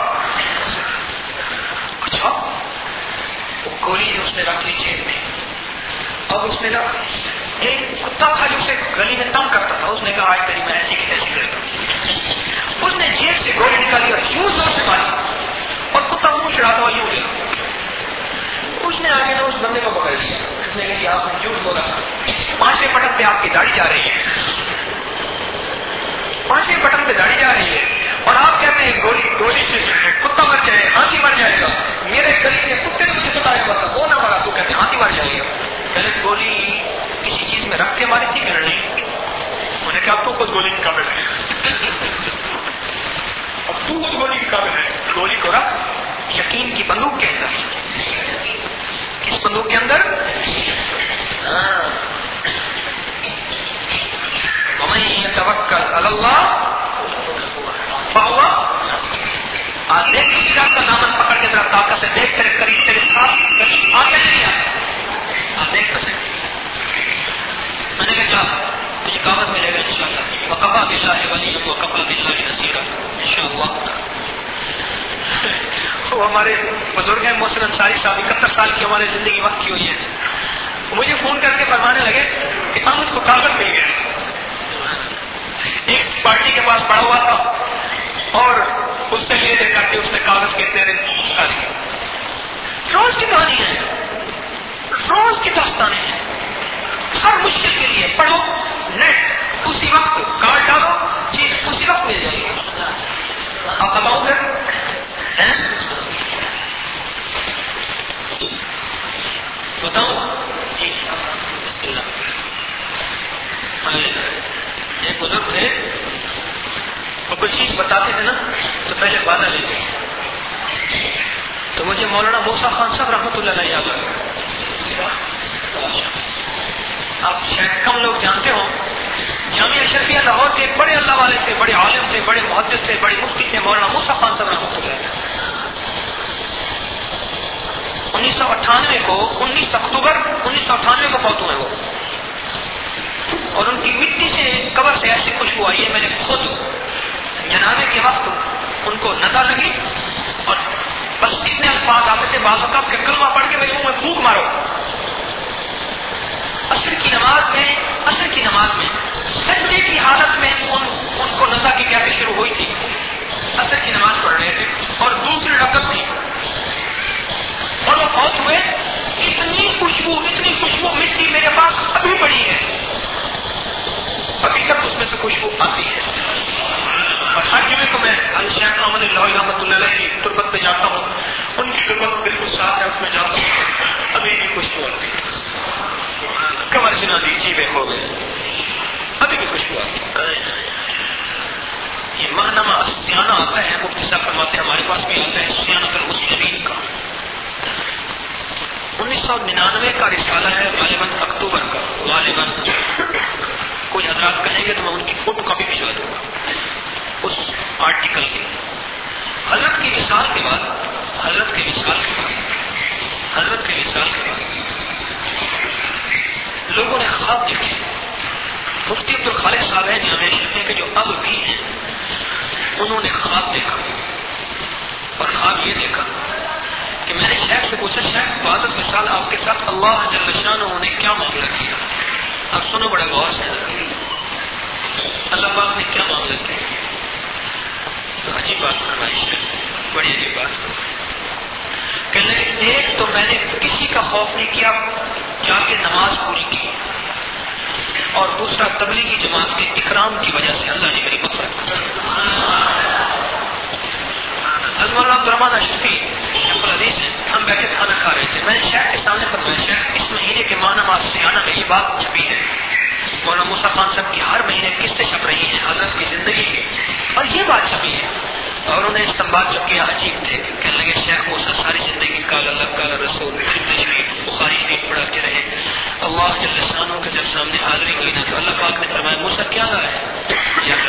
اچھا وہ گولی جو اس نے رکھ لی جیب میں. اب اس نے نا ایک کتا تھا جو اسے گلی میں تنگ کرتا تھا. اس نے کہا آج تیری میں ایسی کی تیسی کرتا ہوں. اس نے جیب سے گولی نکالی اور یوں زور سے ماری اور کتا منہ چڑھاتا ہوا یوں گیا. اس نے آگے تو اس بندے کو پکڑ لیا. اس نے کہا آپ نے جھوٹ بولا, 5ویں بٹن پہ آپ کی داڑھی جا رہی ہے, 5ویں بٹن پہ داڑھی جا رہی ہے اور آپ کہتے ہیں گولی سے کتا مر جائے ہاتھی مر جائے گا. میرے گلی میں کتے نے مجھے بتایا ہوا تھا وہ نہ مرا, تو کہتے ہاتھی مر جائے گا. پہلے گولی کسی چیز میں رکھ کے ماری تھی کہ نہیں؟ انہوں نے کہا اب تو خود گولی کے قابل ہے, اب تو خود گولی کے قابل ہے. گولی کو رکھ یقین کی بندوق کے اندر. کس بندوق کے اندر؟ وَمَن يَتَوَكَّلْ عَلَى اللَّهِ فَهُوَ دیکھ کسی کا دامن پکڑ کے طرف طاقت سے دیکھ کر قریب تیرے ساتھ آگے نہیں آتا. آپ دیکھ سکتے. میں نے کہا تجھے کاغذ ملے گا انشاءاللہ. وَكَفَىٰ بِاللَّهِ وَلِيًّا وَكَفَىٰ بِاللَّهِ نَصِيرًا انشاءاللہ. وہ ہمارے بزرگ ہیں محسن انصاری صاحب 71 سال کی ہماری زندگی وقت کی ہوئی ہے. مجھے فون کر کے فرمانے لگے کہ ہم اس کو کاغذ مل گئے. ایک پارٹی کے پاس پڑا ہوا تھا اور اس سے لے دے کر کے اس نے کاغذ کے تیرے روز کی کہانی ہے, روز کی داستانیں ہیں. ہر مشکل کے لیے پڑھو نیٹ, اسی وقت کارڈ ڈالو چیز اسی وقت مل جائے گی. آپ بتاؤ گے بتاؤ ایک بزرگ تھے وہ کوئی چیز بتاتے تھے نا تو پہلے وعدہ لیتے. تو مجھے مولانا موسیٰ خان صاحب رحمۃ اللہ علیہ یاد آئے. آپ شاید کم لوگ جانتے ہو جامعہ اشرفیہ لاہور کے بڑے اللہ والے تھے, بڑے عالم تھے, بڑے محدث تھے, بڑے مفتی تھے, مولانا موسیٰ خان صاحب رحمۃ اللہ علیہ. 19 اکتوبر 1998 کو فوت ہوئے وہ, اور ان کی مٹی سے قبر سے ایسی خوشبو آئی ہے. میں نے خود جنازے کے وقت ان کو نظر لگی اور بس اتنے الفاظ آتے تھے بعض اوقات کہ کلمہ پڑھ کے میرے منہ میں پھونک مارو. عصر کی نماز میں سجدے کی حالت میں ان کو نظر کی کیفیت شروع ہوئی تھی. عصر کی نماز پڑھ رہے تھے اور دوسری رکعت تھی اور وہ فوت ہوئے. اتنی خوشبو مٹی میرے پاس ابھی پڑی ہے, ابھی تک اس میں سے خوشبو آتی ہے. اور ہر جگہ کو میں شیخ احمد اللہ رحمۃ اللہ علیہ کی تربت پہ جاتا ہوں, ان کی تربت بالکل صاف ہے, اس میں جاتا ہوں ابھی بھی خوشبو آتی ہے. کمر جنا دی جیوے ہو گئے ابھی بھی خوشبو آتی ہے. یہ ماہنامہ سیانہ آتا ہے, مفتی صاحب فرماتے ہیں ہمارے پاس بھی آتا ہے سیانۃ المسلمین کا. 1999 کا رسالہ ہے, غالباً اکتوبر کا. غالباً کوئی حضرات کہیں گے تو میں ان کی فوٹو کاپی بھجوا دوں گا اس آرٹیکل کی. حضرت کی وصال کے بعد لوگوں نے خواب دیکھے. مفتی عبد الخالق صاحب ہیں جامعہ اشرفیہ کے جو اب بھی ہیں, انہوں نے خواب دیکھا اور خواب یہ دیکھا کہ میں نے شیخ سے پوچھا شیخ بعد وصال آپ کے ساتھ اللہ جل شانہ نے کیا معاملہ کیا؟ اب سنو بڑا غور سے, اللہ پاک نے کیا معاملہ کیا؟ تو عجیب بات فرمائی شیخ, بڑی عجیب بات. کہنے لگے ایک تو میں نے کسی کا خوف نہیں کیا جا کے نماز پوری کی, اور دوسرا تبلیغی جماعت کے اکرام کی وجہ سے اللہ نے میری مغفرت کی. مولانا عبدالرحمن اشرفی الحدیث ہیں, ہم بیٹھے کھانا کھا رہے تھے. میں نے شیخ کے سامنے فرمایا شیخ اس مہینے کے ماہنامہ سیانہ میں یہ بات چھپی ہے, مولانا موسیٰ خان صاحب کی ہر مہینے قصے چھپ رہی ہیں حضرت کی زندگی کے, اور یہ بات چھپی ہے. اور انہیں استنباط جو کیا عجیب تھے. کہنے لگے شیخ موسیٰ ساری زندگی قال اللہ قال رسول زندگی میں بخاری شریف پڑھاتے رہے. اللہ جل شانہ کے جب سامنے حاضری ہوئی نا تو اللہ پاک نے فرمایا موسیٰ کیا رہا ہے؟ یا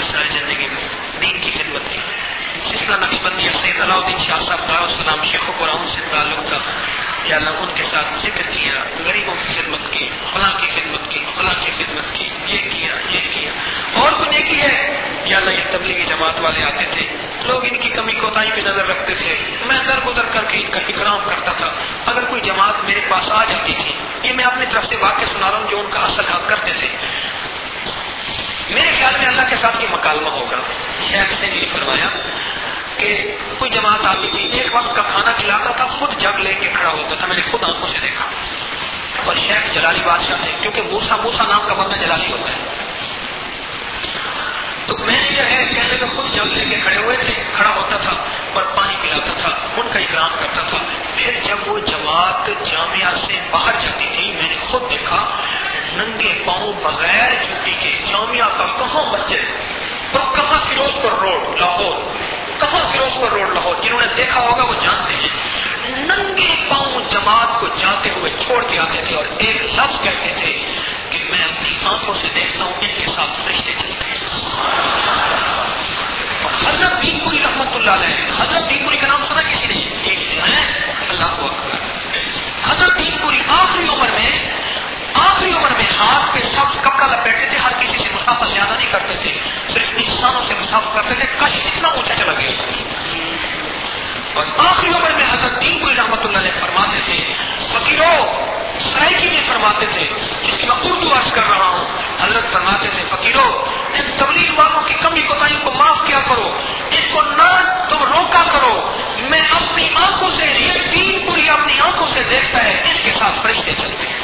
کہ اللہ ان کے ساتھ ذکر کیا، غریبوں کی خدمت کی، فلاں کی خدمت کی، فلاں کی خدمت کی، یہ کیا یہ کیا. اور تو نیکی ہے کہ اللہ یہ تبلیغی جماعت والے آتے تھے، لوگ ان کی کمی کوتاہی پہ نظر رکھتے تھے، میں در گزر کر کے ان کا اکرام کرتا تھا. اگر کوئی جماعت میرے پاس آ جاتی تھی، یہ میں اپنی طرف سے واقعہ سنا رہا ہوں جو ان کا اصل حق کرتے تھے. میرے خیال میں اللہ کے ساتھ یہ مکالمہ ہوگا. شیخ نے یہ فرمایا کہ کوئی جماعت آتی تھی، ایک وقت کا کھانا کھلاتا تھا، خود جگ لے کے کھڑا ہوتا تھا، میں نے خود آنکھوں سے دیکھا. اور شیخ جلالی بادشاہ تھے، کیونکہ موسیٰ نام کا بندہ جلالی ہوتا ہے. تو میں جو ہے کہنے کا خود جگ لے کے کھڑے ہوئے تھے، کھڑا ہوتا تھا اور پانی پلاتا تھا، ان کا اکرام کرتا تھا. پھر جب وہ جماعت جامعہ سے باہر جاتی تھی، میں نے خود دیکھا ننگے پاؤں بغیر جوتی کے جامعہ کا کہاں مسجد اور کہاں فیروزپور روڈ لاہور، کہاں فیروزپور روڈ لاہور، جنہوں نے دیکھا ہوگا وہ جانتے ہیں. ننگے پاؤں جماعت کو جاتے ہوئے چھوڑ کے آتے تھے اور ایک لفظ کہتے تھے کہ میں اپنی آنکھوں سے دیکھتا ہوں ان کے ساتھ فرشتے چلتے ہیں. حضرت دین پوری رحمت اللہ علیہ، حضرت دین پوری کا نام سنا کسی نے؟ اللہ کو اکبر. حضرت دین پوری آخری عمر میں ہاتھ پہ سب کپڑا لپیٹتے تھے، ہر کسی سے مسافہ زیادہ نہیں کرتے تھے، صرف انسانوں سے مسافہ کرتے تھے. کش اتنا اونچا چلا گیا. اور آخری عمر میں حضرت دین پوری رحمت اللہ علیہ فرماتے تھے، فقیروں سرائکی میں فرماتے تھے، جس کی میں اردو عرض کر رہا ہوں. حضرت فرماتے تھے فقیروں ان تبلیغ والوں کی کمی کوتاہی کو معاف کیا کرو، اس کو نہ تم روکا کرو. میں اپنی آنکھوں سے، یہ دین پوری اپنی آنکھوں سے دیکھتا ہے، اس کے ساتھ فرشتے چلتے ہیں.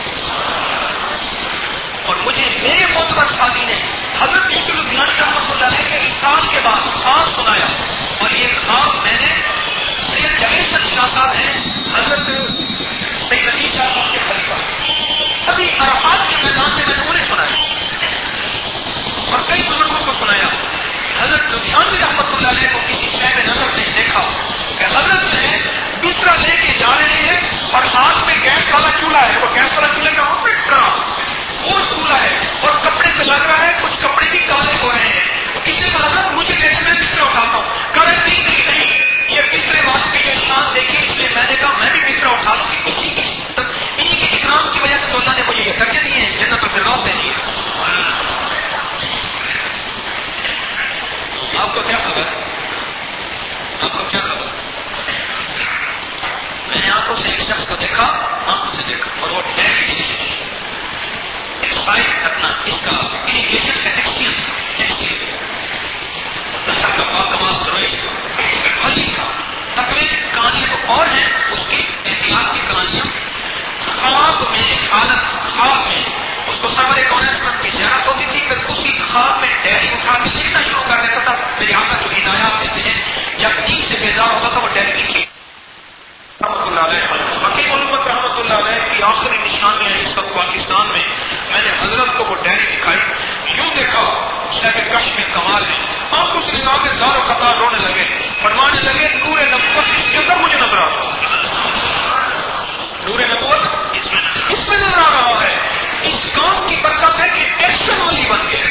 اور مجھے میرے معتبر ساتھی نے حضرت یوسف لدھیانوی رحمۃ اللہ علیہ کے انتقال کے بعد خواب سنایا، اور یہ خواب میں نے سید جاوید شاہ صاحب ہیں، حضرت سید علی شاہ صاحب کے خلیفہ، ابھی عرفات کے میدان سے میں نے انہیں سنایا اور کئی بزرگوں کو سنایا. حضرت لدھیانوی رحمۃ اللہ علیہ کو کسی شے میں نظر نہیں دیکھا کہ حضرت نے بستر لے کے جا رہے ہیں اور ہاتھ میں گیس والا چولہا ہے، وہ گیس والا چولہے کا وہ چولہا ہے اور کپڑے پہ لگ رہا ہے، کچھ کپڑے بھی کالے ہو رہے ہیں. کسی نے حضرت مجھے دیکھ میں بستر اٹھاتا ہوں، کرے نہیں یہ بسترے والوں کی یہ شان دیکھی، اس لیے میں نے کہا میں بھی بستر اٹھا لوں گی. کسی کی انہیں کے اکرام کی وجہ سے تو اللہ نے مجھے یہ درجے دیے ہیں، جنت الفردوس دے دیے. آپ کو کیا خبر؟ میں نے آنکھوں سے ایک شخص کو دیکھا، آنکھوں سے دیکھا، اور وہ ایکسپائر کرنا، اس کا اریگیشن کا ایکسپائر نسل کا باکمال درویش خلی تھا. تقریب کہانیاں تو اور ہیں اس کی احتیاط کی کہانیاں. خواب میں اس کو سرور کونسٹ کی زیارت ہوتی تھی، پھر اسی خواب میں ڈیری اٹھا کے لکھنا شروع کر دیتا تھا. میرے آقا جو ہدایات دیتے ہیں، جب دین سے بیدار ہوتا تھا وہ ڈیری لکھی. رحمۃ اللہ علیہ حکیم علمت رحمۃ اللہ علیہ کی آخری نشانیاں ہیں اس وقت پاکستان میں. میں نے حضرت کو وہ ڈیری دکھائی، یوں دیکھا شہر کش میں کمال ہے. آنکھوں سے نکال کے دار و قطار رونے لگے، فرمانے لگے نور نبوت اس کے اندر مجھے نظر آتا، نور نبوت اس میں نظر آ رہا ہے. اس کام کی برکت ہے کہ ایکشن والی بن گئے.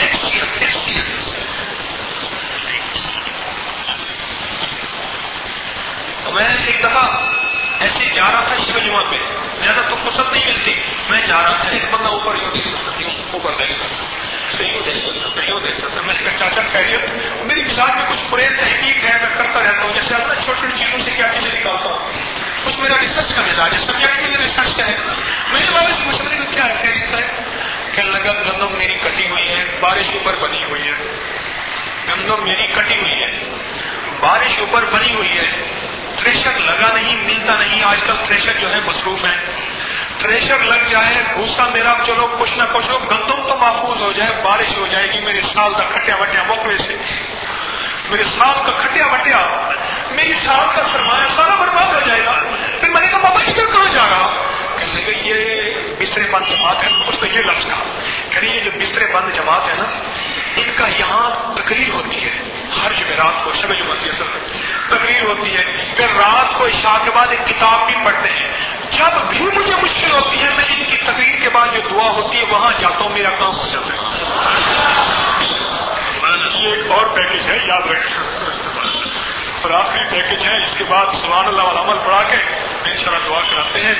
میں ایک دفعہ ایسے جا رہا تھا شیو جمعہ پہ، زیادہ تو فرصت نہیں ملتی، میں جا رہا تھا، ایک بندہ اوپر یوں دیکھ سکتا تھا. میں نے کہا چاچا خیریت؟ میری مزاج میں کچھ پریز تحقیق ہے، میں کرتا رہتا ہوں، جیسے اپنا چھوٹی چھوٹی چیزوں سے کیا چیزیں نکالتا ہوں. کچھ میرا ریسرچ کا مزاج ہے، سبجیکٹ میں میرا ریسرچ کا ہے. میں نے بابا سے مشورے کو کیا خیریت ہے؟ کہنے لگا گندم میری کٹی ہوئی ہے، بارش اوپر بنی ہوئی ہے. گندم میری کٹی ہوئی ہے، بارش اوپر بنی ہوئی ہے، تھریشر لگا نہیں، ملتا نہیں. آج کل تھریشر جو ہے مصروف ہے، تھریشر لگ جائے، بھوسا میرا چلو کچھ نہ کچھ ہو، گندم تو محفوظ ہو جائے، بارش ہو جائے گی. میرے سال کا کھٹیا وٹیا موقع سے، میرے سال کا کھٹیا وٹیا، میری سال کا سرمایہ سارا برباد ہو جائے گا. پھر میں نے کہا بابا اس میں کہاں جا رہا؟ کہنے لگے یہ بسترے بند جماعت ہے. اس نے یہ لفظ کہا کہ یہ جو بسترے بند جماعت ہے نا، ان کا یہاں تقریر ہوتی ہے ہر جمعرات کو، شب جمعہ کی اصل میں تقریر ہوتی ہے. پھر رات کو عشاء کے بعد ایک کتاب بھی پڑھتے ہیں. جب بھی مجھے مشکل ہوتی ہے میں ان کی تقریر کے بعد جو دعا ہوتی ہے وہاں جاتا ہوں، میرا کام ہو جاتا ہے. یہ ایک اور پیکج ہے، یاد رکھیں. اور آخری پیکج ہے، اس کے بعد سبحان اللہ والا عمل پڑھا کے انشاءاللہ دعا کراتے ہیں.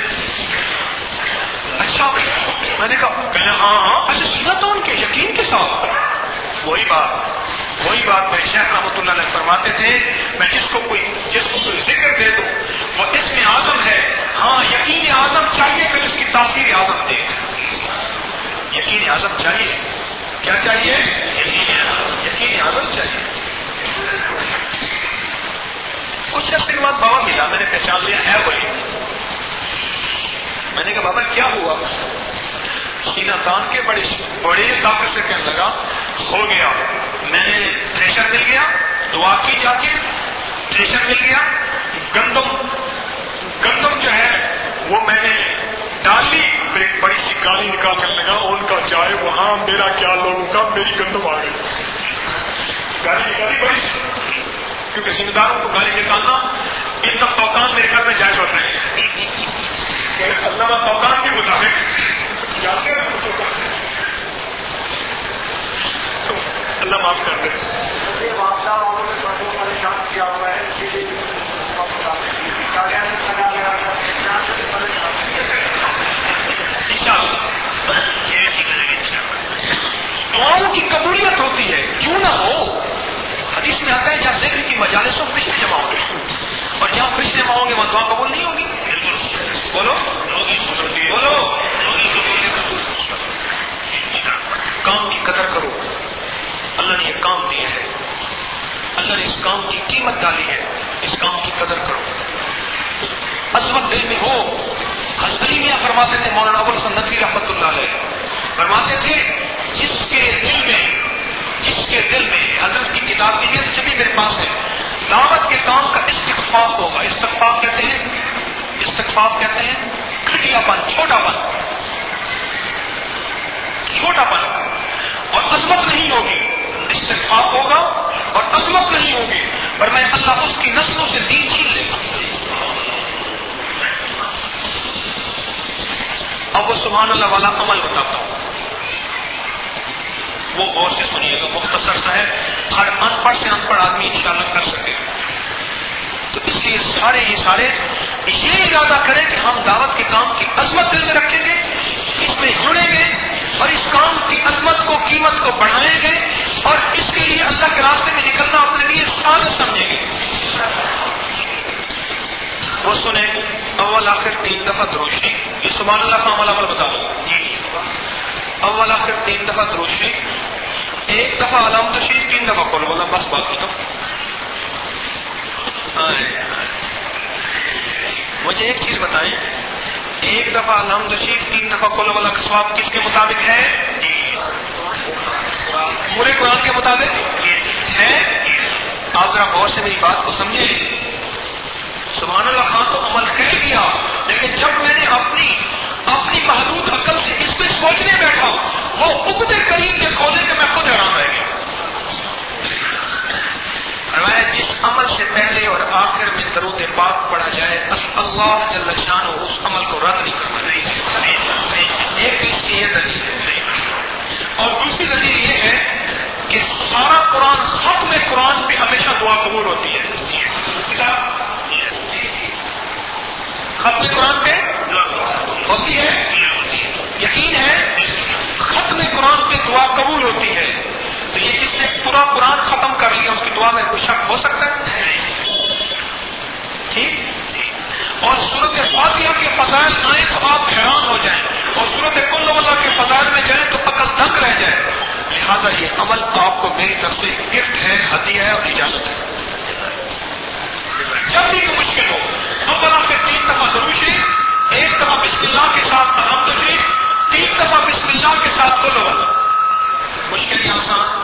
اچھا میں نے کہا ہاں اچھا سنا تو ان کے یقین کے ساتھ. وہی بات میں شیخ رحمۃ اللہ علیہ فرماتے تھے میں جس کو کوئی ذکر دے دوں وہ اسم اعظم ہے. ہاں یقین اعظم چاہیے پھر اس کی تاثیر اعظم دے. یقین اعظم چاہیے. کیا چاہیے؟ یقین اعظم چاہیے. کچھ عرصے کے بعد بابا ملا, میں نے پہچان لیا ہے وہی. میں نے کہا بابا کیا ہوا؟ سینہ تان کے بڑے طاقت سے کہنے لگا ہو گیا. میں نے تھریشر مل گیا, دعا کی جا کے تھریشر مل گیا. گندم جو ہے وہ میں نے ڈال لی. ایک بڑی سی گالی نکال کر لگا ان کا جائے وہاں میرا کیا لوگوں کا, میری گندم آ گئی. گالی نکالی بڑی سی, کیونکہ ذمہ داروں کو گالی نکالنا ان کا توقان میرے گھر میں جائز ہوتا ہے. علامہ توقان کے مطابق جاتے ہیں تو اللہ معاف کر دے. دعاؤں کی قبولیت ہوتی ہے, کیوں نہ ہو. حدیث میں آتا ہے جہاں ذکر کی مجالسوں میں فرشتے جمع ہوں گے, اور جہاں فرشتے جمع ہوں گے وہاں دعا قبول نہیں ہوگی. بولو کام کی قدر کرو. اللہ نے یہ کام دیا ہے, اللہ نے اس کام کی قیمت ڈالی ہے, اس کام کی قدر کرو. عظمت دل میں ہو. حضرت میاں فرماتے تھے, مولانا ابو الحسن ندوی رحمۃ اللہ علیہ فرماتے تھے جس کے دل میں حضرت کی کتاب کی نیت جبھی میرے پاس ہے, دعوت کے کام کا استغفاف ہوگا. استغفاف کہتے ہیں گھٹیا پن, چھوٹا پن اور عظمت نہیں ہوگی. استغفاف ہوگا اور عظمت نہیں ہوگی, پر میں اللہ اس کی نسلوں سے دین چھین لے گا. اب وہ سبحان اللہ والا عمل بتاتا ہوں, وہ غور سے سنیے گا, مختصر سا ہے, ہر ان پڑھ سے ان پڑھ آدمی انشاءاللہ کر سکے. تو اس لیے سارے یہ ارادہ کریں کہ ہم دعوت کے کام کی عظمت دل میں رکھیں گے, اس میں جڑیں گے اور اس کام کی عظمت کو, قیمت کو بڑھائیں گے, اور اس کے لیے اللہ کے راستے میں نکلنا اپنے لیے سعادت سمجھیں گے. وہ سنیں اول آخر 3 دفعہ درود شریف. یہ سبحان اللہ کا عمل بتا دو. اول آخر 3 دفعہ درود شریف, 1 دفعہ علام تشریف, 3 دفعہ قل واللہ, بس بات ختم. مجھے ایک چیز بتائیں, 1 دفعہ علام تشریف, 3 دفعہ قل واللہ کا ثواب کس کے مطابق ہے؟ پورے قرآن کے مطابق ہے. آپ ذرا غور سے میری بات کو سمجھیں. سبحان اللہ خان تو عمل کر دیا, لیکن جب میں نے اپنی محدود عقل سے اس پہ سوچنے بیٹھا, وہ عقدے قریب کے کھولے کہ میں خود حیران رہ گیا. جس عمل سے پہلے اور آخر میں درود پاک پڑھا جائے, اللہ جل شانہ اس عمل کو رد نہیں کرتا. ایک اس کی یہ دلیل ہے, اور دوسری دلیل یہ ہے کہ سارا قرآن, ختم قرآن پہ ہمیشہ دعا قبول ہوتی ہے. ختم قرآن پہ ہوتی ہے, یقین ہے ختم قرآن پہ دعا قبول ہوتی ہے. تو یہ جس نے پورا قرآن ختم کر لیا اس کی دعا میں کوئی شک ہو سکتا ہے؟ ٹھیک. اور سورت فاتحہ کے فضائل آئیں تو آپ حیران ہو جائیں, اور سورت کل واللہ کے فضائل میں جائیں تو عقل دنگ رہ جائے. لہٰذا یہ عمل آپ کو میری طرف سے گفٹ ہے, ہدیہ ہے اور اجازت ہے. جب بھی کوئی مشکل ہو, اولا پھر 3 دفعہ درود شریف, 1 دفعہ بسم اللہ کے ساتھ الحمد شریف, 3 دفعہ بسم اللہ کے ساتھ قل واللہ. مشکل یا آسان؟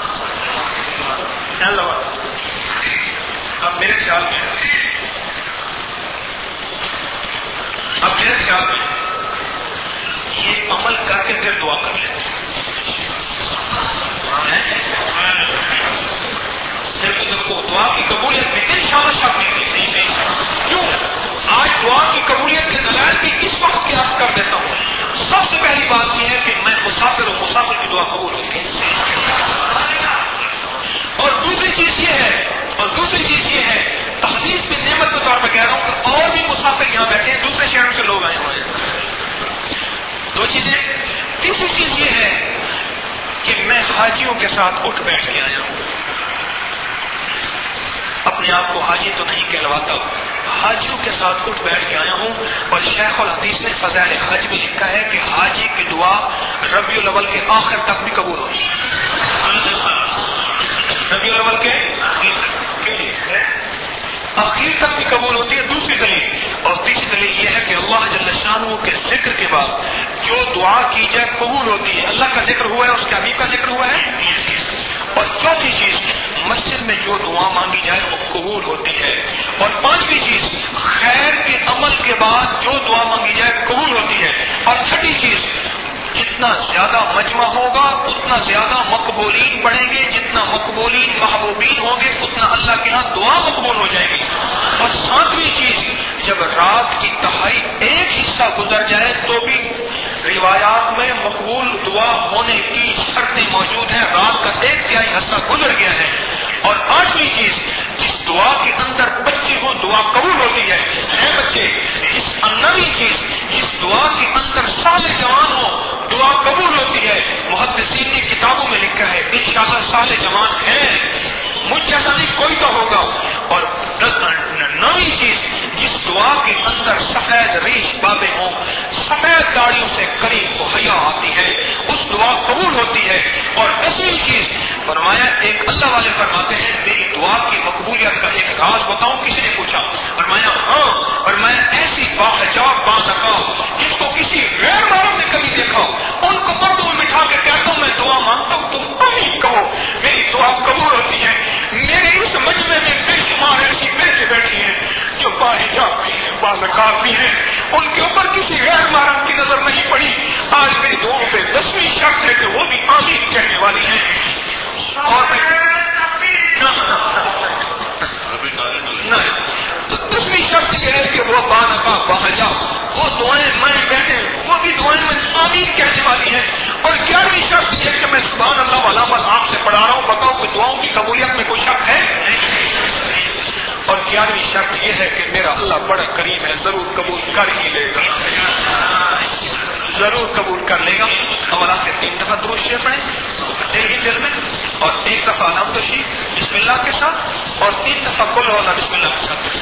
اب میرے خیال میں یہ عمل کر کے پھر دعا کر لیں. دعا کی قبولیت میں انشاءاللہ شک نہیں. کیوں؟ آج دعا کی قبولیت کے دلائل بھی اس وقت قیاس کر دیتا ہوں. سب سے پہلی بات یہ ہے کہ میں مسافر ہوں, مسافر کی دعا حاجیوں کے ساتھ اٹھ بیٹھ کے آیا ہوں. اپنے آپ کو حاجی تو نہیں کہلواتا، حاجیوں کے ساتھ اٹھ بیٹھ کے آیا ہوں. اور شیخ الحدیث نے فضائل حج میں لکھا ہے کہ حاجی کی دعا ربیع الاول کے آخر تک بھی قبول ہوتی ہے. ربیع الاول کے آخر تک بھی قبول ہوتی ہے. دوسری دلیل اور تیسری دلیل یہ ہے کہ اللہ جل شانہ کے ذکر کے بعد جو دعا کی جائے قبول ہوتی ہے. اللہ کا ذکر ہوا ہے، اس کے حبیب کا ذکر ہوا ہے. اور چوتھی چیز، مسجد میں جو دعا مانگی جائے وہ قبول ہوتی ہے. اور پانچویں چیز، خیر کے عمل کے بعد جو دعا مانگی جائے قبول ہوتی ہے. اور چھٹی چیز، جتنا زیادہ مجمع ہوگا اتنا زیادہ مقبولین بڑھیں گے، جتنا مقبولین محبوبین ہوں گے اتنا اللہ کے ہاں دعا مقبول ہو جائے گی. اور ساتویں چیز، جب رات کی تہائی ایک حصہ گزر جائے تو بھی روایات میں مقبول دعا ہونے کی شرطیں موجود ہیں. رات کا ایک تہائی حصہ گزر گیا ہے. اور آٹھویں چیز، جس دعا کے اندر بچے ہوں دعا قبول ہوتی ہے بچے. نویں چیز، جس دعا کے اندر صالح جوان ہو دعا قبول ہوتی ہے. محدثین نے کتابوں میں لکھا ہے انشاءاللہ صالح جوان ہے، مجھ جیسا نہیں کوئی تو ہوگا. اور نویں چیز، جس دعا کے اندر سفید ریش بابے ہوں، سفید داڑیوں سے قریب کو حیا آتی ہے، اس دعا قبول ہوتی ہے. اور دسویں چیز فرمایا، ایک اللہ والے فرماتے ہیں میری دعا کی مقبولیت کا ایک راز بتاؤں. کسی نے پوچھا، فرمایا ہاں. اور میں ایسی باحجاب جس کو کسی غیر معلوم نے کبھی دیکھا، ان کو پردوں میں بٹھا کے کہتا ہوں میں دعا مانگتا ہوں، تم آمین کہو، میری دعا قبول ہوتی ہے. میرے اس مجمع میں بے شمار ایسی بیٹھے بیٹھی ہیں جو باحجاب بھی ہیں، باذکار بھی ہیں، ان کے اوپر کسی غیر محرم کی نظر نہیں پڑی. آج میری دعاؤں پہ 10ویں شرط ہے کہ وہ بھی آمین کہنے والی ہیں. اور تو 10ویں شرط یہ ہے کہ وہ بانقا باحجاب وہ دعائیں میں کہتے ہیں وہ بھی دعائیں میں آمین کہنے والی ہیں. اور 11ویں شرط یہ ہے کہ میں سبحان اللہ علامت آپ سے پڑھا رہا ہوں، بتاؤ کہ دعاؤں کی قبولیت میں کوئی شک ہے؟ اور 11ویں شرط یہ ہے کہ میرا اللہ بڑا کریم ہے، ضرور قبول کر ہی لے گا، ضرور قبول کر لے گا. اولا سے 3 دفعہ درود شریف پڑھیں ایک ہی دل میں، اور 1 دفعہ الحمد شریف بسم اللہ کے ساتھ، اور 3 دفعہ قل ہونا بسم اللہ کے ساتھ.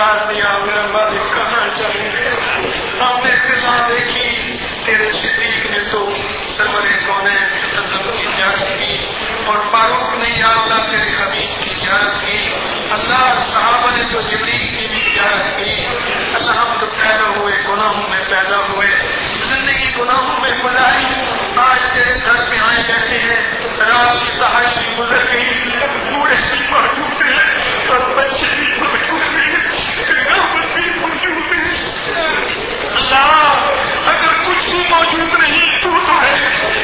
قرار دیا میرا مالک کہاں جائیں گے؟ ہم نے فضا دیکھی تیرے صدیق نے تو سرور کونین کی زیارت کی اور فاروق نے یا اللہ تیرے حبیب کی زیارت کی، اللہ صحابہ نے تو جبریل کی بھی زیارت کی، اللہ ہم تو پیدا ہوئے گناہوں میں پیدا ہوئے، زندگی گناہوں میں گزاری، آج تیرے گھر پہ آئے بیٹھے ہیں، رات کی تہاجد گزر گئی، بوڑھے بھی موجود ہیں اور بچے بھی موجود ہیں، قیامت بھی موجود ہے، اللہ اگر کچھ بھی موجود نہیں تو ہے،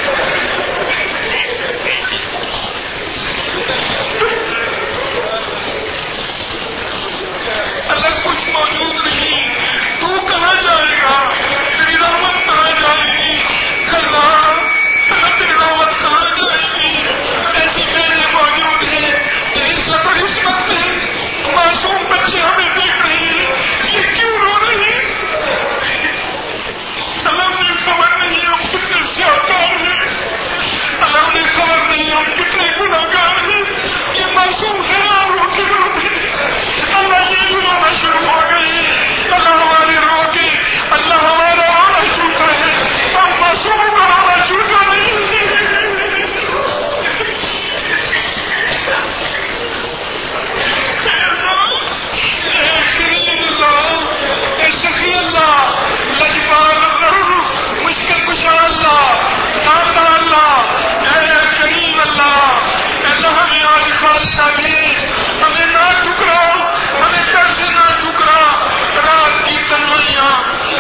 اگر کچھ موجود نہیں تو کہاں جائے گا؟ تیری رحمت کہاں جائے گی؟ اللہ تیری رحمت کہاں جائے گی؟ ایسی میرے موجود ہیں کہ عزت اور عصمت میں معصوم بچے ہمیں دیکھ رہے ہیں، یہ کیوں رو رہے ہیں؟ اللہ مجھے خبر نہیں ہم کتنے سیاکار ہیں، اللہ مجھے خبر نہیں ہم کتنے گناہگار ہیں، یہ معصوم خیال رو کے روتے ہیں، اللہ یہ رونا شروع ہو گئی، اللہ ہمارے رو کے اللہ ہمارا رونا چھوٹا ہے، ہم معصوم کا رونا چھوٹا نہیں ہے۔ سخی اللہ، لجپال اللہ، مشکل کشا اللہ، داتا اللہ، اے کریم اللہ، اللہ ہمیں آج خالصہ بھیج، ہمیں نہ ٹکرا، ہمیں در سے نہ ٹکرا، رات کی تنہائیاں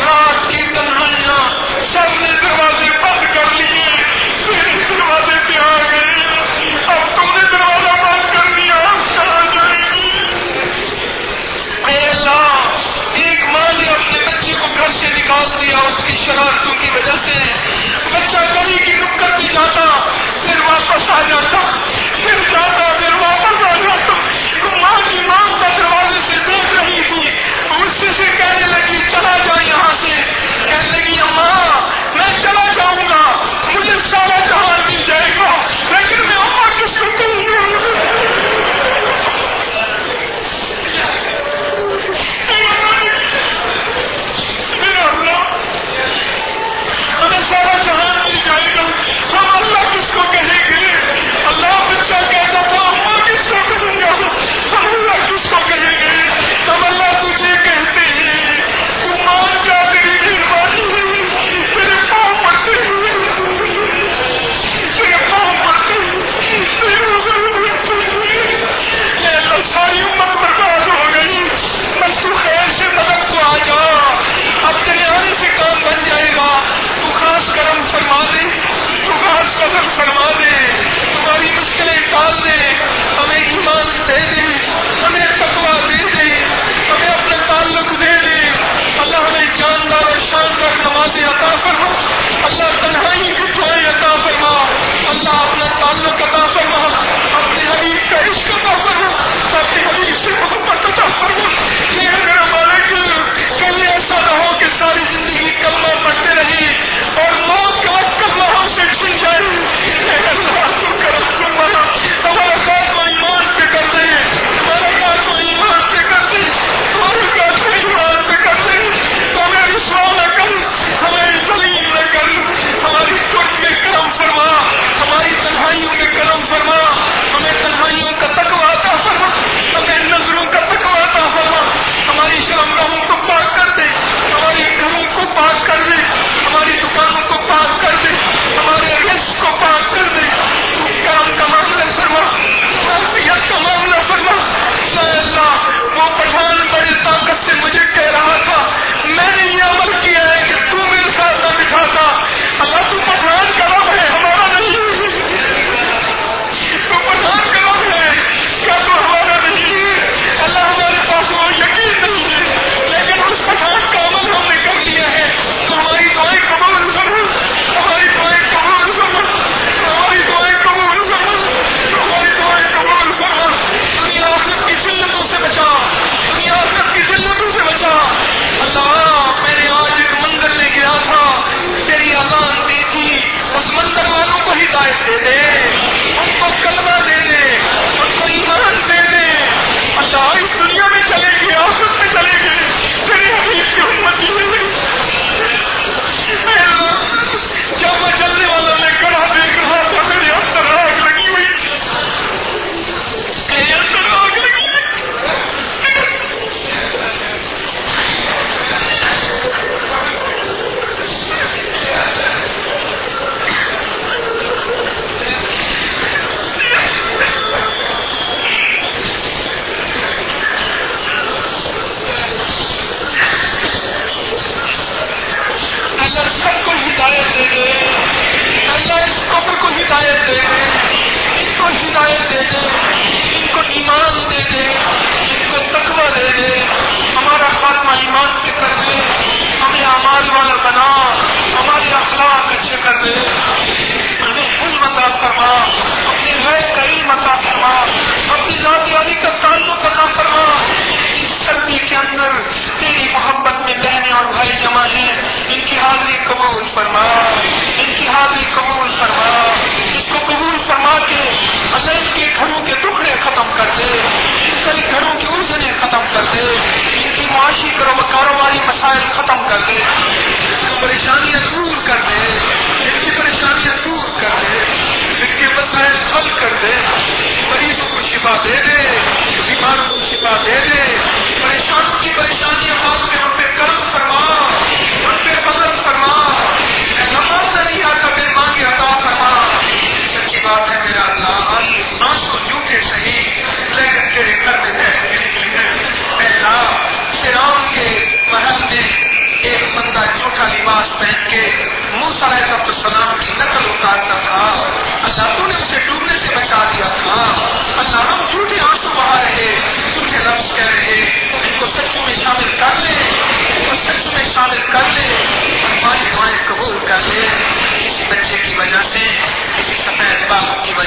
سب نے دروازے بند کر لیے، تیرے دروازے پہ آ گئے، اب تم نے دروازہ بند کر دیا، کہاں جائیں گی؟ اے اللہ، ایک ماں نے اپنے بچے کو گھر سے نکال دیا اس کی شرارتوں کی وجہ سے، بچہ گلی کی نکڑ پہ جاتا پھر واپس آ جاتا، پھر جاتا پھر واپس آ جاتا، ماں کی ماں کا دروازے سے دیکھ رہی تھی، اس سے کہنے لگی چلا جا یہاں سے، کہنے لگی اماں میں چلا جاؤں گا، مجھے سارا جہان مل جائے گا، لیکن میں اماں کس کو کہوں گا؟ ہمیں سارا جہان مل جائے گا، ہم اللہ کس کو کہیں گے؟ اللہ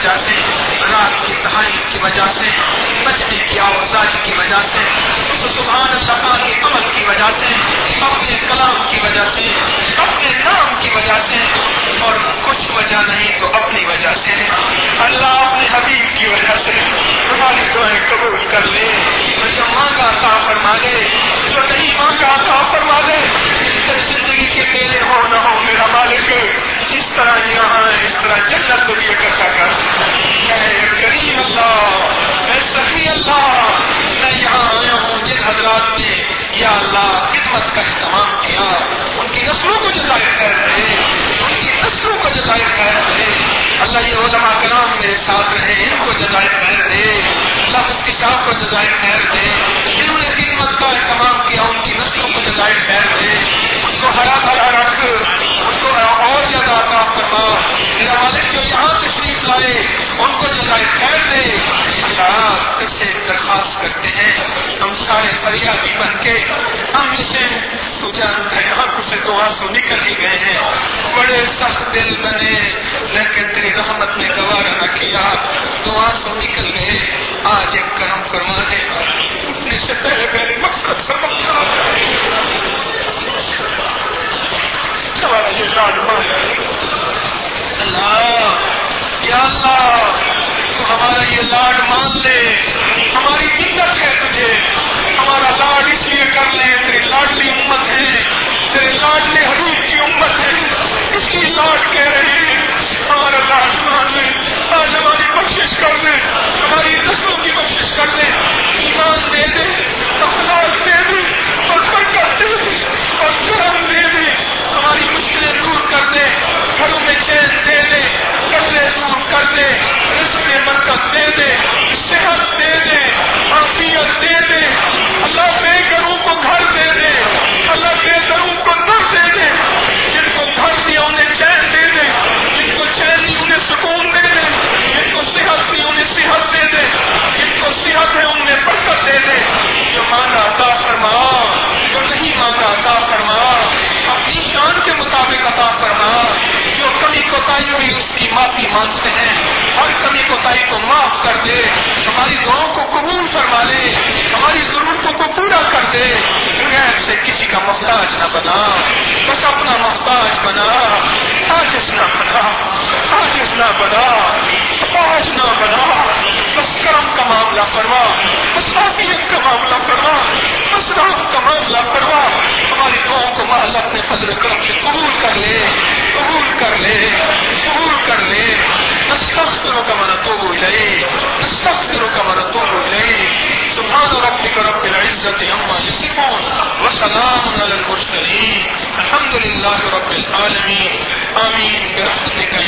وجہ سے، رات کی تہائی کی وجہ سے، بچنے کی آوازاری کی وجہ سے، سبحان اللہ کے عمل کی وجہ سے، اپنے کلام کی وجہ سے، اپنے نام کی وجہ سے، اور کچھ وجہ نہیں تو اپنی وجہ سے، اللہ اپنے حبیب کی وجہ سے ہماری دعائیں قبول کر لے، جو مانگا عطا فرما دے، جو نہیں مانگا عطا فرما دے، زندگی کے میلے ہو نہ ہو میرا مالک، اس طرح یہاں اس طرح جنت کو بھی اکٹھا کر، اے کریم اللہ، اے سخی اللہ، میں یہاں آیا ہوں جن حضرات نے یا اللہ خدمت کا اہتمام کیا، ان کی نسلوں کو جزائے خیر دے، ان کی نسلوں کو جزائے خیر دے، اللہ یہ علماء کرام میرے ساتھ رہے ان کو جزائے خیر دے، اللہ مفتی صاحب کو جزائے خیر دے، جنہوں نے خدمت کا اہتمام کیا ان کی نسلوں کو جزائے خیر دے، ان کو ہرا بھرا رکھ، ان کو اور زیادہ عطا فرما، میرا مالک جو یہاں تشریف لائے ان کو جزائے خیر دے، اللہ اس سے درخواست کرتے ہیں ہم سارے فریادی بن کے ہم اسے آنکھوں سے دعا تو نکل ہی گئے ہیں، بڑے سخت دل بنے لیکن تیری رحمت نے گوارا نہ کیا، دعا تو نکل گئے، آج ایک کرم فرما دے، اٹھنے سے پہلے پہلے مقصد فرما ہمارا یہ لاڈ مان اللہ، یا اللہ تو ہمارا یہ لاڈ مان لے، ہماری عزت ہے تجھے، ہمارا لاڈ اس لیے کر لے تیری لاڈلی امت ہے، تیرے لاڈلے حبیب کی امت ہے، اس کی لاڈ کہہ رہے ہیں، ہمارا لاڈ مان لے، آج ہماری بخشش کر دے، ہماری نسلوں کی بخشش کر دے، ایمان دے دے، اخلاق دے دے، اور برکت دے دے، اور کرم دے دے، ہماری مشکلیں دور کر دے، گھروں میں چین دے دے، قرضے دور کر دے، رزق میں برکت دے دے، صحت دے دے، عافیت دے دے، اللہ بے گھروں کو گھر دے دے، اللہ بے گھروں کو نہ دے دے، جن کو گھر دیا انہیں چین دے دے، جن کو چین دی انہیں سکون دے دے، جن کو صحت دی انہیں صحت دے دے، جن کو صحت ہے انہیں برکت دے دے، جو مانگا عطا فرما، جو نہیں مانگا عطا فرما، اپنی شان کے مطابق عطا فرما، جو کمی کوتاہی ہوئی اس کی معافی مانگتے ہیں، ہر کمی کوتاہی کو معاف کر دے، ہماری دعاؤں کو قبول فرما لے، ہماری ضرورتوں کو پورا کر دے، غیر سے کسی کا محتاج نہ بنا، بس اپنا محتاج بنا، عاجز نہ بنا، عاجز نہ بنا، محتاج نہ بنا، بس کرم کا معاملہ فرما، بس عافیت کا معاملہ فرما، بس رحم کا معاملہ فرما، ہماری دعاؤں کو محل اپنے فضل کرم سے قبول کر لے، قبول کر لے، قبول کر لے، نستغفرک ونتوب الیک، نستغفرک ونتوب الیک، سبحان ربک رب العزة عما یصفون وسلام علی المرسلین، الحمد للہ رب العالمین، آمین برحمتک